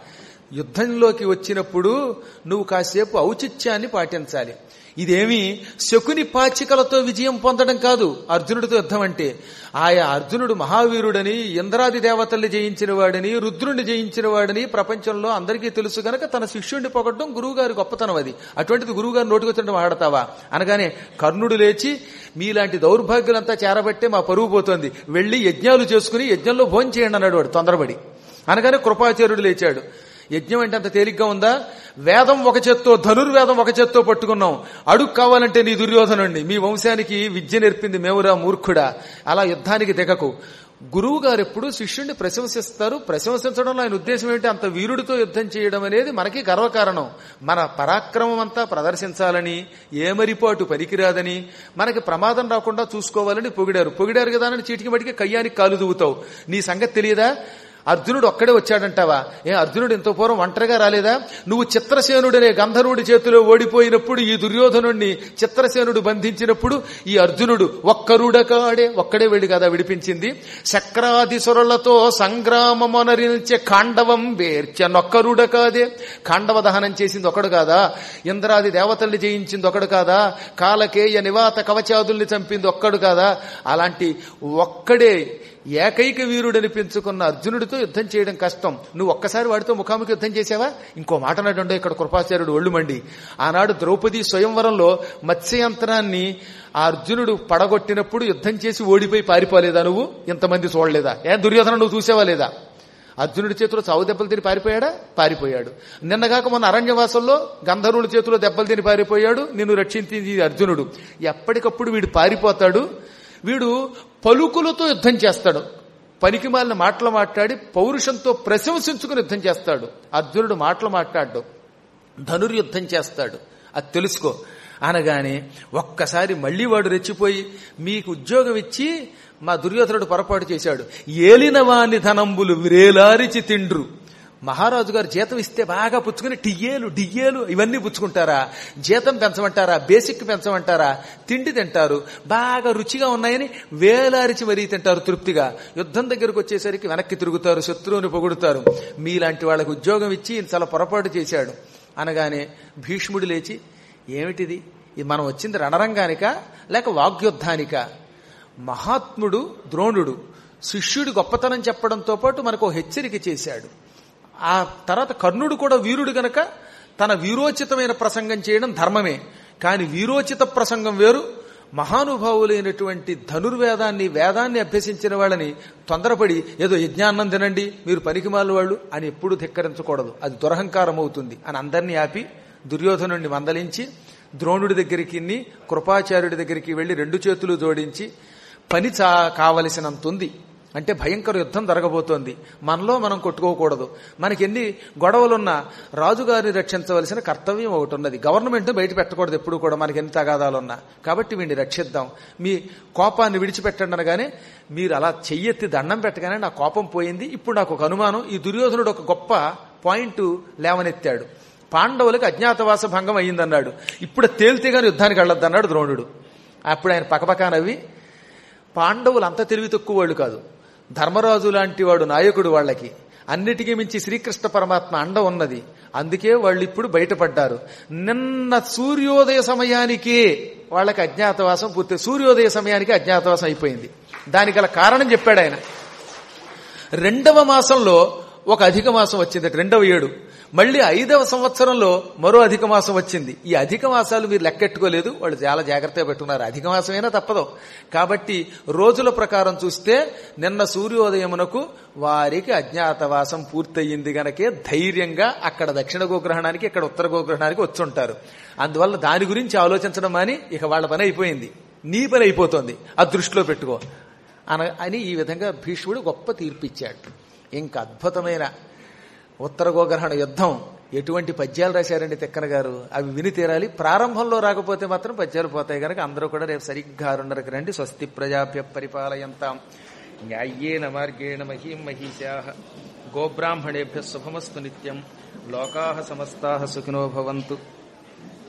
యుద్ధంలోకి వచ్చినప్పుడు నువ్వు కాసేపు ఔచిత్యాన్ని పాటించాలి. ఇదేమి శకుని పాచికలతో విజయం పొందడం కాదు అర్జునుడితో యుద్ధం అంటే. ఆయా అర్జునుడు మహావీరుడని, ఇంద్రాది దేవతల్ని జయించిన వాడని, రుద్రుణ్ణి జయించిన వాడని ప్రపంచంలో అందరికీ తెలుసు గనక తన శిష్యుడిని పొగడ్డం గురువుగారి గొప్పతనం అది. అటువంటిది గురువుగారు నోటికొచ్చినట్టు మాట్లాడతావా అనగానే కర్ణుడు లేచి, మీలాంటి దౌర్భాగ్యులంతా చేరబట్టే మా పరువు పోతోంది, వెళ్లి యజ్ఞాలు చేసుకుని యజ్ఞంలో భోజనం చేయండి అన్నాడు వాడు తొందరపడి. అనగానే కృపాచార్యుడు లేచాడు. యజ్ఞం అంటే అంత తేలిగ్గా ఉందా? వేదం ఒక చేత్తో, ధనుర్వేదం ఒక చేత్తో పట్టుకున్నాం. అడుగు కావాలంటే నీ దుర్యోధనుణ్ణి, మీ వంశానికి విద్య నేర్పింది మేమురా మూర్ఖుడా, అలా యుద్ధానికి దిగకు. గురువు గారు ఎప్పుడు శిష్యుణ్ణి ప్రశంసిస్తారు. ప్రశంసించడంలో ఆయన ఉద్దేశం ఏంటి? అంత వీరుడితో యుద్ధం చేయడం అనేది మనకి గర్వకారణం. మన పరాక్రమం అంతా ప్రదర్శించాలని, ఏమరిపాటు పనికిరాదని, మనకి ప్రమాదం రాకుండా చూసుకోవాలని పొగిడారు కదా అని చీటికి మటికి కయ్యానికి కాలు దువ్వుతావు. నీ సంగతి తెలియదా? అర్జునుడు ఒక్కడే వచ్చాడంటావా? అర్జునుడు ఎంతో పూర్వం ఒంటరిగా రాలేదా? నువ్వు చిత్రసేనుడనే గంధర్వుడి చేతిలో ఓడిపోయినప్పుడు, ఈ దుర్యోధనుణ్ణి చిత్రసేనుడు బంధించినప్పుడు ఈ అర్జునుడు ఒక్కడే వెళ్ళి కదా విడిపించింది. శక్రాదిసురులతో సంగ్రామమొనరించే ఖాండవం వేర్చనొక్కరుడ కాదే. ఖాండవ దహనం చేసింది ఒకడు కాదా? ఇంద్రాది దేవతల్ని జయించింది ఒకడు కాదా? కాలకేయ నివాత కవచాదుల్ని చంపింది ఒక్కడు కాదా? అలాంటి ఒక్కడే ఏకైక వీరుడనిపించుకున్న అర్జునుడితో యుద్ధం చేయడం కష్టం. నువ్వు ఒక్కసారి వాడితో ముఖాముఖి యుద్ధం చేసావా? ఇంకో మాట అన్నాడు ఇక్కడ కృపాచార్యుడు ఒళ్ళు మండి. ఆనాడు ద్రౌపది స్వయంవరంలో మత్స్యయంత్రాన్ని ఆ అర్జునుడు పడగొట్టినప్పుడు యుద్ధం చేసి ఓడిపోయి పారిపోలేదా? నువ్వు ఇంతమంది చూడలేదా? దుర్యోధన నువ్వు చూసావా లేదా? అర్జునుడి చేతిలో చావు దెబ్బలు తిని పారిపోయాడు. నిన్నగాక మొన్న అరణ్యవాసంలో గంధర్వుల చేతిలో దెబ్బలు తిని పారిపోయాడు. నిన్ను రక్షించింది అర్జునుడు. ఎప్పటికప్పుడు వీడు పారిపోతాడు. వీడు పలుకులతో యుద్ధం చేస్తాడు. పనికిమాలిన మాటలు మాట్లాడి పౌరుషంతో ప్రశంసించుకుని యుద్ధం చేస్తాడు. అర్జునుడు మాటలు మాట్లాడు, ధనుర్యుద్ధం చేస్తాడు. అది తెలుసుకో అనగానే ఒక్కసారి మళ్లీ వాడు రెచ్చిపోయి, మీకు ఉద్యోగం ఇచ్చి మా దుర్యోధనుడు పొరపాటు చేశాడు, ఏలిన వాని ధనంబులు విరేలారిచి తిండ్రు. మహారాజు గారు జీతం ఇస్తే బాగా పుచ్చుకుని డియ్యేలు ఇవన్నీ పుచ్చుకుంటారా? జీతం పెంచమంటారా? బేసిక్ పెంచమంటారా? తిండి తింటారు, బాగా రుచిగా ఉన్నాయని వేలారిచి మరీ తింటారు తృప్తిగా. యుద్ధం దగ్గరకు వచ్చేసరికి వెనక్కి తిరుగుతారు, శత్రువుని పొగుడుతారు. మీలాంటి వాళ్ళకి ఉద్యోగం ఇచ్చి చాలా పొరపాటు చేశాడు అనగానే భీష్ముడు లేచి, ఏమిటిది? ఇది మనం వచ్చింది రణరంగానికా లేక వాగ్యుద్ధానిక? మహాత్ముడు ద్రోణుడు శిష్యుడి గొప్పతనం చెప్పడంతో పాటు మనకు హెచ్చరిక చేశాడు. ఆ తర్వాత కర్ణుడు కూడా వీరుడు గనక తన వీరోచితమైన ప్రసంగం చేయడం ధర్మమే. కాని వీరోచిత ప్రసంగం వేరు, మహానుభావులైనటువంటి వేదాన్ని అభ్యసించిన వాళ్ళని తొందరపడి ఏదో యజ్ఞాన్నం తినండి మీరు పనికిమాల వాళ్ళు అని ఎప్పుడూ ధిక్కరించకూడదు. అది దురహంకారం అవుతుంది అని అందరినీ ఆపి దుర్యోధనుడిని మందలించి ద్రోణుడి దగ్గరికి, కృపాచార్యుడి దగ్గరికి వెళ్లి 2 చేతులు జోడించి, పని కావలసినంతుంది అంటే భయంకర యుద్ధం జరగబోతోంది, మనలో మనం కొట్టుకోకూడదు, మనకెన్ని గొడవలున్నా రాజుగారిని రక్షించవలసిన కర్తవ్యం ఒకటి ఉన్నది, గవర్నమెంట్ బయట పెట్టకూడదు ఎప్పుడు కూడా, మనకి ఎన్ని తగాదాలున్నా, కాబట్టి వీడిని రక్షిద్దాం, మీ కోపాన్ని విడిచిపెట్టండి అనగానే మీరు అలా చెయ్యెత్తి దండం పెట్టగానే నా కోపం పోయింది. ఇప్పుడు నాకు ఒక అనుమానం, ఈ దుర్యోధనుడు ఒక గొప్ప పాయింట్ లేవనెత్తాడు, పాండవులకు అజ్ఞాతవాస భంగం అయ్యిందన్నాడు, ఇప్పుడు తేలితేగాని యుద్ధానికి వెళ్ళొద్దన్నాడు ద్రోణుడు. అప్పుడు ఆయన పకపకా నవ్వి, పాండవులు అంత తెలివి తక్కువ వాళ్ళు కాదు, ధర్మరాజు లాంటి వాడు నాయకుడు, వాళ్ళకి అన్నిటికీ మించి శ్రీకృష్ణ పరమాత్మ అండ ఉన్నది, అందుకే వాళ్ళు ఇప్పుడు బయటపడ్డారు. నిన్న సూర్యోదయ సమయానికే వాళ్ళకి అజ్ఞాతవాసం పూర్తి, సూర్యోదయ సమయానికి అజ్ఞాతవాసం అయిపోయింది. దానికి గల కారణం చెప్పాడు ఆయన. 2వ మాసంలో ఒక అధిక మాసం వచ్చింది, 2వ ఏడు, మళ్లీ 5వ సంవత్సరంలో మరో అధిక మాసం వచ్చింది. ఈ అధిక మాసాలు మీరు లెక్కెట్టుకోలేదు, వాళ్ళు చాలా జాగ్రత్తగా పెట్టుకున్నారు, అధిక మాసమైనా తప్పదు. కాబట్టి రోజుల ప్రకారం చూస్తే నిన్న సూర్యోదయమునకు వారికి అజ్ఞాతవాసం పూర్తయింది గనకే ధైర్యంగా అక్కడ దక్షిణ గోగ్రహణానికి ఇక్కడ ఉత్తర గోగ్రహణానికి వచ్చుంటారు. అందువల్ల దాని గురించి ఆలోచించడం అని ఇక వాళ్ళ పని అయిపోయింది, నీ పని అయిపోతుంది, అది దృష్టిలో పెట్టుకో అని ఈ విధంగా భీష్ముడు గొప్ప తీర్పిచ్చాడు. ఇంకా అద్భుతమైన ఉత్తర గోగ్రహణ యుద్ధం. ఎటువంటి పద్యాలు రాశారండి తిక్కన గారు, అవి విని తీరాలి. ప్రారంభంలో రాకపోతే మాత్రం పద్యాలు పోతాయి కనుక అందరూ కూడా రేపు సరిగ్గా 6:30కి రండి. స్వస్తి ప్రజాభ్య పరిపాలయంతాం న్యాయేన మార్గేణ మహీం మహీశాః గోబ్రాహ్మణేభ్యః శుభమస్తు నిత్యం. లోకాః సమస్తాః సుఖినో భవంతు.